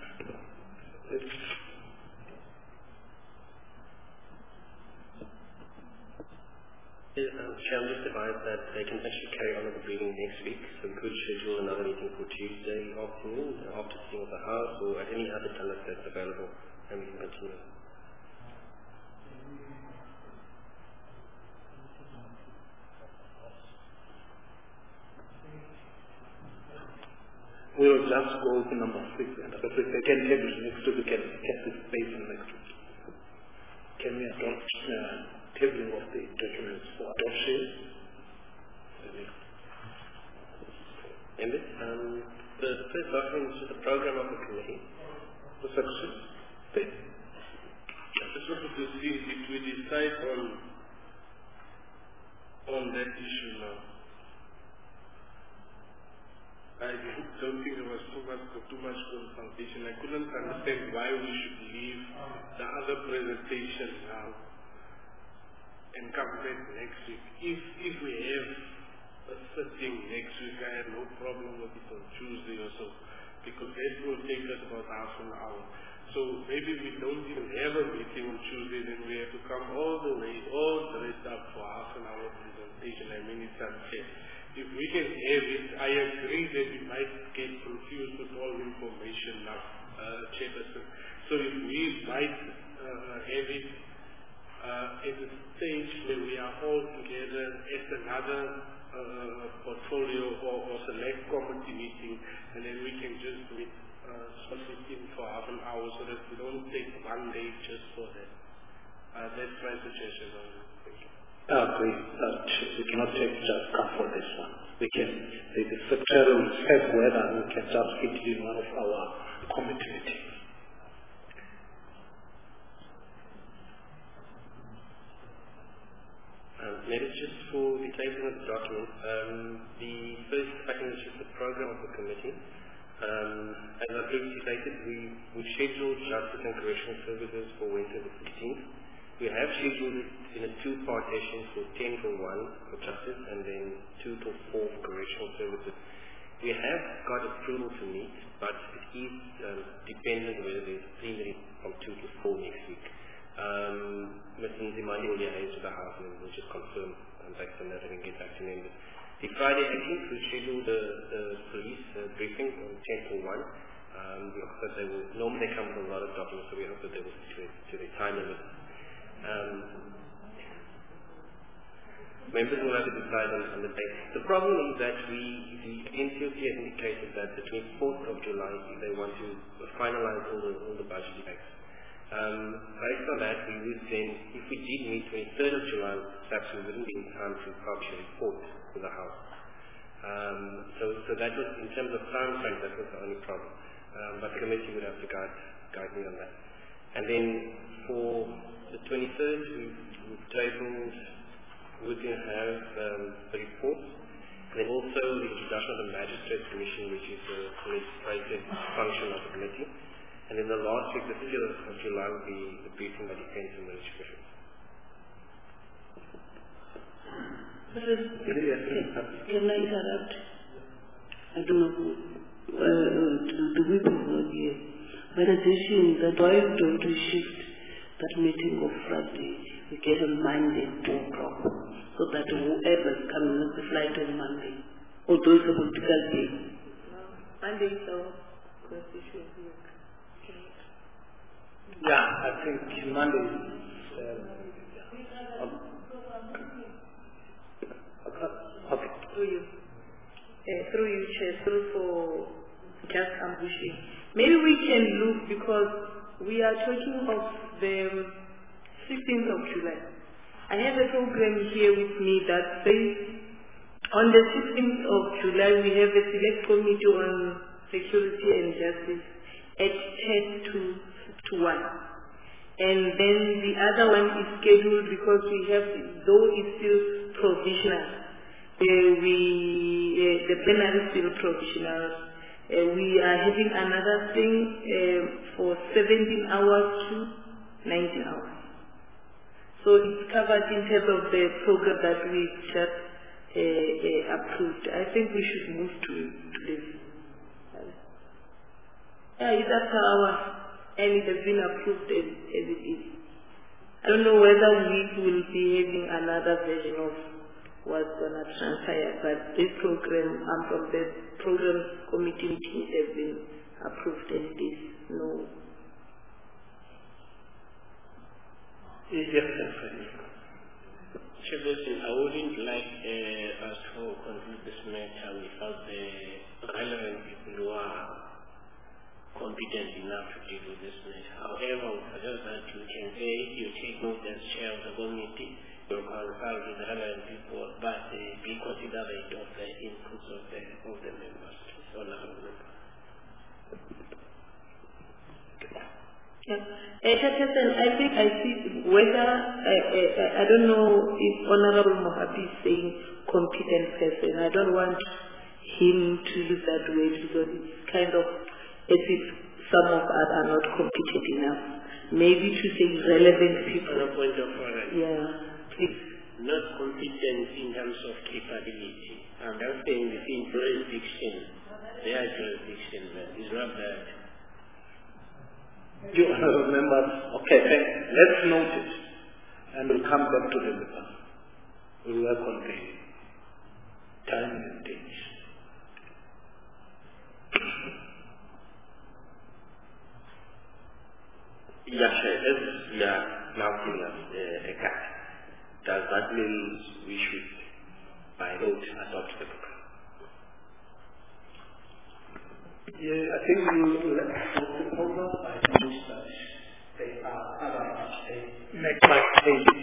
Um, Chair, I'm just advised that they can actually carry on with the briefing next week, so we could schedule another meeting for Tuesday afternoon after sitting of the House or at any other time that's available, and we can continue. We will just go to number six, and if they can take this next week, we can get this space in next week. Can we adopt uh, tabling of the documents for adoption? Members, um, the first document is the program of the committee. section there. I just wanted to see if we decide on on that issue now. I don't think there was too much too much consultation. I couldn't understand why we should leave the other presentation now and come back next week. If if we have a sitting next week, I have no problem with it on Tuesday or so, because that will take us about half an hour. So maybe we don't even have a meeting on Tuesday, then we have to come all the way, all dressed up for half an hour presentation. I mean, it's unfair. If we can have it, I agree that we might get confused with all information now, uh, Chairperson. So if we might uh, have it uh, at a stage where we are all together at another uh, portfolio or, or select committee meeting, and then we can just do it uh, slot it in for half an hour so that we don't take one day just for that. Uh, that's my suggestion on it. Thank you. I agree that we cannot take just come for this one. We can, the, the secretary will check whether we can just fit it in one of our committee meetings. Um, maybe just for the placing of the document, um, the first item is just the program of the committee. Um, as I previously stated, we, we scheduled justice and correctional services for Wednesday the sixteenth. We have scheduled it in a two-part session for ten till one for justice and then two till four for correctional services. We have got approval to meet, but it is um, dependent whether there's plenary from two to four next week. Um, Mister Nzimande will liaise with the House and we'll just confirm um, based on that and get back to members. The Friday eighteenth, we scheduled the, the police uh, briefing on ten till one. Um, we hope that they will, normally they come with a lot of documents, so we hope that they will stick to their time limit. Um, members will have to decide on, on the date. The problem is that we, the N C O P has indicated that the twenty-fourth of July, they want to finalize all the, all the budget effects. Um, based on that, we would then, if we did meet twenty-third of July, perhaps we wouldn't be in time to publish a report to the House. Um, so, so that was, in terms of time frame, that was the only problem. Um, but the committee would have to guide, guide me on that. And then for the twenty-third, we've, we've tabled, we can have um, the report, and then also the introduction of the Magistrates Commission, which is the legislative function of the committee. And then the last week, the thirtieth of July, will be the briefing by Defence and Military Commission. Can I interrupt? I don't know who, uh, the people who are here. But addition that why don't we shift that meeting of Friday, we get on Monday, two o'clock, so that whoever's coming on the flight on Monday, although it's a political day. Monday is our constitution week. Yeah, I think Monday is uh, um, okay. Through you. Uh, through you, Chair, through for just ambushing. Maybe we can look, because we are talking of the sixteenth of July. I have a program here with me that says on the sixteenth of July we have a select committee on security and justice at ten to one. And then the other one is scheduled because we have, though it's still provisional, uh, we, uh, the plenary is still provisional. Uh, we are having another thing uh, for seventeen hours to nineteen hours. So it's covered in terms of the program that we just uh, uh, approved. I think we should move to, to this. Yeah, it's after hours, and it has been approved as, as it is. I don't know whether we will be having another version of what's going to transpire, but this program, um, from the program committee meeting, has been approved as it is. No. Yes, yes, Chairperson, I wouldn't like uh, us to conclude this matter without the relevant people who are competent enough to deal with this matter. However, I just that you can say you take note as chair of the committee, you consult with the relevant people, but uh, be considerate of the inputs of the of the members. Honorable members. Yeah. Uh, Chairperson, I think I see whether, uh, uh, I don't know if Honorable Mohabi is saying competent person. I don't want him to use that word because it's kind of as if some of us are not competent enough. Maybe to say relevant people. On a point of order. Yeah, please. Not competent in terms of capability. I'm just saying within jurisdiction, their jurisdiction, but it's not that. You honorable members, okay, thank you. Let's note it and we'll come back to the matter. We'll work on the time and dates. Yes, sir. As we are now giving us uh, a cut, does that mean we should, by vote, adopt the program? Yeah, I think we will let the program by news that they are other next by changes.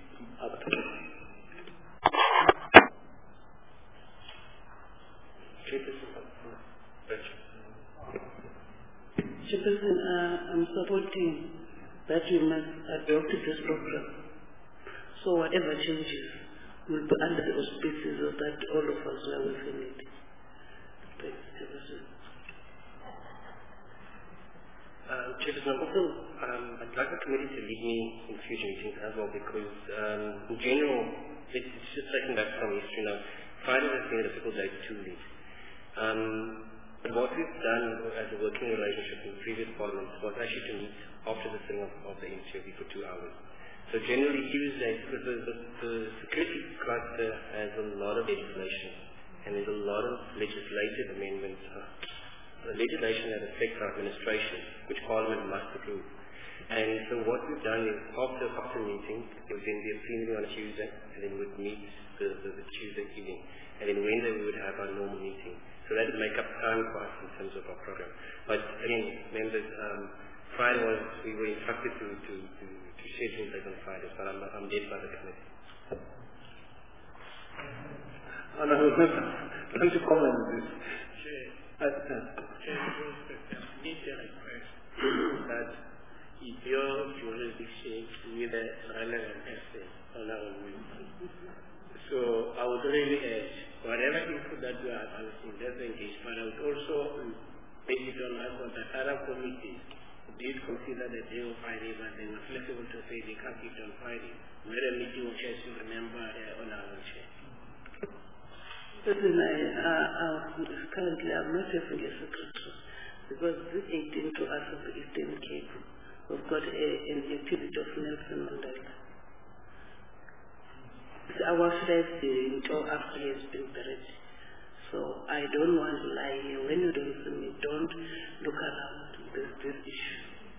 Chairperson, uh, I'm supporting that we must adopt this program. So whatever changes will be under the auspices of that all of us are within it. Thanks, Chairperson. Um, Chairperson, also, um, I'd like the committee to lead me in future meetings as well because, um, in general, it's, it's just taken back from history now. Friday has been a difficult day for two weeks. Um, but what we've done as a working relationship in previous parliaments was actually to meet after the sitting of, of the N C O P for two hours. So generally Tuesdays, because the, the, the security cluster has a lot of legislation and there's a lot of legislative amendments, uh, legislation that affects our administration, which Parliament must approve. And so what we've done is after after meeting, there would then be a plenary on a Tuesday, and then we'd meet the, the, the Tuesday evening. And then Wednesday we would have our normal meeting. So that would make up time for us in terms of our program. But again, members, um, Friday was, we were instructed to, to, to, to schedule that on Fridays, but I'm, I'm led by the committee. Honorable Member, want to comment on this? Chair, Uh, uh, Chair, need a request that if your jurisdiction with a relevant person on our meeting. So I would really urge whatever input that you are advancing, let's engage, but I would also make it on record that other committees did consider the day of Friday, but they were flexible to say they can't keep it on Friday. We had a meeting of chairs to remember uh, on our chair. Listen, I, uh, uh, currently I'm not having a secretary because this eighteen to us of the Eastern Cape, we've got a, an activity of Nelson Mandela. It's our first day until after he has been buried. So I don't want to lie here. When you don't see me, don't look around this, this issue.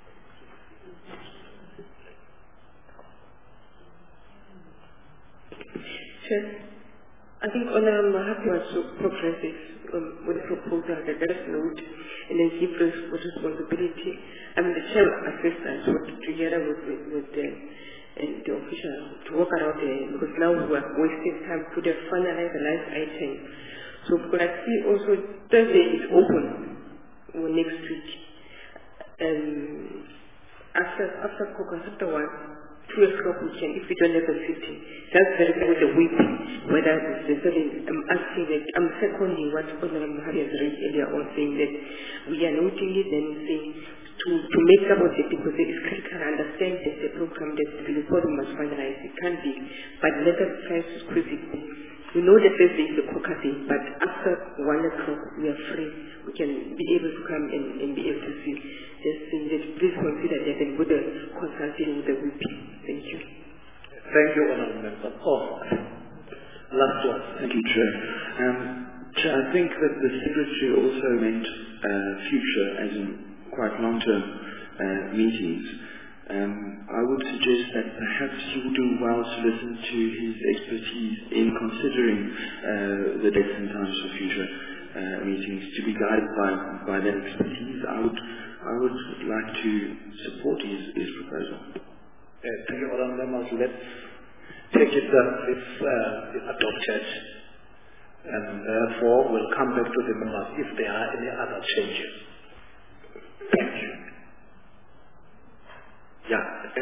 Chair, I think Honorable Mahapi was so progressive um, with the proposal that there is note and then give responsibility. I mean, the chair assistants work together with, with, with the, and the official to work around there because now we are wasting time to the finalize the last item. So because I see also Thursday is open or next week. Um, after after caucus, after one, two o'clock we can, if we don't have a sitting. That's very good with the week, whether it's the certain, I'm asking that, I'm seconding what Honorable Mahapi has raised earlier on, saying that we are noting it and saying to, to make up of it because it is critical. I understand that the program that the report must finalize, it can't be, but let us try to squeeze it. We know that Thursday is the caucusing, but after one o'clock we are free. We can be able to come and, and be able to see. Just saying that please consider that and put a consulting with the W P. Thank you. Thank you, Honorable Member. Oh, last one. Thank you, Chair. Um, Chair, I think that the Secretary also meant uh, future, as in quite long-term uh, meetings. Um, I would suggest that perhaps you would do well to listen to his expertise in considering uh, the dates and times for future uh, meetings. To be guided by, by that expertise, I would I would like to support his, his proposal. Uh, thank you, Honorable Members. Let's take it that this uh, is adopted, and therefore we'll come back to the members if there are any other changes. Thank you.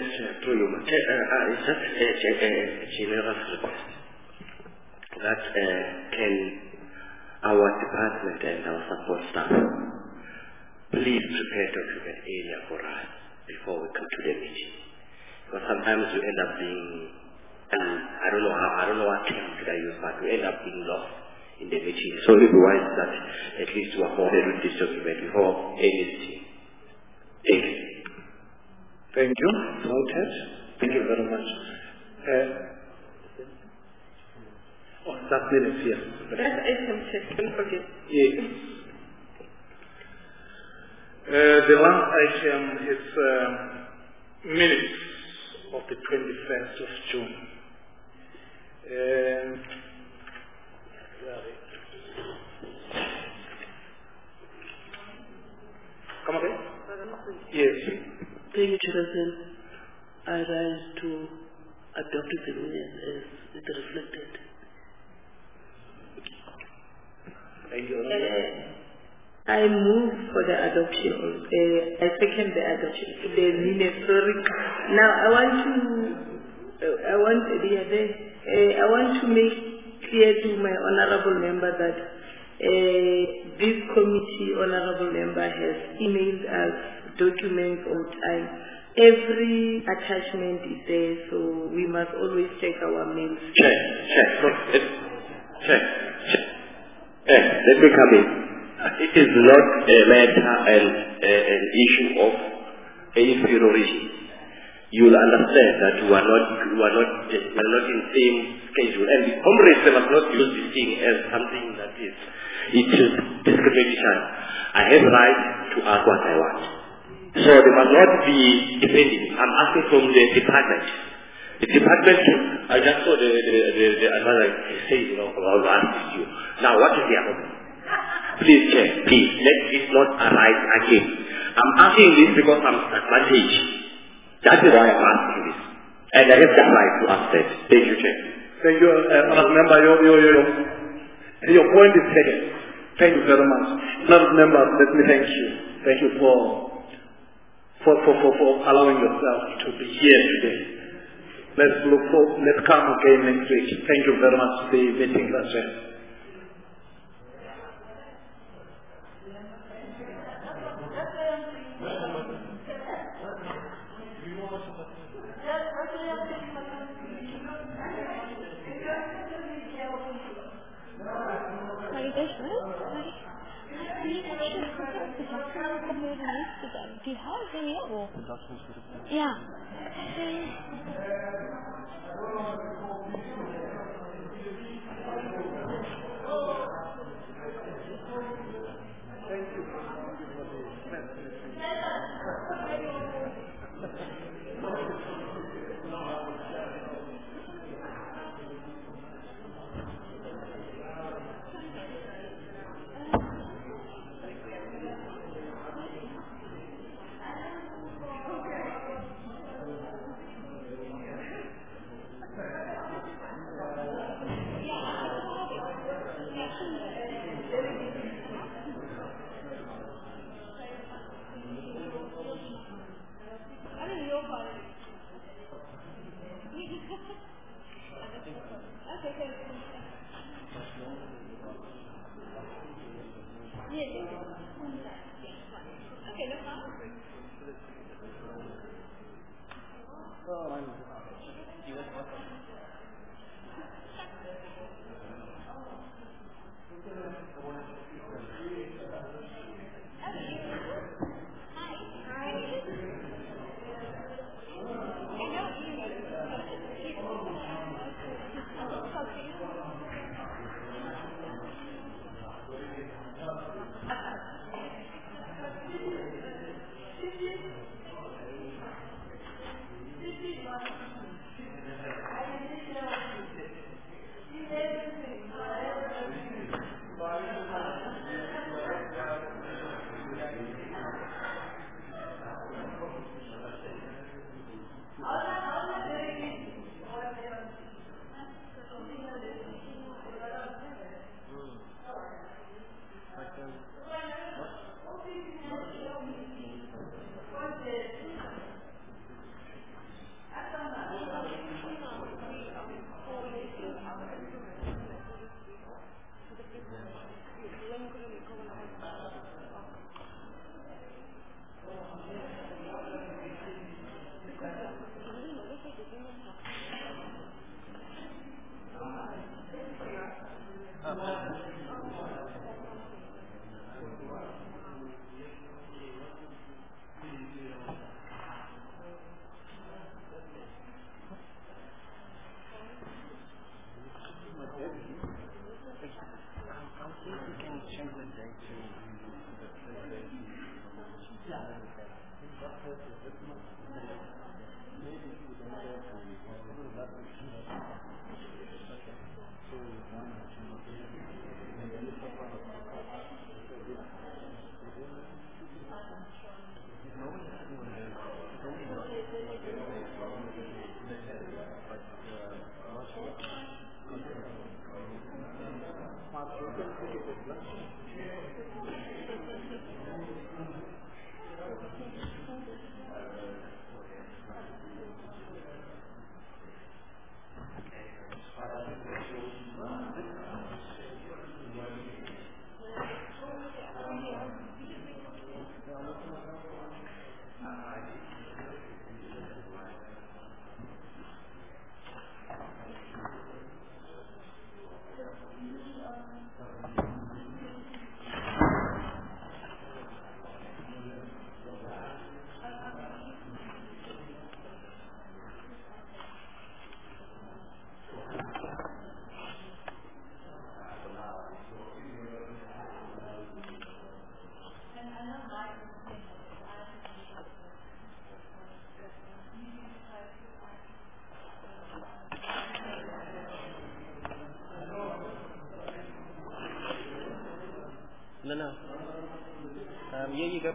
Yes, Chair, through you. Chair, uh, uh, it's just a, a, a general request that uh, can our department and our support staff please prepare document area for us before we come to the meeting. Because sometimes we end up being, um, I don't know how, I don't know what term did I use, but we end up being lost in the meeting. So it would be wise that at least we are forwarded with this document before any meeting. Thank you. Thank you. Noted. Thank you very much. Uh, oh, that minutes, yes. That item check, don't forget. Yes. Uh, the last item is uh, minutes of the twenty-first of June. Um, Come again? Yes. Thank you, Chairperson. I rise to adopt the minutes as it reflected. Thank you. Uh, I move for the adoption. Uh, I second the adoption. The minutes. Sorry. Now I want to. Uh, I want. Yeah, the, uh, I want to make clear to my honourable member that uh, this committee honourable member has emailed us documents on time. Every attachment is there, so we must always check our mails. Check, check, check, check, check. Yes, let me come in. It is not a matter and uh, an issue of inferiority. You will understand that you are not, you are not, you are not in the same schedule. And the comrades must not use this thing as something that is, it is discrimination. I have the right to ask what I want. So they must not be defending. I'm asking from the department. The department, I just saw the, the, the, the advisor say, you know, I'll ask you. Now, what is the problem? Please check, please. Let this not arise again. I'm asking this because I'm advantaged. That is why I'm asking this. And I have the right to ask that. Thank you, Chair. Thank you, uh, Member. Your, your, your, your point is taken. Thank you very much. Honourable Member, let me thank you. Thank you for, for, for, for, for allowing yourself to be here today. Let's look for, let's come again next week. Thank you very much. The meeting is adjourned. Yeah. No, no. Um, here you go.